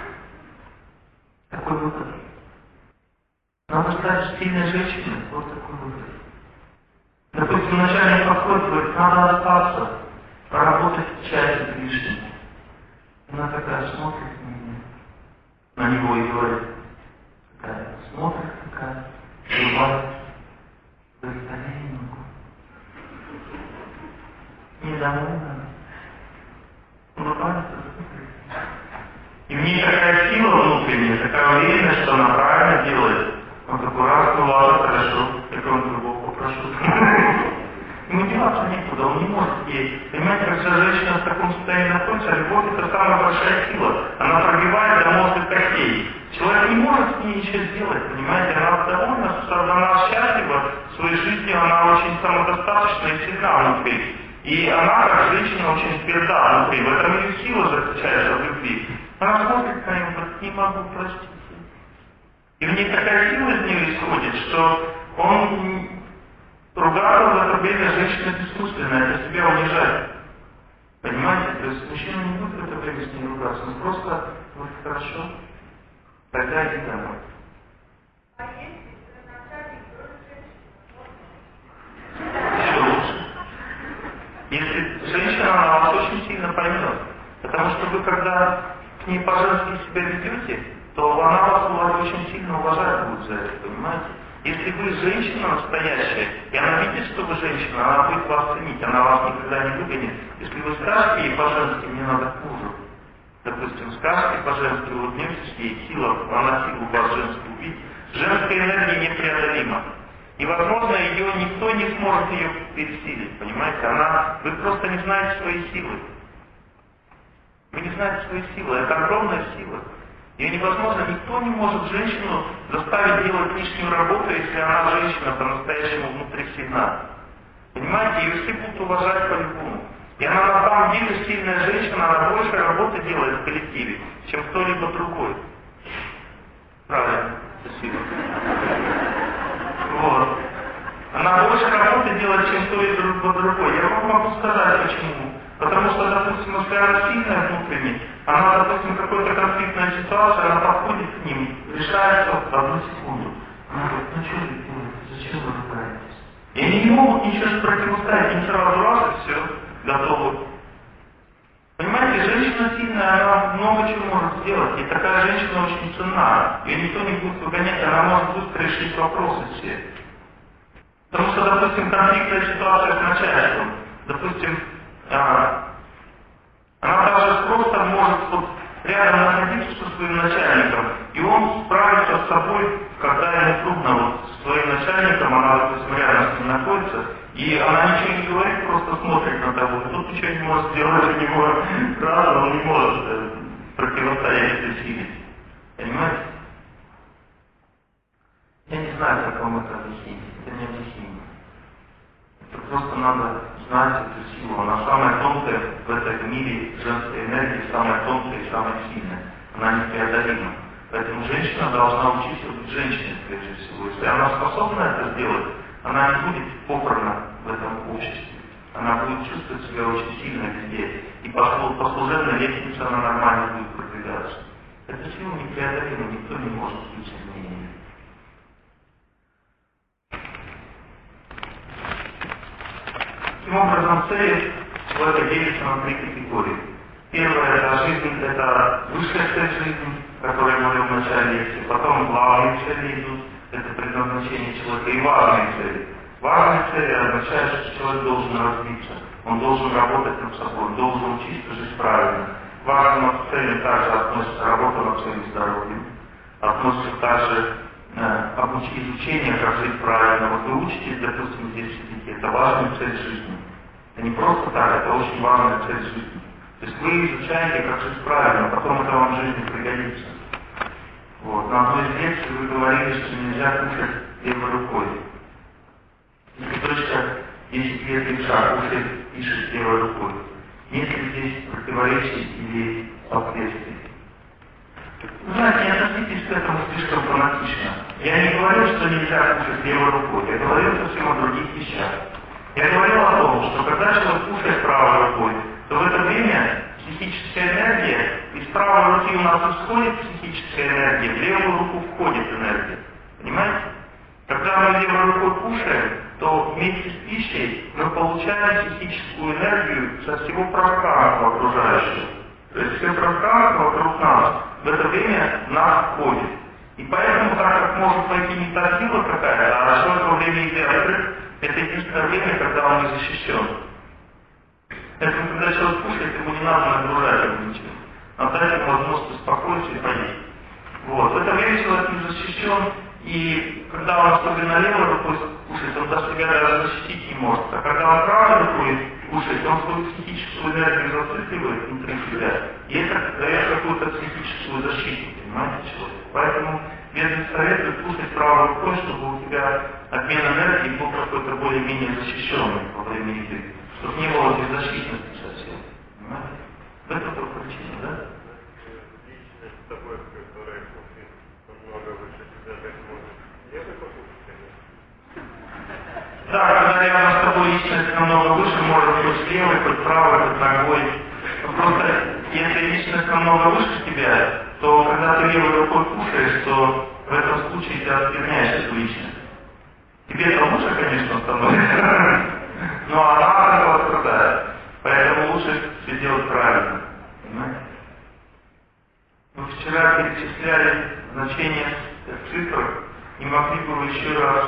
Какой выход? Надо стать сильной женщиной. Вот такой выход. Допустим, начальник подходит и говорит: надо остаться, поработать часик лишний. Она такая смотрит на него и говорит: такая, смотрит такая, улыбается, говорит: а я не могу. Недовольна. Улыбается, смотрит. И в ней такая сила внутренняя, такая уверенность, что она правильно делает. Он такой: раз, ну ладно, хорошо, я кого-нибудь другого попрошу. Ему деваться некуда, он не может ей. Понимаете, когда женщина в таком состоянии находится, любовь — это самая большая сила. Она пробивает до мозга костей. Человек не может с ней ничего сделать, понимаете? Она довольна, она счастлива, в своей жизни она очень самодостаточна и сильна внутри. И она, как женщина, очень тверда внутри. В этом ее сила заключается в любви. Она смотрит на него и говорит: не могу, простите. И в ней такая сила из нее исходит, что он ругаться в это время женщина бессмысленно, это себя унижает. Понимаете? То есть мужчина не будет в это время с ней ругаться, он просто говорит: хорошо, тогда иди домой. А если начальник тоже женщина? Все, Если женщина, она вас очень сильно поймет. Потому что вы, когда к ней по-женски себя ведете, то она вас очень сильно уважать будет за это, понимаете? Если вы женщина настоящая, и она видит, что вы женщина, она будет вас ценить, она вас никогда не выгонит. Если вы скажете ей по-женски, мне надо к мужу, допустим, скажете по-женски, улыбнетесь ей, сила, она силу вас женскую увидит, женская энергия непреодолима. И, возможно, ее никто не сможет ее пересилить, понимаете? Вы просто не знаете своей силы. Вы не знаете своей силы, это огромная сила. Ее невозможно, никто не может женщину заставить делать лишнюю работу, если она женщина по-настоящему внутри сильна. Понимаете, ее все будут уважать по-любому. И она на самом деле сильная женщина, она больше работы делает в коллективе, чем кто-либо другой. Правильно, спасибо. Вот. Она больше работы делает, чем кто-либо другой. Я вам могу сказать почему. Потому что, допустим, если она сильная внутренне, она, допустим, какая-то конфликтная ситуация, она подходит к ним, решается в одну секунду. Она говорит, ну что вы делаете, зачем вы ругаетесь? И они не могут ничего противостоять, им сразу раз и все, готовы. Понимаете, женщина сильная, она много чего может сделать, и такая женщина очень ценна. Ее никто не будет выгонять, она может быстро решить вопросы все. Потому что, допустим, конфликтная ситуация с начальством, допустим, она даже просто может вот рядом находиться со своим начальником, и он справится с собой, когда ему трудно вот с своим начальником, она, допустим, рядом с ним находится, и она ничего не говорит, просто смотрит на того, и тут ничего не может сделать, у него сразу он не может противостоять этой силе. Понимаете? Я не знаю, как вам это объяснить, это не объяснимо. Это просто надо знать эту силу. Она самая тонкая в этом мире женской энергии, самая тонкая и самая сильная. Она непреодолима. Поэтому женщина должна учиться быть женщиной, прежде всего. Если она способна это сделать, она не будет попрана в этом обществе. Она будет чувствовать себя очень сильно везде. И по служебной лестнице она нормально будет продвигаться. Эта сила непреодолима, никто не может быть сильнее. Таким образом, цели человека делятся на три категории. Первая это жизнь, это высшая цель жизни, которую я говорил в начале лекции. Потом главные цели идут, это предназначение человека, и важные цели. Важные цели означают, что человек должен развиться, он должен работать над собой, он должен учиться жить правильно. Важным целям также относится работа над своим здоровьем, относится также изучение, как жить правильно. Вот вы учитесь, допустим, здесь сидите, это важная цель жизни. Это не просто так, это очень важная цель жизни. То есть вы изучаете, как жить правильно, потом это вам в жизни пригодится. Вот. На одной из лекций вы говорили, что нельзя кушать левой рукой. Если дочка 10 лет левша кушает, пишет левой рукой. Нет ли здесь противоречий или последствий? Вы знаете, не относитесь к этому слишком фанатично. Я не говорю, что нельзя кушать левой рукой, я говорю совсем о других вещах. Я говорил о том, что когда человек кушает правой рукой, то в это время психическая энергия, из правой руки у нас исходит психическая энергия, в левую руку входит энергия. Понимаете? Когда мы левой рукой кушаем, то вместе с пищей мы получаем психическую энергию со всего пространства окружающего. То есть все пространство вокруг нас в это время в нас входит. И поэтому, так как может пойти не та сила какая-то, а человек во время еды открыт, это единственное время, когда он не защищен. Поэтому, когда человек кушает, ему не надо нагружать его ничем. Надо дать ему возможность успокоиться и поесть. Вот. В это время человек не защищен, и когда он особенно левой рукой кушает, он себя даже защитить не может. А когда он правой рукой кушает, он свою психическую энергию зацикливает внутри себя. И это дает какую-то психическую защиту, понимаете, человек. Поэтому медленно советует кушать правой рукой, чтобы у тебя обмен энергии был какой-то более-менее защищенный во время еды. Чтобы не было беззащитности совсем. Понимаете? В этом только причина, да? Личность такой, которая кушает намного выше себя, так может нет покушать, конечно. Да, когда рядом с тобой личность намного выше, может быть левой, хоть правой, хоть ногой. Но просто если личность намного выше тебя, то когда ты левой рукой кушаешь, то в этом случае ты оскверняешь эту личность. Тебе это лучше, конечно, становится. Но она от этого страдает. Поэтому лучше все делать правильно. Понимаете? Мы вчера перечисляли значения цифр и могли бы вы еще раз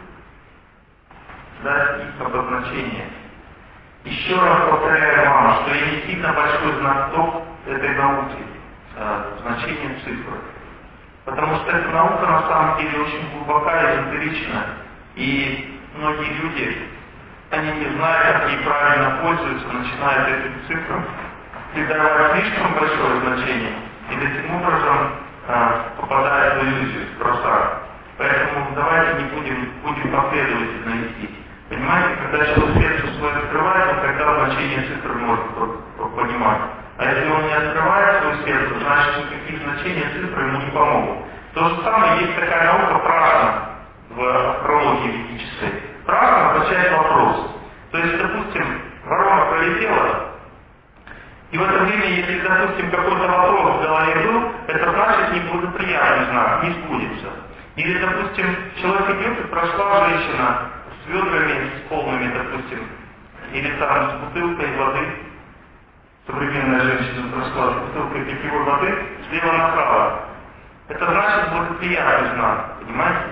дать их обозначение. Еще раз повторяю вам, что я не сильно большой знаток этой науки, значения цифр. Потому что эта наука на самом деле очень глубока и эзотерична. И многие люди, они не знают, как ей правильно пользуются, начинают этим цифрам придавать слишком большое значение и таким образом попадают в иллюзию, в просак. Поэтому давайте не будем последовательно вести. Понимаете, когда человек сердце свое открывает, он тогда значение цифр может понимать. А если он не открывает свое сердце, значит никаких значений цифры ему не помогут. То же самое, есть такая наука прашна в астрологии ведической. Прашна означает вопрос. То есть, допустим, ворона пролетела, и в это время, если, допустим, какой-то вопрос в голове был, это значит неблагоприятный знак, не сбудется. Или, допустим, человек идет и прошла женщина с ведрами, с полными, допустим, или там с бутылкой воды, современная женщина прошла с бутылкой питьевой воды слева направо. Это значит благоприятный знак, понимаете?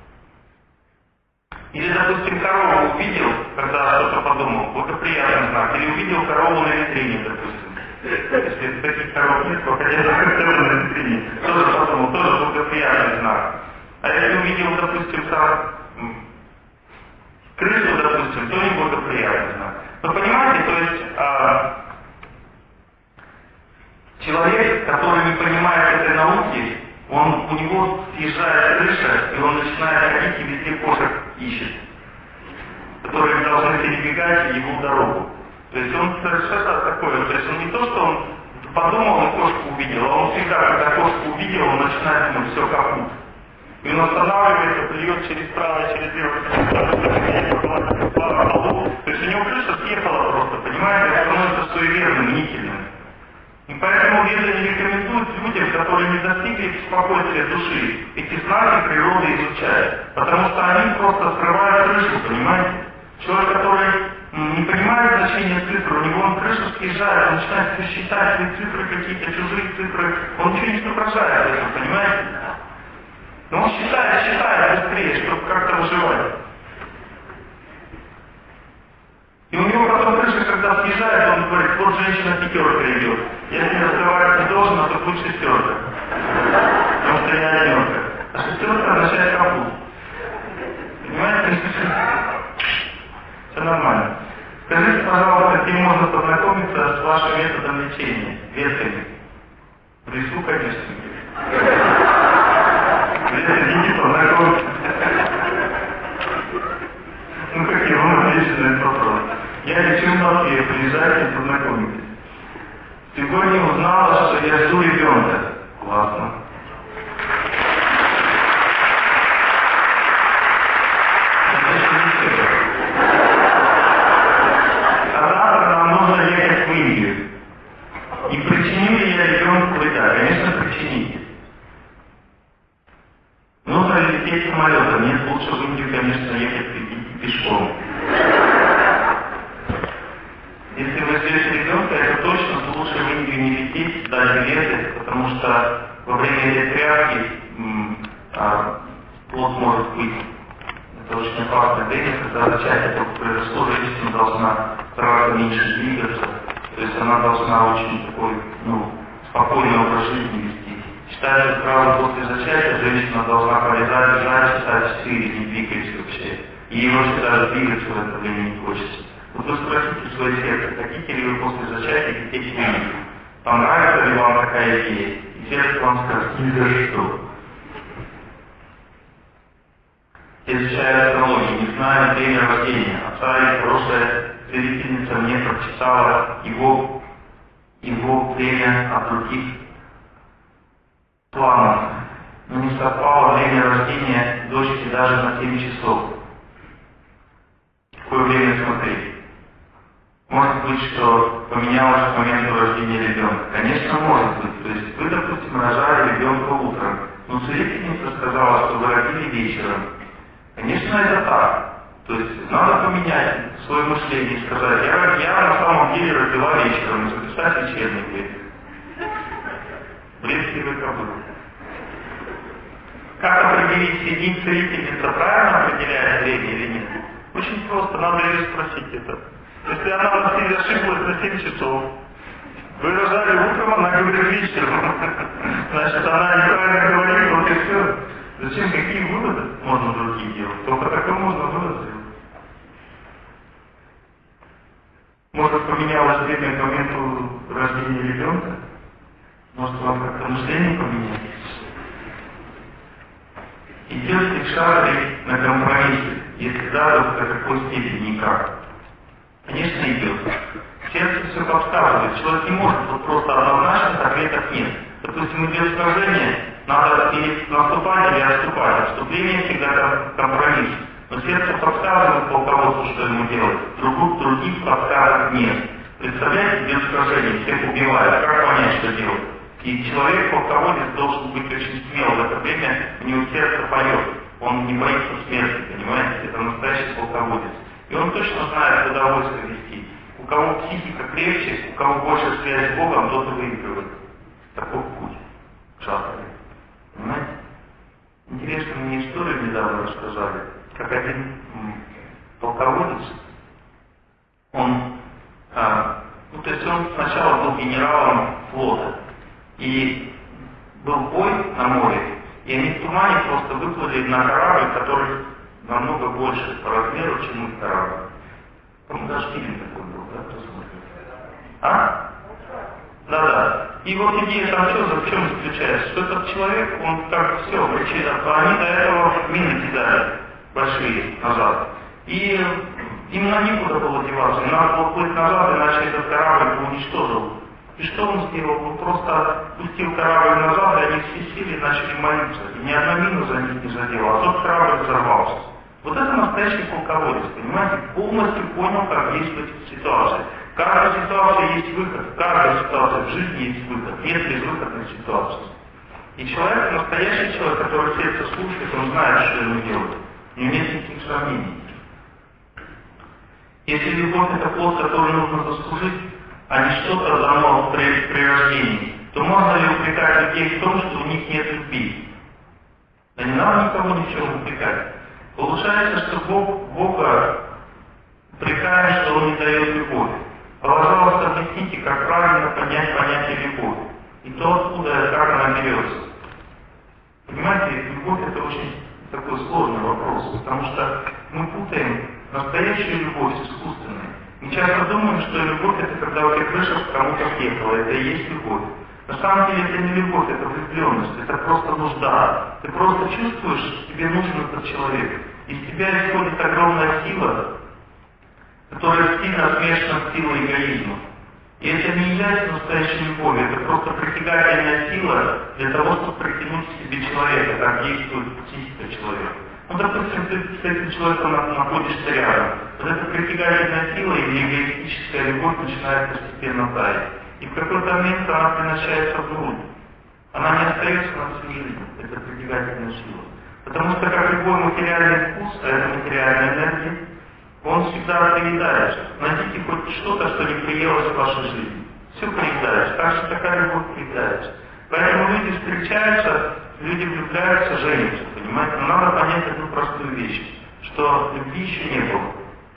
Или, допустим, корову увидел, когда что-то подумал, благоприятный знак. Или увидел корову на витрине, допустим. Если таких коров нет, походя за корову на витрине, тоже подумал, тоже благоприятный знак. А если увидел, допустим, там крысу, допустим, то неблагоприятный знак. Но понимаете, то есть человек, который не понимает этой науки, у него съезжает крыша, и он начинает ходить и везде кошек ищет, которые должны перебегать его дорогу. То есть он совершенно такой, то есть он не то, что он подумал и кошку увидел, а он всегда, когда кошку увидел, он начинает думать, все капут. И он останавливается, плюет через правое, через левое, то есть у него крыша съехала просто, понимаете, он становится суеверным, мнительным. И поэтому веды не рекомендуют людям, которые не достигли спокойствия души, эти знаки природы изучать. Потому что они просто скрывают крышу, понимаете? Человек, который не понимает значения цифр, у него он крышу съезжает, он начинает считать свои цифры, какие-то чужие цифры, он ничего не соображает этого, понимаете? Но он считает быстрее, чтобы как-то выживать. И у него потом крыша, когда съезжает, он говорит, вот женщина пятерка идет. Если разговаривать не должен, то будет шестерка. Потому что я одинокая. А шестерка означает капут. Понимаете? Все нормально. Скажите, пожалуйста, где можно познакомиться с вашим методом лечения? Ветками. В лесу, конечно. Идите познакомиться. Ну какие вам ответите на этот вопрос? Я лечу в Москве, приезжайте и познакомитесь. Сегодня узнала, что я жду ребенка. Классно. А завтра нам нужно ехать в Индию. И причиню ли я ребенку вреда? Конечно, причините. Нужно лететь самолетом. Нет, лучше в Индию, конечно, ехать пешком. Если вы ждете ребенка, это точно лучше в Индию не лететь, даже билеты, потому что во время ретряски плод может быть. Это очень опасное время, когда зачатие только произошло, женщина должна стараться меньше двигаться, то есть она должна очень такой, спокойный образ жизни вести. Считается, что сразу после зачатия женщина должна полезать, лежать, часа 4, не двигаясь вообще. И ей вообще даже двигаться в это время не хочется. Вот вы спросите свое сердце, хотите ли вы после зачатия лететь в Индию? Понравится ли вам такая идея? И сердце вам скажет, ни за что. Я изучаю астрологию, не знаю время рождения. Отца и прошлая целительница мне прочитала его время от других планов. Но не совпало время рождения дочки даже на 7 часов. Какое время смотреть? Может быть, что поменялось к моменту рождения ребенка. Конечно, может быть. То есть вы, допустим, рожали ребенка утром, но целительница сказала, что вы родили вечером. Конечно, это так. То есть надо поменять свое мышление и сказать, я на самом деле родила вечером, записать вечерний бред. Бред сивой кобылы. Как определить, сидит целительница правильно определяет время или нет? Очень просто, надо ее спросить это. Если она ошиблась на 7 часов, вы рожали утром, она говорит вечером. Значит, она неправильно говорит, вот и все. Зачем, какие выводы можно другие делать? Только такой можно вывод сделать. Может, поменялось время к моменту рождения ребенка? Может, вам как-то мышление поменять? Идет ли шарик на компромиссе? Если да, то до какой степени и как? Конечно, идет. Сердце все подсказывает. Человек не может вот просто однозначных ответов нет. Допустим, идет сражение, надо или наступать, или отступать. Отступление всегда компромисс. Но сердце подсказывает полководцу, что ему делать. Других подсказок нет. Представляете, идет сражение, всех убивают. Как понять, что делать? И человек, полководец, должен быть очень смел в это время, у него сердце поет. Он не боится смерти, понимаете? Это настоящий полководец. И он точно знает, куда войско вести. У кого психика крепче, у кого больше связь с Богом, тот и выигрывает. Такой путь. Шатры. Понимаете? Интересно, мне историю недавно рассказали, как один полководец, он сначала был генералом флота. И был бой на море, и они в тумане просто выплыли на корабль, который намного больше по размеру, чем их корабль. По-моему, даже фильм такой был, да, кто смотрит? А? Да-да. И вот идея там все, в чем заключается, что этот человек, он как все, они до этого мины кидали большие назад. И именно некуда было деваться, надо было плыть назад, иначе этот корабль бы уничтожил. И что он сделал? Он просто пустил корабль назад, и они все сели и начали молиться. И ни одна мина за них не задела, а тот корабль взорвался. Вот это настоящий полководец, понимаете? Полностью понял, как действовать в ситуации. В каждой ситуации есть выход, в каждой ситуации в жизни есть выход. Нет безвыходной ситуации. И человек, настоящий человек, который сердце слушает, он знает, что ему делать. У него нет никаких сомнений. Если любовь это плод, который нужно заслужить, а не что-то дано при рождении, то можно ли упрекать людей в том, что у них нет любви? Да не надо никого ни в чем упрекать. Получается, что Бога упрекаем, что Он не дает любовь. Пожалуйста, объясните, как правильно понять понятие любовь. И то, откуда, как она берется. Понимаете, любовь это очень такой сложный вопрос, потому что мы путаем настоящую любовь с искусственной. Мы часто думаем, что любовь это когда у тебя крыша кому-то съехала, это и есть любовь. На самом деле это не любовь, это влюбленность, это просто нужда. Ты просто чувствуешь, что тебе нужен этот человек. Из тебя исходит огромная сила, которая сильно смешана с силой эгоизма. И это не является настоящей любовью, это просто притягательная сила для того, чтобы притянуть к себе человека, как действует психика человека. Ну, допустим, ты с этим человеком находишься рядом. Вот эта притягательная сила или эгоистическая любовь начинает постепенно таять. И в какой-то момент она превращается в грудь. Она не остается на всю жизнь, эта притягательная сила. Потому что, как любой материальный вкус, а это материальная энергия, он всегда приедается. Найдите хоть что-то, что не приелось в вашей жизни. Все приедается. Так что такая любовь приедается. Поэтому люди встречаются, люди влюбляются, женятся, понимаете? Но надо понять одну простую вещь, что любви еще не было.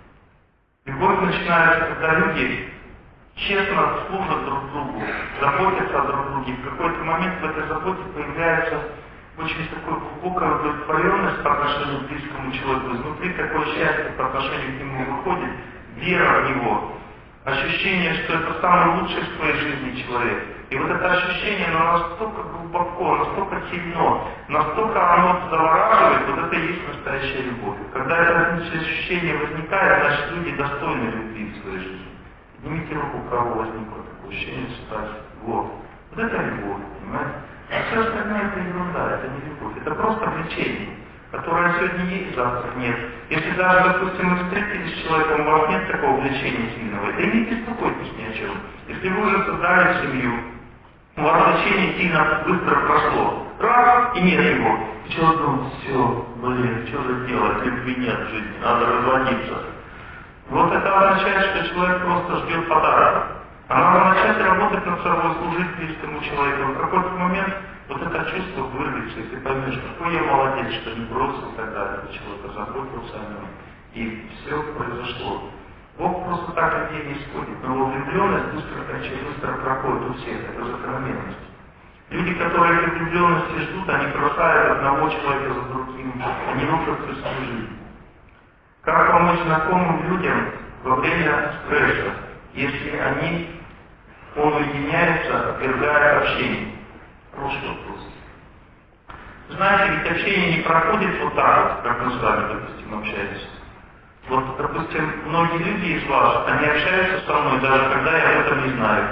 Любовь начинается, когда люди честно служат друг другу, заботятся о друг друге. В какой-то момент в этой заботе появляется очень такая глубокая удовлетворенность по отношению к близкому человеку. Изнутри такое счастье по отношению к нему выходит, вера в него, ощущение, что это самый лучший в своей жизни человек. И вот это ощущение, оно настолько глубоко, настолько сильно, настолько оно завораживает, вот это и есть настоящая любовь. Когда это ощущение возникает, значит люди достойны любви в своей жизни. Поднимите руку, у кого возникло такое ощущение, что вот. Вот это любовь, понимаете? А все остальное это ерунда, это не любовь, это просто влечение, которое сегодня есть, завтра нет. Если даже, допустим, вы встретились с человеком, у вас нет такого влечения сильного, это и не беспокойтесь ни о чем. Если вы уже создали семью, у вас влечение сильно быстро прошло. Раз, раз, и нет его. И человек думает, все, блин, что же делать, любви нет в жизни, надо разводиться. Вот это означает, что человек просто ждет подарка. А надо начать работать над собой, служить близкому человеку. В какой-то момент вот это чувство вырвется, и ты поймешь, какой я молодец, что не бросил тогда этого человека, заботился о нем. И все произошло. Бог просто так людей не исходит. Но влюбленность быстро проходит у всех, это закономерность. Люди, которые этой влюбленности ждут, они бросают одного человека за другим, они рушат всю свою жизнь. Как помочь знакомым людям во время стресса, если он уединяется, отвергает общение? Хороший вопрос. Знаете, ведь общение не проходит вот так вот, как мы с вами, допустим, общаемся. Вот, допустим, многие люди из вас, они общаются со мной, даже когда я об этом не знаю.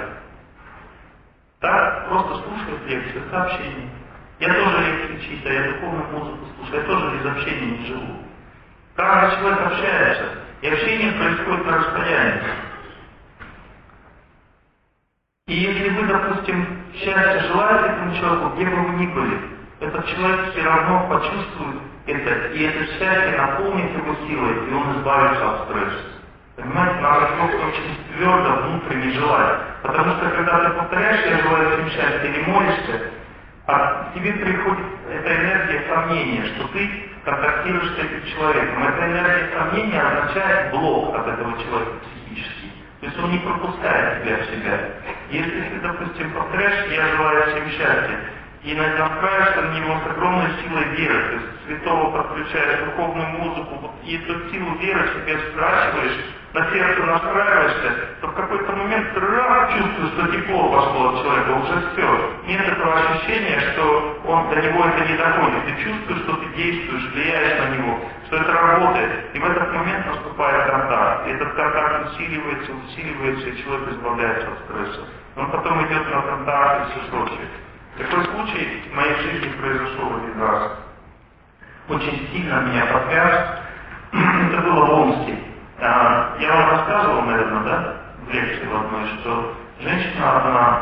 Так, просто слушают лекции, это общение. Я тоже лекции читаю, я духовную музыку слушаю, я тоже без общения не живу. Каждый человек общается, и общение происходит на расстоянии. И если вы, допустим, счастья желаете этому человеку, где бы вы ни были, этот человек все равно почувствует это, и это счастье наполнит его силой, и он избавится от стресса. Понимаете, надо просто очень твердо внутренне желать. Потому что когда ты повторяешь, я желаю всем счастья, или молишься, а тебе приходит эта энергия сомнения, что ты контактируешь с этим человеком. Эта энергия сомнения означает блок от этого человека психический. То есть он не пропускает тебя в себя. Если ты, допустим, повторяешь, я желаю всем счастья, и настраиваешься на него с огромной силой веры, то есть святого подключаешь духовную музыку, и эту силу веры себе скрашиваешь, на сердце настраиваешься, то в какой-то момент ты раз чувствуешь, что тепло пошло от человека, уже все. Нет этого ощущения, что до него это не доходит. Ты чувствуешь, что ты действуешь, влияешь на него, что это работает. И в этот момент наступает контакт. И этот контакт усиливается, и человек избавляется от стресса. Он потом идет на контакт и все прочее. Такой случай в моей жизни произошел один раз. Очень сильно меня потряс. Это было в Омске. Я вам рассказывал, наверное, да, в лекции в одной, что женщина,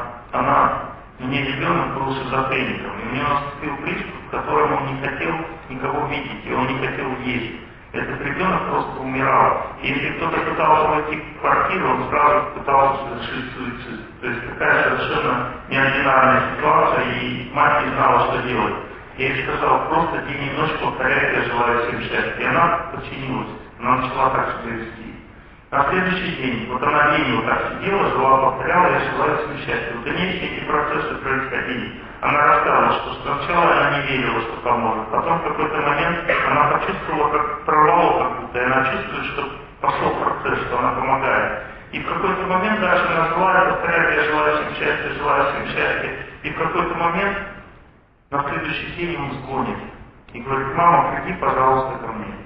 у нее ребенок был шизофреником, и у нее наступил приступ, в котором он не хотел никого видеть, и он не хотел есть. Этот ребенок просто умирал. И если кто-то пытался войти в квартиру, он сразу пытался совершить суицид. То есть такая совершенно неординарная ситуация, и мать не знала, что делать. Я ей сказал, просто день и ночь повторяй, я желаю всем счастья. И она подчинилась, она начала так себя вести. На следующий день, вот она день вот так сидела, жила, повторяла, я желаю всем счастья. В дальнейшем эти процессы происходили. Она рассказывала, что сначала она не верила, что поможет. Потом в какой-то момент она почувствовала, как прорвало как будто, и она чувствует, что пошел процесс, что она помогает. И в какой-то момент дальше она желает повторять, я желаю всем счастья, желаю всем счастья. И в какой-то момент на следующий день ему звонит и говорит, мама, приди, пожалуйста, ко мне.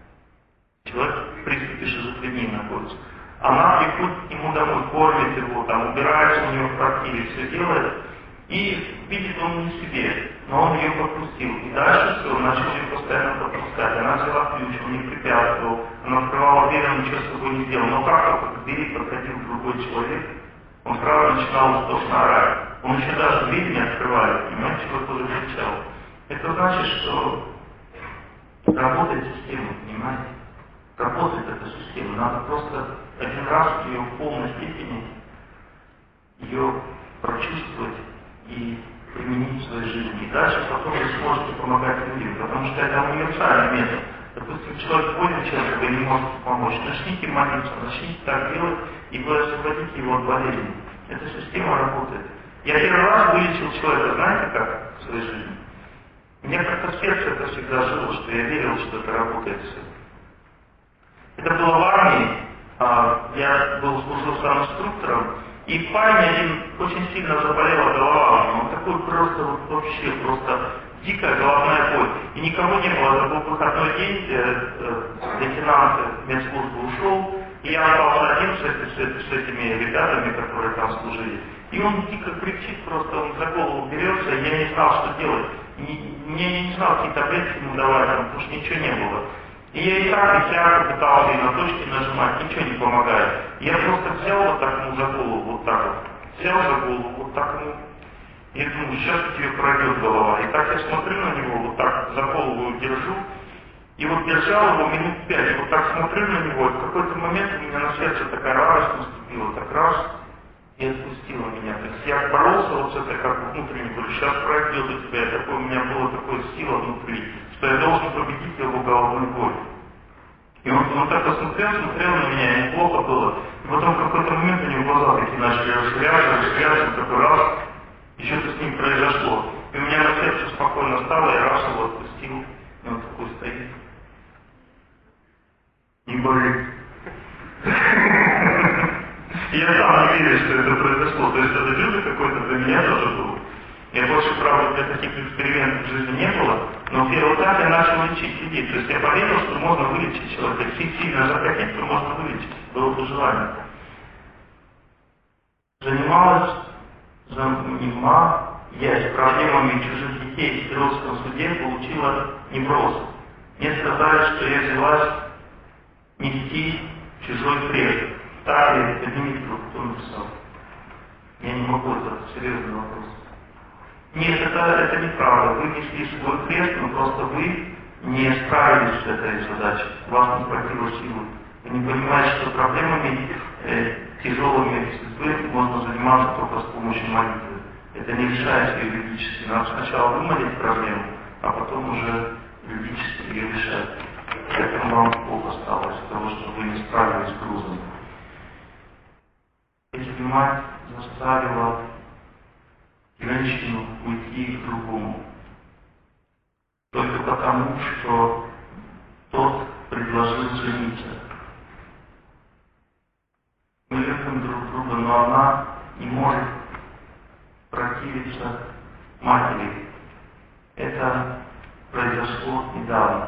Человек в приступе шизофрении находится. Она приходит к нему домой, кормит его, там, убирается у него в квартире, все делает. И видит он не себе, но он ее подпустил. И дальше все, он начал ее постоянно подпускать. Она взяла ключ, он не препятствовал, она открывала дверь, он ничего с собой не сделал. Но как только к двери подходил другой человек, он сразу начинал истошно орать. Он еще даже дверь не открывает, понимаете, человек уже кричал. Это значит, что работает система, понимаете? Работает эта система. Надо просто один раз ее в полной степени ее прочувствовать и применить в своей жизни. И дальше потом вы сможете помогать людям, потому что это универсальный метод. Допустим, человек болен чем-то, вы не можете помочь. Начните молиться, начните так делать, и вы освободите его от болезни. Эта система работает. Я первый раз вылечил человека, знаете как, в своей жизни? Мне как-то в сердце это всегда жило, что я верил, что это работает все. Это было в армии, я служил сам инструктором, и парень один очень сильно заболела голова, он такой просто вообще дикая головная боль. И никого не было, это был выходной день, лейтенант медслужбы ушел, и я остался один с этими ребятами, которые там служили. И он дико кричит, просто он за голову берется, и я не знал, что делать. Я не знал, какие таблетки ему давать, потому что ничего не было. И я и так, и сяк пытался, и на точки нажимать, ничего не помогает. Я просто взял вот так ему за голову, вот так вот. Взял за голову, вот так ему. И думаю, сейчас у тебя пройдет голова. И так я смотрю на держал его минут 5, вот так смотрю на него, и в какой-то момент у меня на сердце такая радость наступила, так раз, и отпустила меня. То есть я боролся вот с этой как внутренней болью, сейчас пройдет у тебя, и такое, у меня была такая сила внутри, что я должен победить его головную боль. И он так смотрел на меня, и неплохо было. И потом в какой-то момент у него глаза такие начали расширяться, такой раз, и что-то с ним произошло. И у меня на сердце спокойно стало, я раз его отпустил, и он такой стоит. Не болит. Я сам не верю, что это произошло. То есть это чудо какое-то для меня тоже было. Я больше, правда, для таких экспериментов в жизни не было, но в первый раз я начал лечить людей. То есть я поверил, что можно вылечить человека. Если сильно захотеть, то можно вылечить. Было бы желание. Занимаясь проблемами чужих детей в Перовском суде, получила невроз. Мне сказали, что я взялась нести чужой крест. Так ли? Поднимите руку, кто написал? Я не могу, это серьезный вопрос. Нет, это неправда. Вы несли свой крест, но просто вы не справились с этой задачей. Вас не хватило силы. Вы не понимаете, что проблемами тяжелыми судьбы можно заниматься только с помощью молитвы. Это не решается юридически. Надо сначала вымолить проблему, а потом уже юридически ее решать. Поэтому вам плохо стало из-за того, что вы не справились с грузом. Если мать заставила женщину уйти к другому, только потому, что тот предложил жениться. Мы любим друг друга, но она не может противиться матери. Это произошло недавно.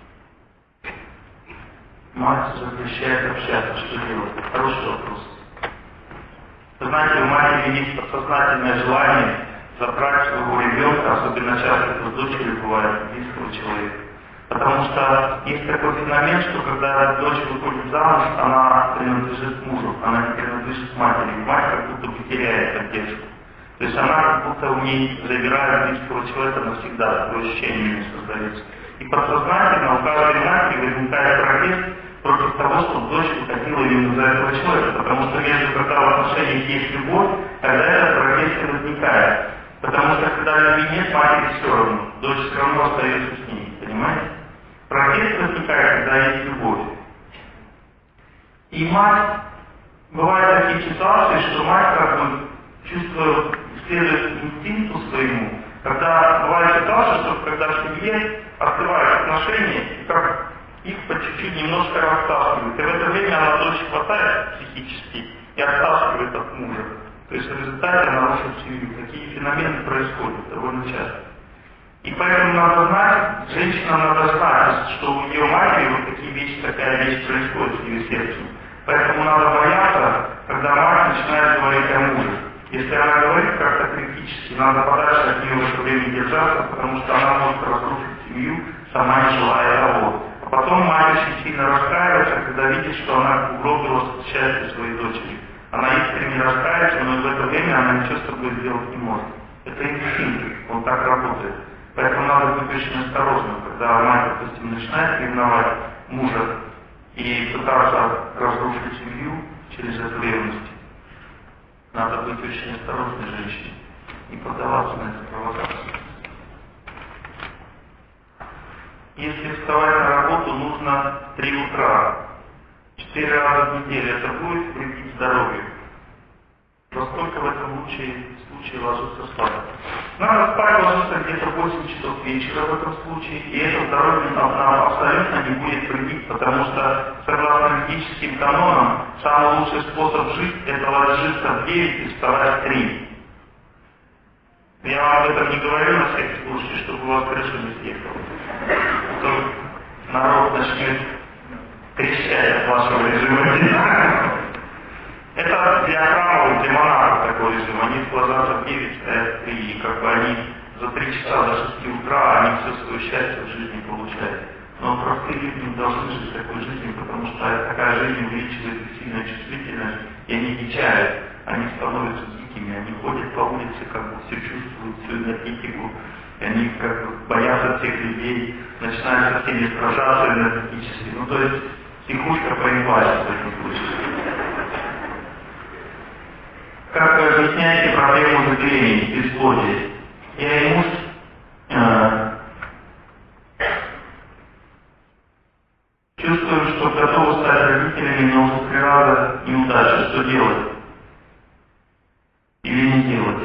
Мать запрещает общаться. Что делать? Хороший вопрос. Вы знаете, у матери есть подсознательное желание забрать своего ребенка, особенно часто это с дочерью бывает, близкого человека. Потому что есть такой феномен, что когда дочь выходит замуж, она принадлежит мужу, она не принадлежит матери. Мать как будто бы теряет поддержку. То есть она как будто у ней забирает близкого человека навсегда, такое ощущение не создается. И подсознательно у каждой матери возникает протест против того, чтобы дочь выходила именно за этого человека. Потому что когда в отношениях есть любовь, тогда этот протест и возникает. Потому что когда любви нет, матери все равно. Дочь все равно остается с ней. Понимаете? Протест возникает, когда есть любовь. И мать, бывают такие ситуации, что мать как бы чувствует, следует инстинкту своему. Когда бывает ситуация, что когда в семье открывают отношения, и как их по чуть-чуть немножко растаскивают. И в это время она дочь хватает психически и оттаскивает от мужа. То есть в результате она рушит семью. Такие феномены происходят довольно часто. И поэтому надо знать, женщина надо знать, что у ее матери вот такие вещи, такая вещь происходит с ее сердцем. Поэтому надо бояться, когда мать начинает говорить о муже. Если она говорит как-то критически, надо подальше от нее в это время держаться, потому что она может разрушить семью, сама не желая того. А потом мать очень сильно раскаивается, когда видит, что она угробила счастье своей дочери. Она искренне раскается, но в это время она ничего с собой сделать не может. Это инстинкт, он так работает. Поэтому надо быть очень осторожным, когда мать, допустим, начинает ревновать мужа и пытаться разрушить семью через эту ревность. Надо быть очень осторожной женщиной, не поддаваться на эту провокацию. Если вставать на работу нужно 3 утра, 4 раза в неделю, это будет вредить здоровью. Во сколько в этом случае ложиться спать? Надо спать ложиться где-то 8 часов вечера в этом случае, и это здоровье нам абсолютно не будет вредить, потому что, согласно физическим канонам, самый лучший способ жить – это ложиться в 9 и вставать в 3. Я вам об этом не говорю на всякий случай, чтобы у вас крыша не съехала. А то народ начнет кричать от вашего режима. Это для храмов, для монахов такой режим. Они ложатся в 9, стоят в 3, и как бы они за 3 часа до 6 утра, они все свое счастье в жизни получают. Но простые люди не должны жить такой жизнью, потому что такая жизнь увеличивает сильную чувствительность, и они дичают, они становятся дикими, они ходят по улице, как бы все чувствуют, всю энергетику И они как бы боятся всех людей, начинают со всеми сражаться энергетически. Ну, то есть психушка проебалась в этом случае. Как вы объясняете проблему забеременения, бесплодия? Я и муж чувствуем, что готовы стать родителями, но уже 3 раза неудача. Что делать? Или не делать?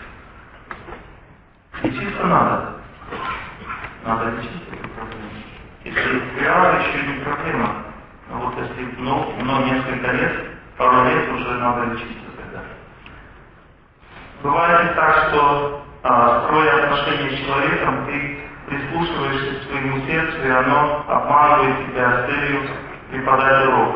Лечиться надо. Надо лечить эту проблему. Если 3 раза еще не проблема, но вот если несколько лет, пару лет уже надо лечиться тогда. Бывает и так, что строя отношения с человеком, ты прислушиваешься к своему сердцу, и оно обманывает тебя с целью преподать урок.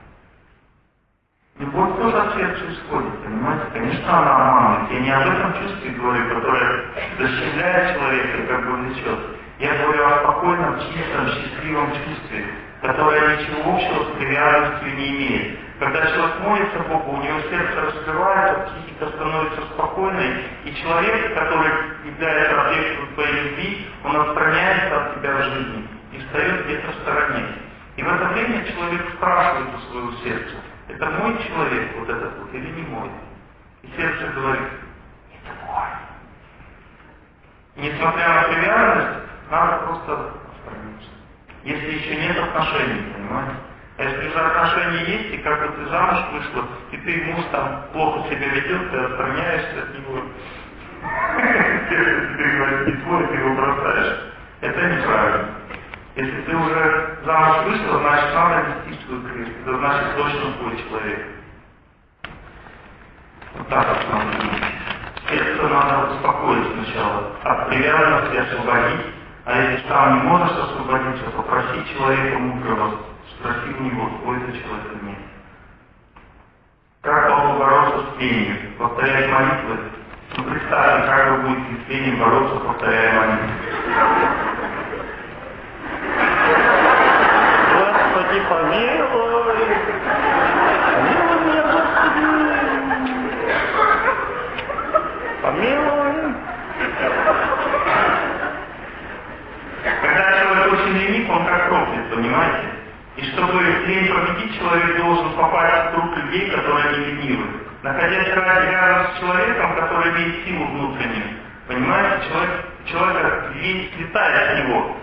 Любовь тоже от сердца исходит, понимаете? Конечно, она обманывает. Я не об этом чувстве говорю, которое защищает человека и как бы влечет. Я говорю о спокойном, чистом, счастливом чувстве, которое ничего общего с привязанностью не имеет. Когда человек молится Богу, у него сердце раскрывается, психика становится спокойной, и человек, который является объектом твоей любви, он отстраняется от тебя в жизни и встает где-то в стороне. И в это время человек спрашивает у своего сердца: это мой человек, вот этот вот, или не мой? И сердце говорит: это мой. Несмотря на привязанность, надо просто отстраниться. Если еще нет отношений, понимаете? А если уже отношения есть, и как бы ты замуж вышла, и ты муж там плохо себя ведет, ты отстраняешься от него. Ты говоришь, не твой, ты его бросаешь. Это неправильно. Если ты уже замуж вышла, значит надо нести свой крест. Это значит точно твой человек. Вот так вот надо думать. Сердце надо успокоить сначала. От привязанности освободить. А если сам не можешь освободиться, попроси человека мудрого, спроси у него, твой это человек или нет. Как бороться с пением? Повторять молитвы? Ну, представьте, как вы будете с пением бороться, повторяя молитвы. Господи, помилуй! Помилуй меня, Господи! Помилуй! Когда человек очень ленив, он как проклят, понимаете? И чтобы лень победить, человек должен попасть в круг людей, которые не ленивы. Находясь рядом с человеком, который имеет силу внутреннюю, понимаете, человек лень слетает с него,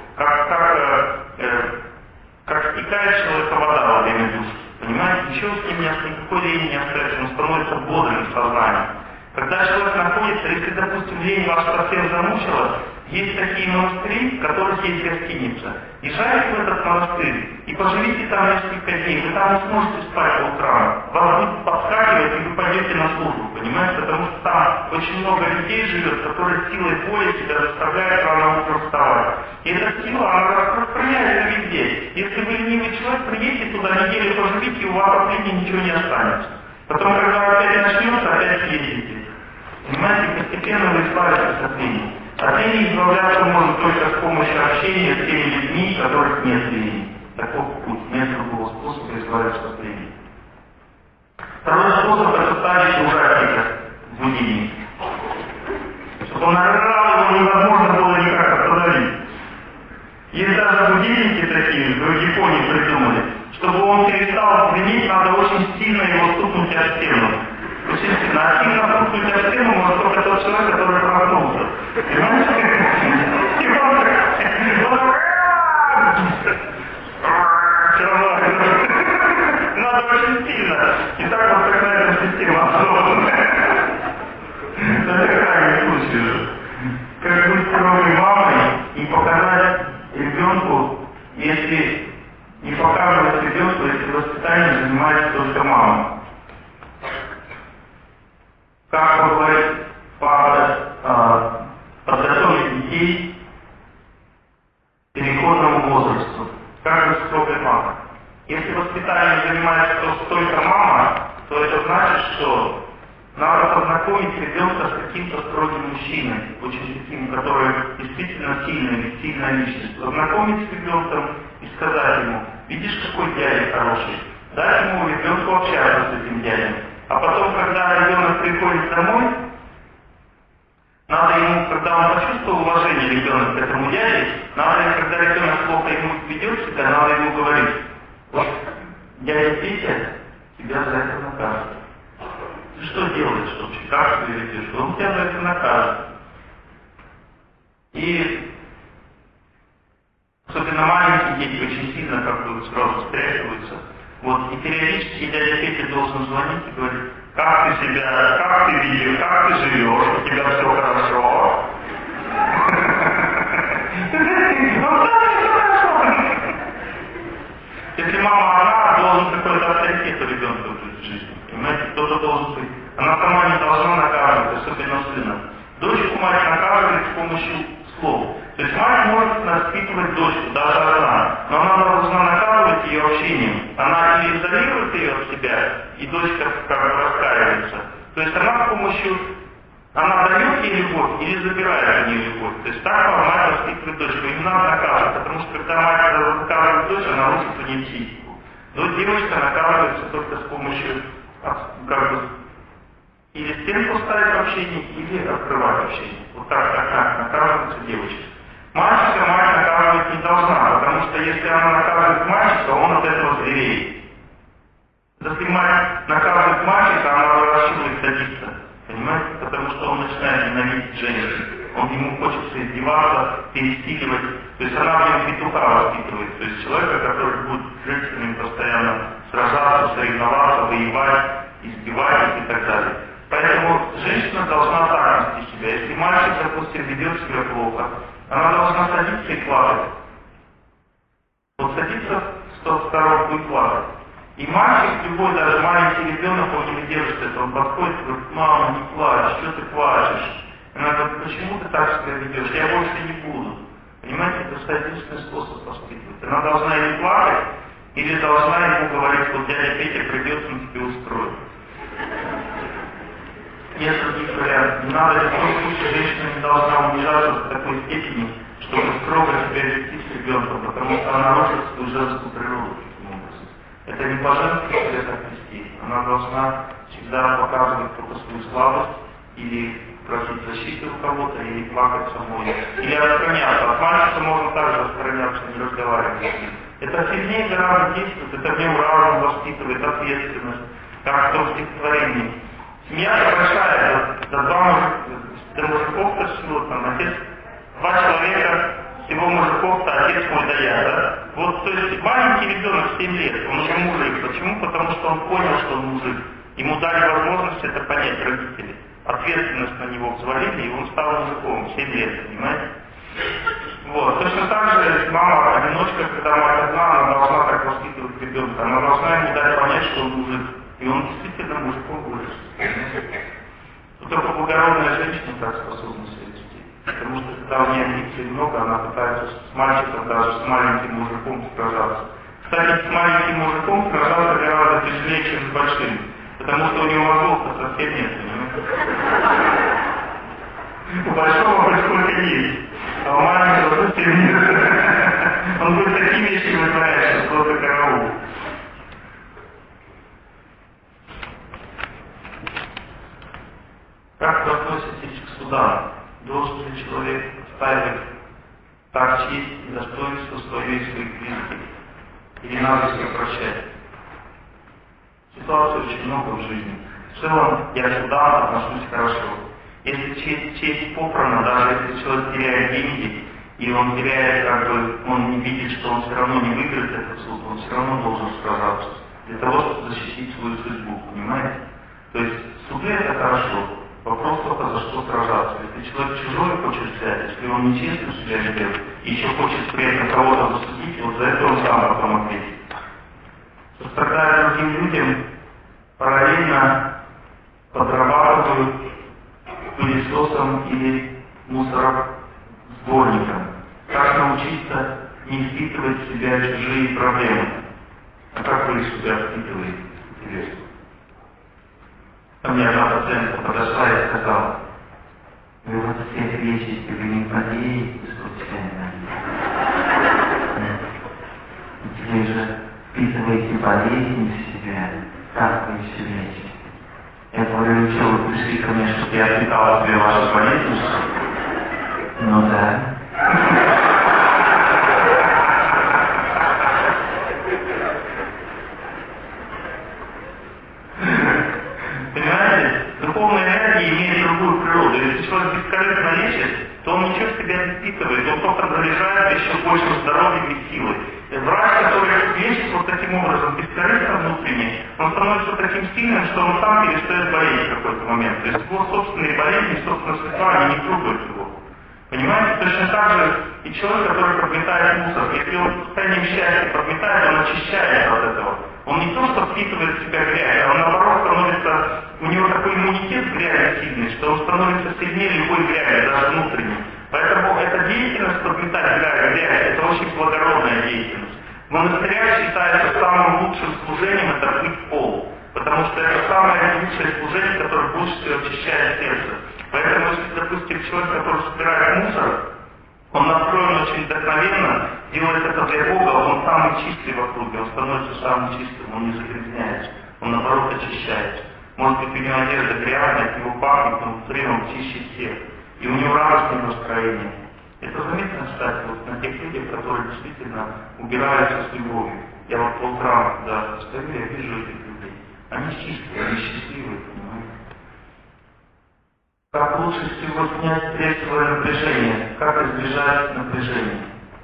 как стекает человека вода во время душа. Понимаете, ничего с ним никакой лени не остается, он становится бодрым в сознании. Когда человек находится, если, допустим, лень вас совсем замучила, есть такие монастыри, в которых есть гостиница. Езжайте в этот монастырь и поживите там несколько дней. Вы там не сможете спать по утрам. Вас будет подскакивать, и вы пойдете на службу, понимаете? Потому что там очень много людей живет, которые силой воли себя заставляют рано утром вставать. И эта сила, она распространяется везде. Если вы ленивый человек, приедете туда, неделю поживите, и у вас от лени ничего не останется. Потом, когда опять начнется, опять съездите. Понимаете, постепенно вы избавитесь от лени. От лени избавляться можно только с помощью общения с теми людьми, у которых нет лени. Таков путь, нет другого способа избавиться от лени. Второй способ — это ставить ужасника в будильник. Чтобы он орал, его невозможно было никак остановить. Есть даже будильники такие, в Японии придумали. Чтобы он перестал звенеть, надо очень сильно его стукнуть о стену. Очень сильно. А сильно стукнуть о стену может только тот человек, который проснулся. Понимаете? И он надо очень сильно. И так вот такая система основана. Это крайний случай же. Как быть суровой мамой и показать ребенку, если не показывать ребенку, если воспитанием занимается только мама. Как говорит папа, подготовить детей к переходному возрасту. Как же строгая мама. Если воспитанием занимается только мама, то это значит, что надо познакомить ребенка с каким-то строгим мужчиной, очень таким, который действительно сильная личность. Познакомить с ребенком и сказать ему: видишь, какой дядя хороший, дать ему ребенку общаться с этим дядей. А потом, когда ребенок приходит домой, Надо ему, когда он почувствовал уважение ребенок к этому дяде, надо, когда ребенок плохо ему ведет себя, надо ему говорить: вот дядя Петя тебя за это накажет. Ты что делаешь вообще? Как ты ведешь? Он тебя за это накажет. И особенно маленькие дети очень сильно как бы сразу встряхиваются. Вот, и периодически дядя Петя должен звонить и говорить: как ты себя, как ты видишь, как ты живешь, у тебя все хорошо. Если мама одна, должен какой-то авторитет у ребенка быть в жизни. Понимаете, кто-то должен быть. Она сама не должна наказывать, особенно сына. Дочку мать наказывает с помощью слов. То есть мать может воспитывать дочку, даже одна, но она должна наказывать ее общением. Она или изолирует ее от себя, и дочка как бы раскаивается. То есть она с помощью, она дает ей любовь или забирает у нее любовь. То есть так мать воспитывает дочку. Им надо наказывать, потому что когда мать наказывает дочь, она рушит у нее психику. Но девочка наказывается только с помощью, как бы, или стенку ставить в общении, или открывать общение. Вот так наказывается девочка. Мальчика мать наказывать не должна, потому что если она наказывает мальчика, он от этого звереет. Если мать наказывает мальчика, она выращивает садится. Понимаете? Потому что он начинает ненавидеть женщин. Ему хочется издеваться, пересиливать. То есть она в нем петуха воспитывает. То есть человека, который будет с женщинами постоянно сражаться, соревноваться, воевать, избивать их и так далее. Поэтому женщина должна так вести себя. Если мальчик, допустим, ведет себя плохо, она должна садиться и плакать. Вот садится в сторонку и плакать. И мальчик, любой, даже маленький ребенок, он не выдержит этого, он подходит и говорит: мама, не плачь, что ты плачешь? Она говорит: почему ты так себя ведешь? Я больше не буду. Понимаете, это единственный способ воспитывать. Она должна или плакать, или должна ему говорить: вот дядя Петя придет, он тебе устроит. Нет других вариантов. Не надо, в любом случае, женщина не должна унижаться до такой степени, чтобы строго себя вести с ребенком, потому что она рушит свою женскую природу таким образом. Это не по-женски себя так вести. Она должна всегда показывать только свою слабость, или просить защиты у кого-то, или плакать самой, или отстраняться. От мальчика можно также отстраняться, не разговаривать с ним. Это сильнее гораздо действует, это в нем разум воспитывает, ответственность, как в том стихотворении. Семья большая, до мужиков-то всего, там, отец, 2 человека, всего мужиков-то, отец мой да я, да? Вот, то есть маленький ребенок 7 лет, он уже мужик. Почему? Потому что он понял, что он мужик. Ему дали возможность это понять родители. Ответственность на него взвалили, и он стал мужиком, 7 лет, понимаете? Вот, точно так же мама-одиночка, когда мать одна, она должна так воспитывать ребенка, она должна ему дать понять, что он мужик. И он действительно мужиком вырос. Но только благородная женщина так способна себя вести. Потому что когда у нее амбиций много, она пытается с мальчиком, даже с маленьким мужиком сражаться. Кстати, с маленьким мужиком сражаться гораздо тяжелее, чем с большим. Потому что у него мозгов-то совсем нет, понимаете? У большого хоть сколько есть, а у маленького совсем нет. Он будет такие вещи вытворять, что просто караул. Как вы относитесь к судам? Должен ли человек ставить так честь и достоинство свое и своих близких? Или надо все прощать? Ситуаций очень много в жизни. В целом я к судам отношусь хорошо. Если честь попрана, даже если человек теряет деньги, и он теряет, как бы, он не видит, что он все равно не выиграет этот суд, он все равно должен сражаться для того, чтобы защитить свою судьбу, понимаете? То есть суды это хорошо. Вопрос только, за что сражаться. Если человек чужой хочет взять, если он нечестно себя ведет, и еще хочет при этом кого-то засудить, вот за это он сам потом ответит. Сострадая другим людям, параллельно подрабатывают пылесосом или мусоросборником. Как научиться не впитывать в себя чужие проблемы? А как вы себя впитываете? Интересно. Ко мне одна пациентка подошла и сказала: вы вот всех лечите, вы не болеете случайно? Вы же впитываете болезни в себя, как вы все лечите? Я говорю: что вы пришли пришли ко мне, чтобы я опекала тебе вашу болезнь. Ну да. Понимаете, духовная энергия имеет другую природу. Если человек бескорыстно лечит, то он ничего в себя не впитывает, он только заряжает еще больше здоровьем и силой. Врач, который лечит вот таким образом, бескорыстно внутренне, он становится таким сильным, что он сам перестает болеть в какой-то момент. То есть его собственные болезни, собственные средства, они не трогают его. Понимаете? Точно так же и человек, который подметает мусор, если он в состоянии счастья подметает, он очищается от этого. Он не то, что впитывает в себя грязь, а он наоборот становится, у него такой иммунитет грязи сильный, что он становится сильнее любой грязи, даже внутренней. Поэтому эта деятельность подметать грязь, это очень благородная деятельность. В монастырях считается самым лучшим служением это мыть пол, потому что это самое лучшее служение, которое больше всего очищает сердце. Поэтому, если, допустим, человек, который собирает мусор, он настроен очень вдохновенно, делает это для Бога, он самый чистый в округе, он становится самым чистым, он не загрязняется, он наоборот очищается. Может быть, у него одежда грязная, от него пахнет, но внутри он чище всех. И у него радостное настроение. Это заметно, кстати, вот на тех людях, которые действительно убираются с любовью. Я вот по утрам, когда стою, я вижу этих людей. Они чистые, они счастливые, понимаете? Как лучше всего снять стрессовое напряжение? Как избежать напряжения?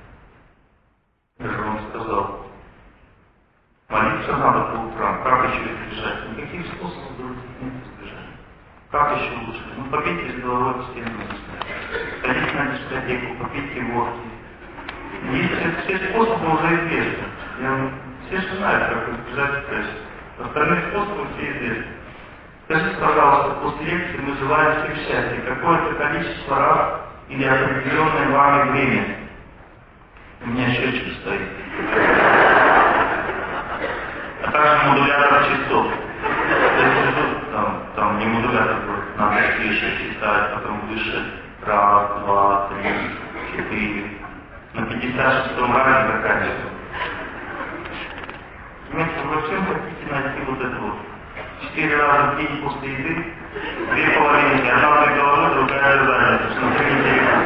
Я же вам сказал. Молиться надо по утрам. Как еще избежать? Никаких способов других нет избежать. Как еще лучше? Ну, попейте с головой в стену. Ходите на дискотеку, попейте водки. Все способы уже известны. Все же знают, как избежать стресса. Остальные способы все известны. Скажите, пожалуйста, после лекции мы желаем всем счастья. Какое-то количество раз или определенное вами время? У меня счетчик стоит. А также модулятор часов. Там не модулятор, надо тише считать, потом выше. Раз, два, три, 4. На 56-м разе заканчиваем. Вместо вы всем хотите найти вот это вот. 4 раза в день после еды, 2 половинки, одна для головы, другая для задницы. Смотри, интересно.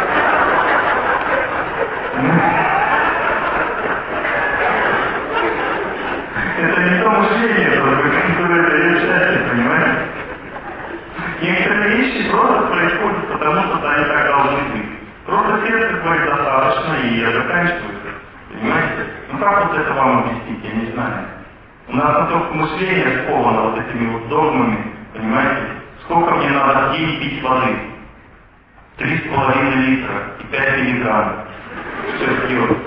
Это не то мышление, которое дает счастье, понимаете? Некоторые вещи просто происходят, потому что они так должны быть. Просто сердце говорит достаточно и заканчивается. Понимаете? Ну как вот это вам объяснить, я не знаю. У нас только мышление сковано вот этими вот догмами, понимаете? Сколько мне надо в день пить воды? 3,5 литра и 5 миллиграмм. Что делать?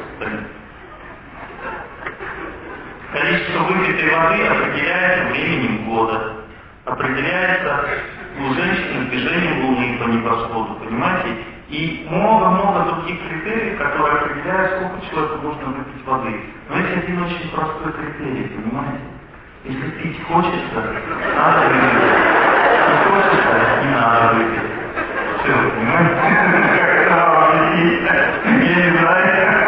Количество выпитой воды определяется временем года, определяется у женщины движением Луны по небосводу, понимаете? И много-много других критериев, которые определяют, сколько человеку нужно выпить воды. Но есть один очень простой критерий, понимаете? Если пить хочется, надо выпить. Не хочется, не надо выпить. Все, понимаете? Как это вам объяснить? Я не знаю.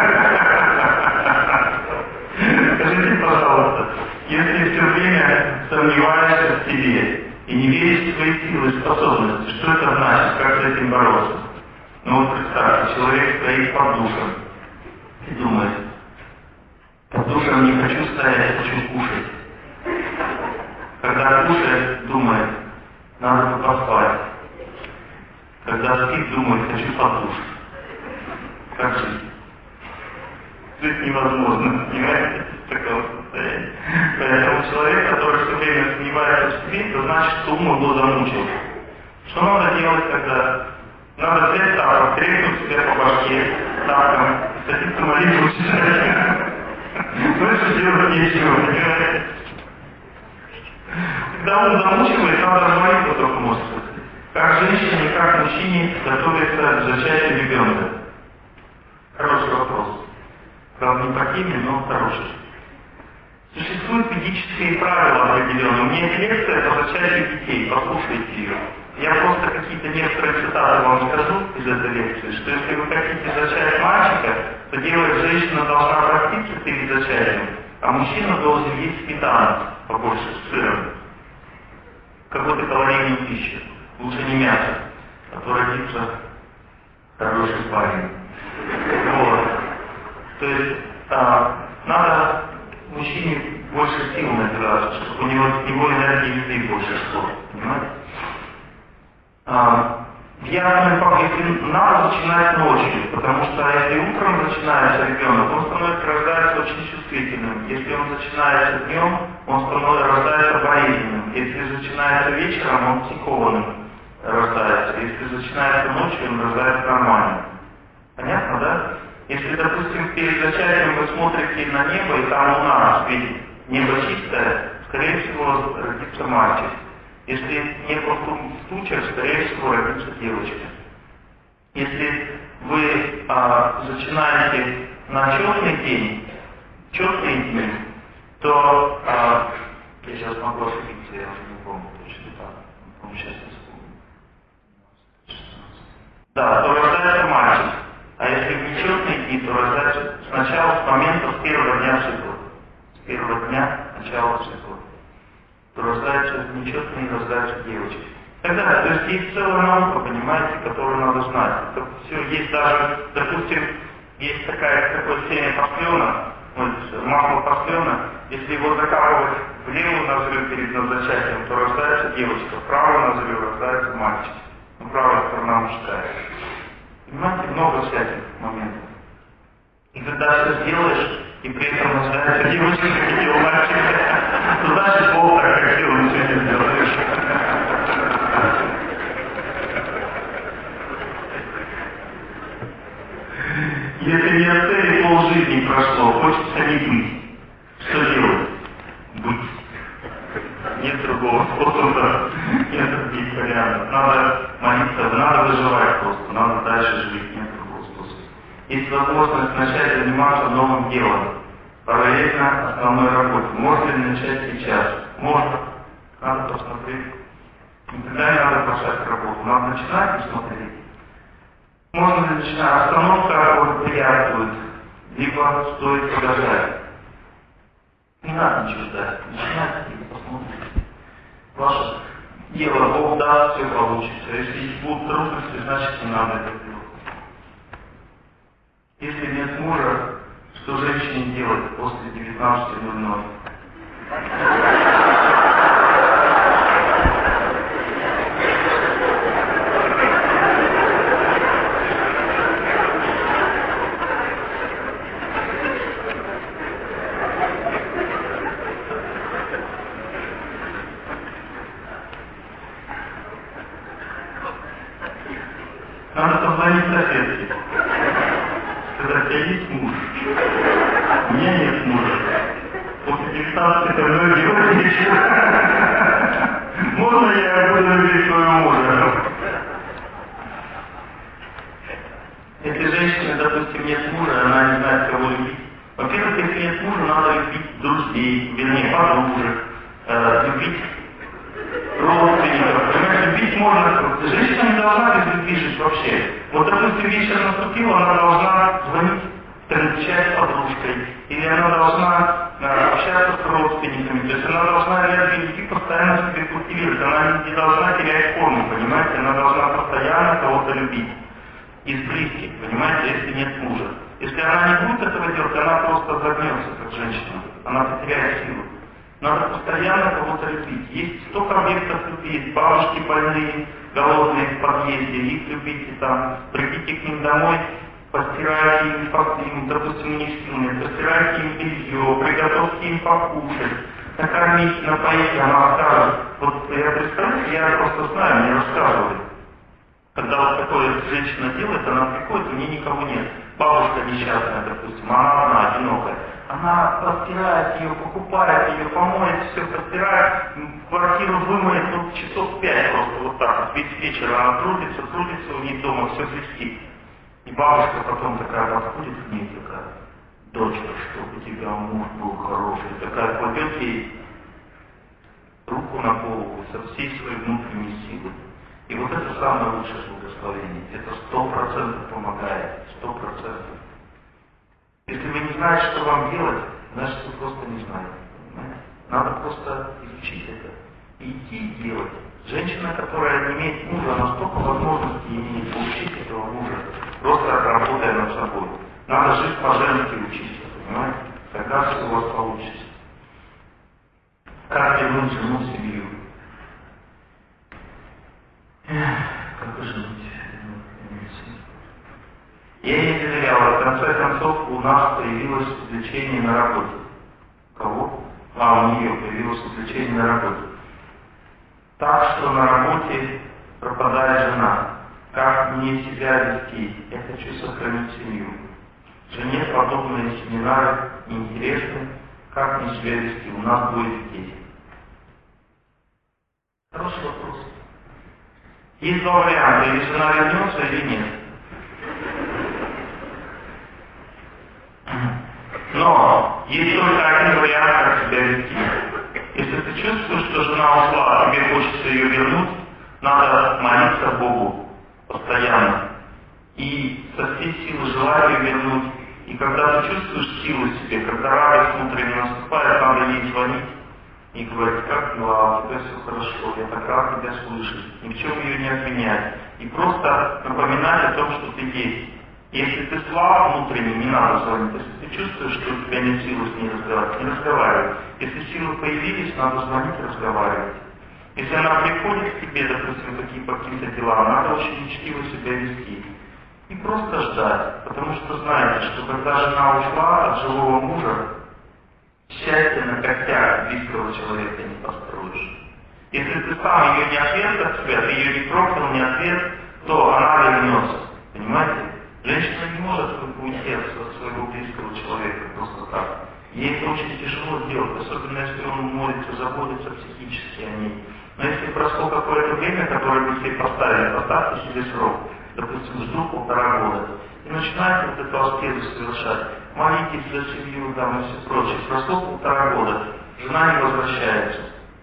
Скажите, пожалуйста, если все время сомневаешься в себе и не веришь в свои силы и способности, что это значит? Как с этим бороться? Ну вот представьте, человек стоит под душем и думает, под душем не хочу стоять, хочу кушать. Когда кушает, думает, надо бы поспать. Когда спит, думает, хочу под душ. Как жить? Жить невозможно, понимаете, в таком состоянии. Поэтому человек, который все время сомневается в себе, это значит, что ум его замучил. Что надо делать, когда надо взять тапок, тряхнуть себя по башке тапком, садиться молитву читать. Больше делать нечего, понимаете? Когда ум замучивает, надо молитву только может быть. Как женщине, как мужчине готовится к зачатию ребенка? Хороший вопрос. Правда, не по теме, но хороший. Существуют ведические правила определенные. У меня есть лекция по зачатию детей, послушайте ее. Я просто какие-то некоторые цитаты вам скажу из этой лекции, что если вы хотите зачать мальчика, то делать женщина должна проститься перед зачатием, а мужчина должен есть сметану побольше с сыром. какой-то калорийной пищи. Лучше не мясо, а то родится хороший парень. Вот. То есть надо мужчине больше сил набираться, чтобы у него энергии любви больше шло. Понимаете? Если надо начинать ночью, потому что если утром начинается ребенок, он рождается очень чувствительным. Если он начинается днем, он рождается болезненным. Если начинается вечером, он психованным рождается. Если начинается ночью, он рождается нормальным. Понятно, да? Если, допустим, перед зачатием вы смотрите на небо, и там луна светит, небо чистое, скорее всего, родится мальчик. Если небо в тучах, скорее всего, родится девочка. Если вы зачинаете на четный день, четные дни, то я сейчас могу ошибиться, я уже не помню точно так. По-моему, сейчас я вспомню. 16. Да, то рождается мальчик. А если в нечетные дни, то рождается сначала с момента с первого дня цикла. С первого дня начала цикла. То рождаются нечетные, рождаются девочки. Тогда, то есть есть целая наука, понимаете, которую надо знать. Это все есть даже, допустим, есть такое семя паслена, масло паслена, если его закапывать в левую ноздрю перед зачатием, то рождается девочка, в правую ноздрю рождается мальчик. Ну, правая сторона мужская. Понимаете, много всяких моментов. И когда все сделаешь, и при этом рождается девочка, как и мальчик, то значит, Бог так хотел, ничего не сделаешь. Если не от цели полжизни прошло, хочется не быть. Что делать? Быть. Нет другого способа, нет других вариантов. Надо молиться, надо выживать просто, надо дальше жить, нет другого способа. Есть возможность начать заниматься новым делом, параллельно основной работе. Можно ли начать сейчас? Можно. Надо посмотреть. Никогда не надо бросать работу. Надо начинать и смотреть. Можно ли начинать? Остановка благоприятствует, либо стоит подождать. Не надо ничего ждать. Начинайте и посмотрите. Ваше дело, Бог даст, все получится. Если будут трудности, значит не надо это делать. Если нет мужа, что женщине делать после 19:00? Надо позвонить соседке. Сказать, у тебя есть муж? У меня нет мужа. После 19:00 делать нечего. Можно я буду любить своего мужа? Если женщина, допустим, нет мужа, она не знает, кого любить. Во-первых, если нет мужа, надо любить друзей, вернее, подружек, любить родственников. Понимаете, любить можно. Женщина не должна без любви жить вообще. Вот, допустим, вечер наступил, она должна звонить, встречать с подружкой. Или она должна общаться с родственниками. То есть она должна энергию любви постоянно себе культивировать. Она не должна терять форму, понимаете? Она должна постоянно кого-то любить. Из близких, понимаете, если нет мужа. Если она не будет этого делать, она просто загнется, как женщина. Она потеряет силу. Надо постоянно кого-то любить. Есть столько объектов любви, есть бабушки больные, голодные в подъезде, их любите там, придите к ним домой, постирайте им, допустим, у них сил нет, постирайте им белье, приготовьте им покушать, накормите, напоите, она скажет. Вот я представляю, я просто знаю, мне рассказывали. Когда вот такое женщина делает, она приходит, у нее никого нет. Бабушка несчастная, допустим, она одна, одинокая. Она постирает ее, покупает ее, помоет, все постирает, квартиру вымоет, ну, часов 5 просто вот так вот. Весь вечер она трудится, у нее дома все блестит. И бабушка потом такая подходит к ней, такая: дочка, чтобы у тебя муж был хороший. Такая кладет ей руку на голову со всей своей внутренней силой. И вот это самое лучшее благословение. Это 100% помогает. 100%. Если вы не знаете, что вам делать, значит вы просто не знаете. Понимаете? Надо просто изучить это. И идти и делать. Женщина, которая не имеет мужа, настолько возможностей имеет получить этого мужа, просто работая над собой. Надо жить по-женски учиться, понимаете? Тогда все у вас получится. Как вернуть жену в семью? Как выжить? Я ей доверяла, в конце концов у нас появилось увлечение на работе. Кого? У нее появилось увлечение на работе. Так что на работе пропадает жена. Как мне себя вести? Я хочу сохранить семью. Жене подобные семинары неинтересны. Как мне себя вести? У нас двое детей. Хороший вопрос. Есть два варианта. Или жена вернется, или нет. Но есть только один вариант, как себя вести. Если ты чувствуешь, что жена ушла, а тебе хочется ее вернуть, надо молиться Богу постоянно. И со всей силы желать ее вернуть. И когда ты чувствуешь силу в себе, когда радость внутренне наступает, надо ей звонить и говорить: как дела, у тебя все хорошо, я так рад тебя слышать. Ни в чем ее не обвинять. И просто напоминать о том, что ты есть. Если ты слаб внутренне, не надо звонить. Если ты чувствуешь, что у тебя нет силы с ней разговаривать, не разговаривай. Если силы появились, надо звонить и разговаривать. Если она приходит к тебе, допустим, по каким-то делам, надо очень учтиво себя вести. И просто ждать. Потому что знаете, что когда жена ушла от живого мужа, счастье на костях близкого человека не построишь. Если ты сам ее не отверг от себя, ты ее не проклял, не отверг, то она вернется. Понимаете? Женщина не может уйти от своего близкого человека просто так. Ей это очень тяжело сделать, особенно если он молится, заботится психически о ней. Но если прошло какое-то время, которое вы себе поставили, поставьте себе срок, допустим, жду 1,5 года, и начинаете вот эту аскезу совершать, молитесь за семью там и все прочее. Прошло 1,5 года, жена не возвращается.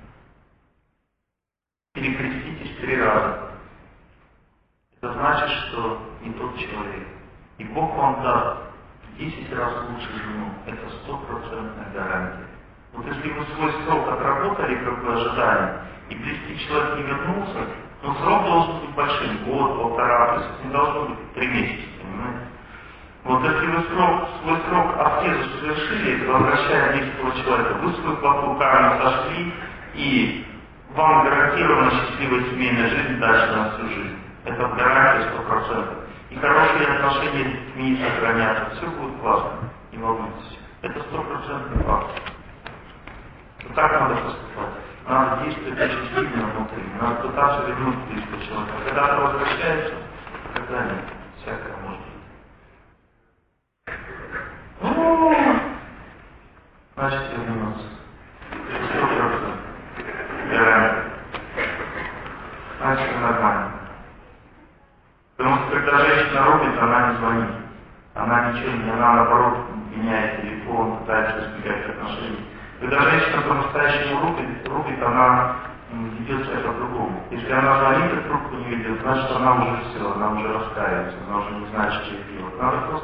Перекреститесь 3 раза. Это значит, что не тот человек. И Бог вам даст в 10 раз лучше жену. Это 100% гарантия. Вот если вы свой срок отработали, как вы ожидали, и близкий человек не вернулся, но срок должен быть большим, год, 1,5, то есть не должно быть 3 месяца, понимаете? Вот если вы свой срок аскезу совершили, возвращая близкого человека, вы свой плохую карму сошли, и вам гарантирована счастливая семейная жизнь дальше на всю жизнь. Это гарантия 100%. И хорошие отношения с детьми сохранятся. Все будет классно. Не волнуйтесь. Это 100% факт. Вот так надо поступать. Надо действовать очень сильно внутри. Надо пытаться вернуть близкого человека. Когда ты возвращаешься, когда нет. Всякое может быть. Значит, вернется. 100%. Гарантия. Значит, нормально. Потому что когда женщина рубит, она не звонит. Она ничего не, она наоборот меняет телефон, пытается избегать отношений. Когда женщина по-настоящему рубит, она ведет себя по-другому. Если она звонит и трубку не ведет, значит она уже все, она уже раскаивается, она уже не знает, что ей делать. Надо просто...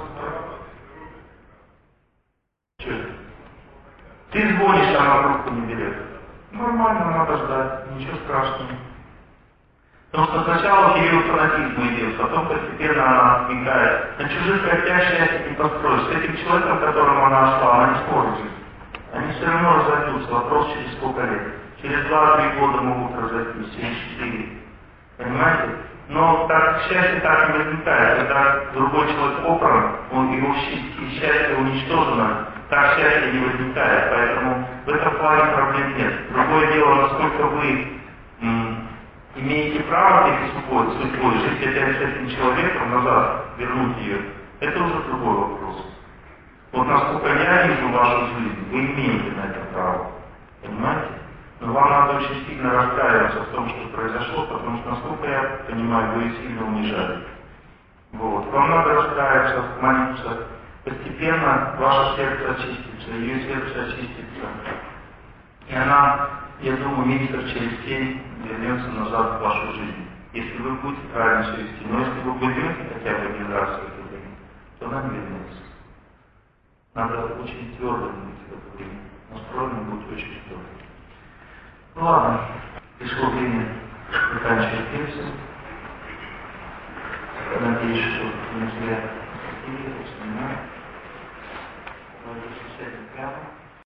Что это? Ты звонишь, а она трубку не берет. Нормально, надо ждать, ничего страшного. Потому что сначала период фанатизма идет, потом постепенно она вникает. На чужих костях счастье не построишь. С этим человеком, которому она шла, она не сможет жить. Они все равно разойдутся. Вопрос через сколько лет. Через 2-3 года могут разойтись, через 4. Понимаете? Но так счастье так не возникает. Когда другой человек попран, его счастье уничтожено, так счастье не возникает. Поэтому в этом плане проблем нет. Другое дело, насколько вы имеете право этой судьбой жить опять с этим человеком назад, вернуть ее, это уже другой вопрос. Вот насколько я вижу вашу жизнь, вы имеете на это право. Понимаете? Но вам надо очень сильно раскаиваться в том, что произошло, потому что, насколько я понимаю, вы сильно унижали. Вот. Вам надо раскаиваться, молиться. Постепенно ваше сердце очистится, ее сердце очистится. И она, я думаю, месяцев через 7 вернется назад в вашу жизнь. Если вы будете правильно себя вести. Но если вы возьмете хотя бы 1 раз в это время, то она не вернется. Надо очень твердо быть в это время. Настроено быть очень твердо. Ну ладно. искупление заканчивает песню.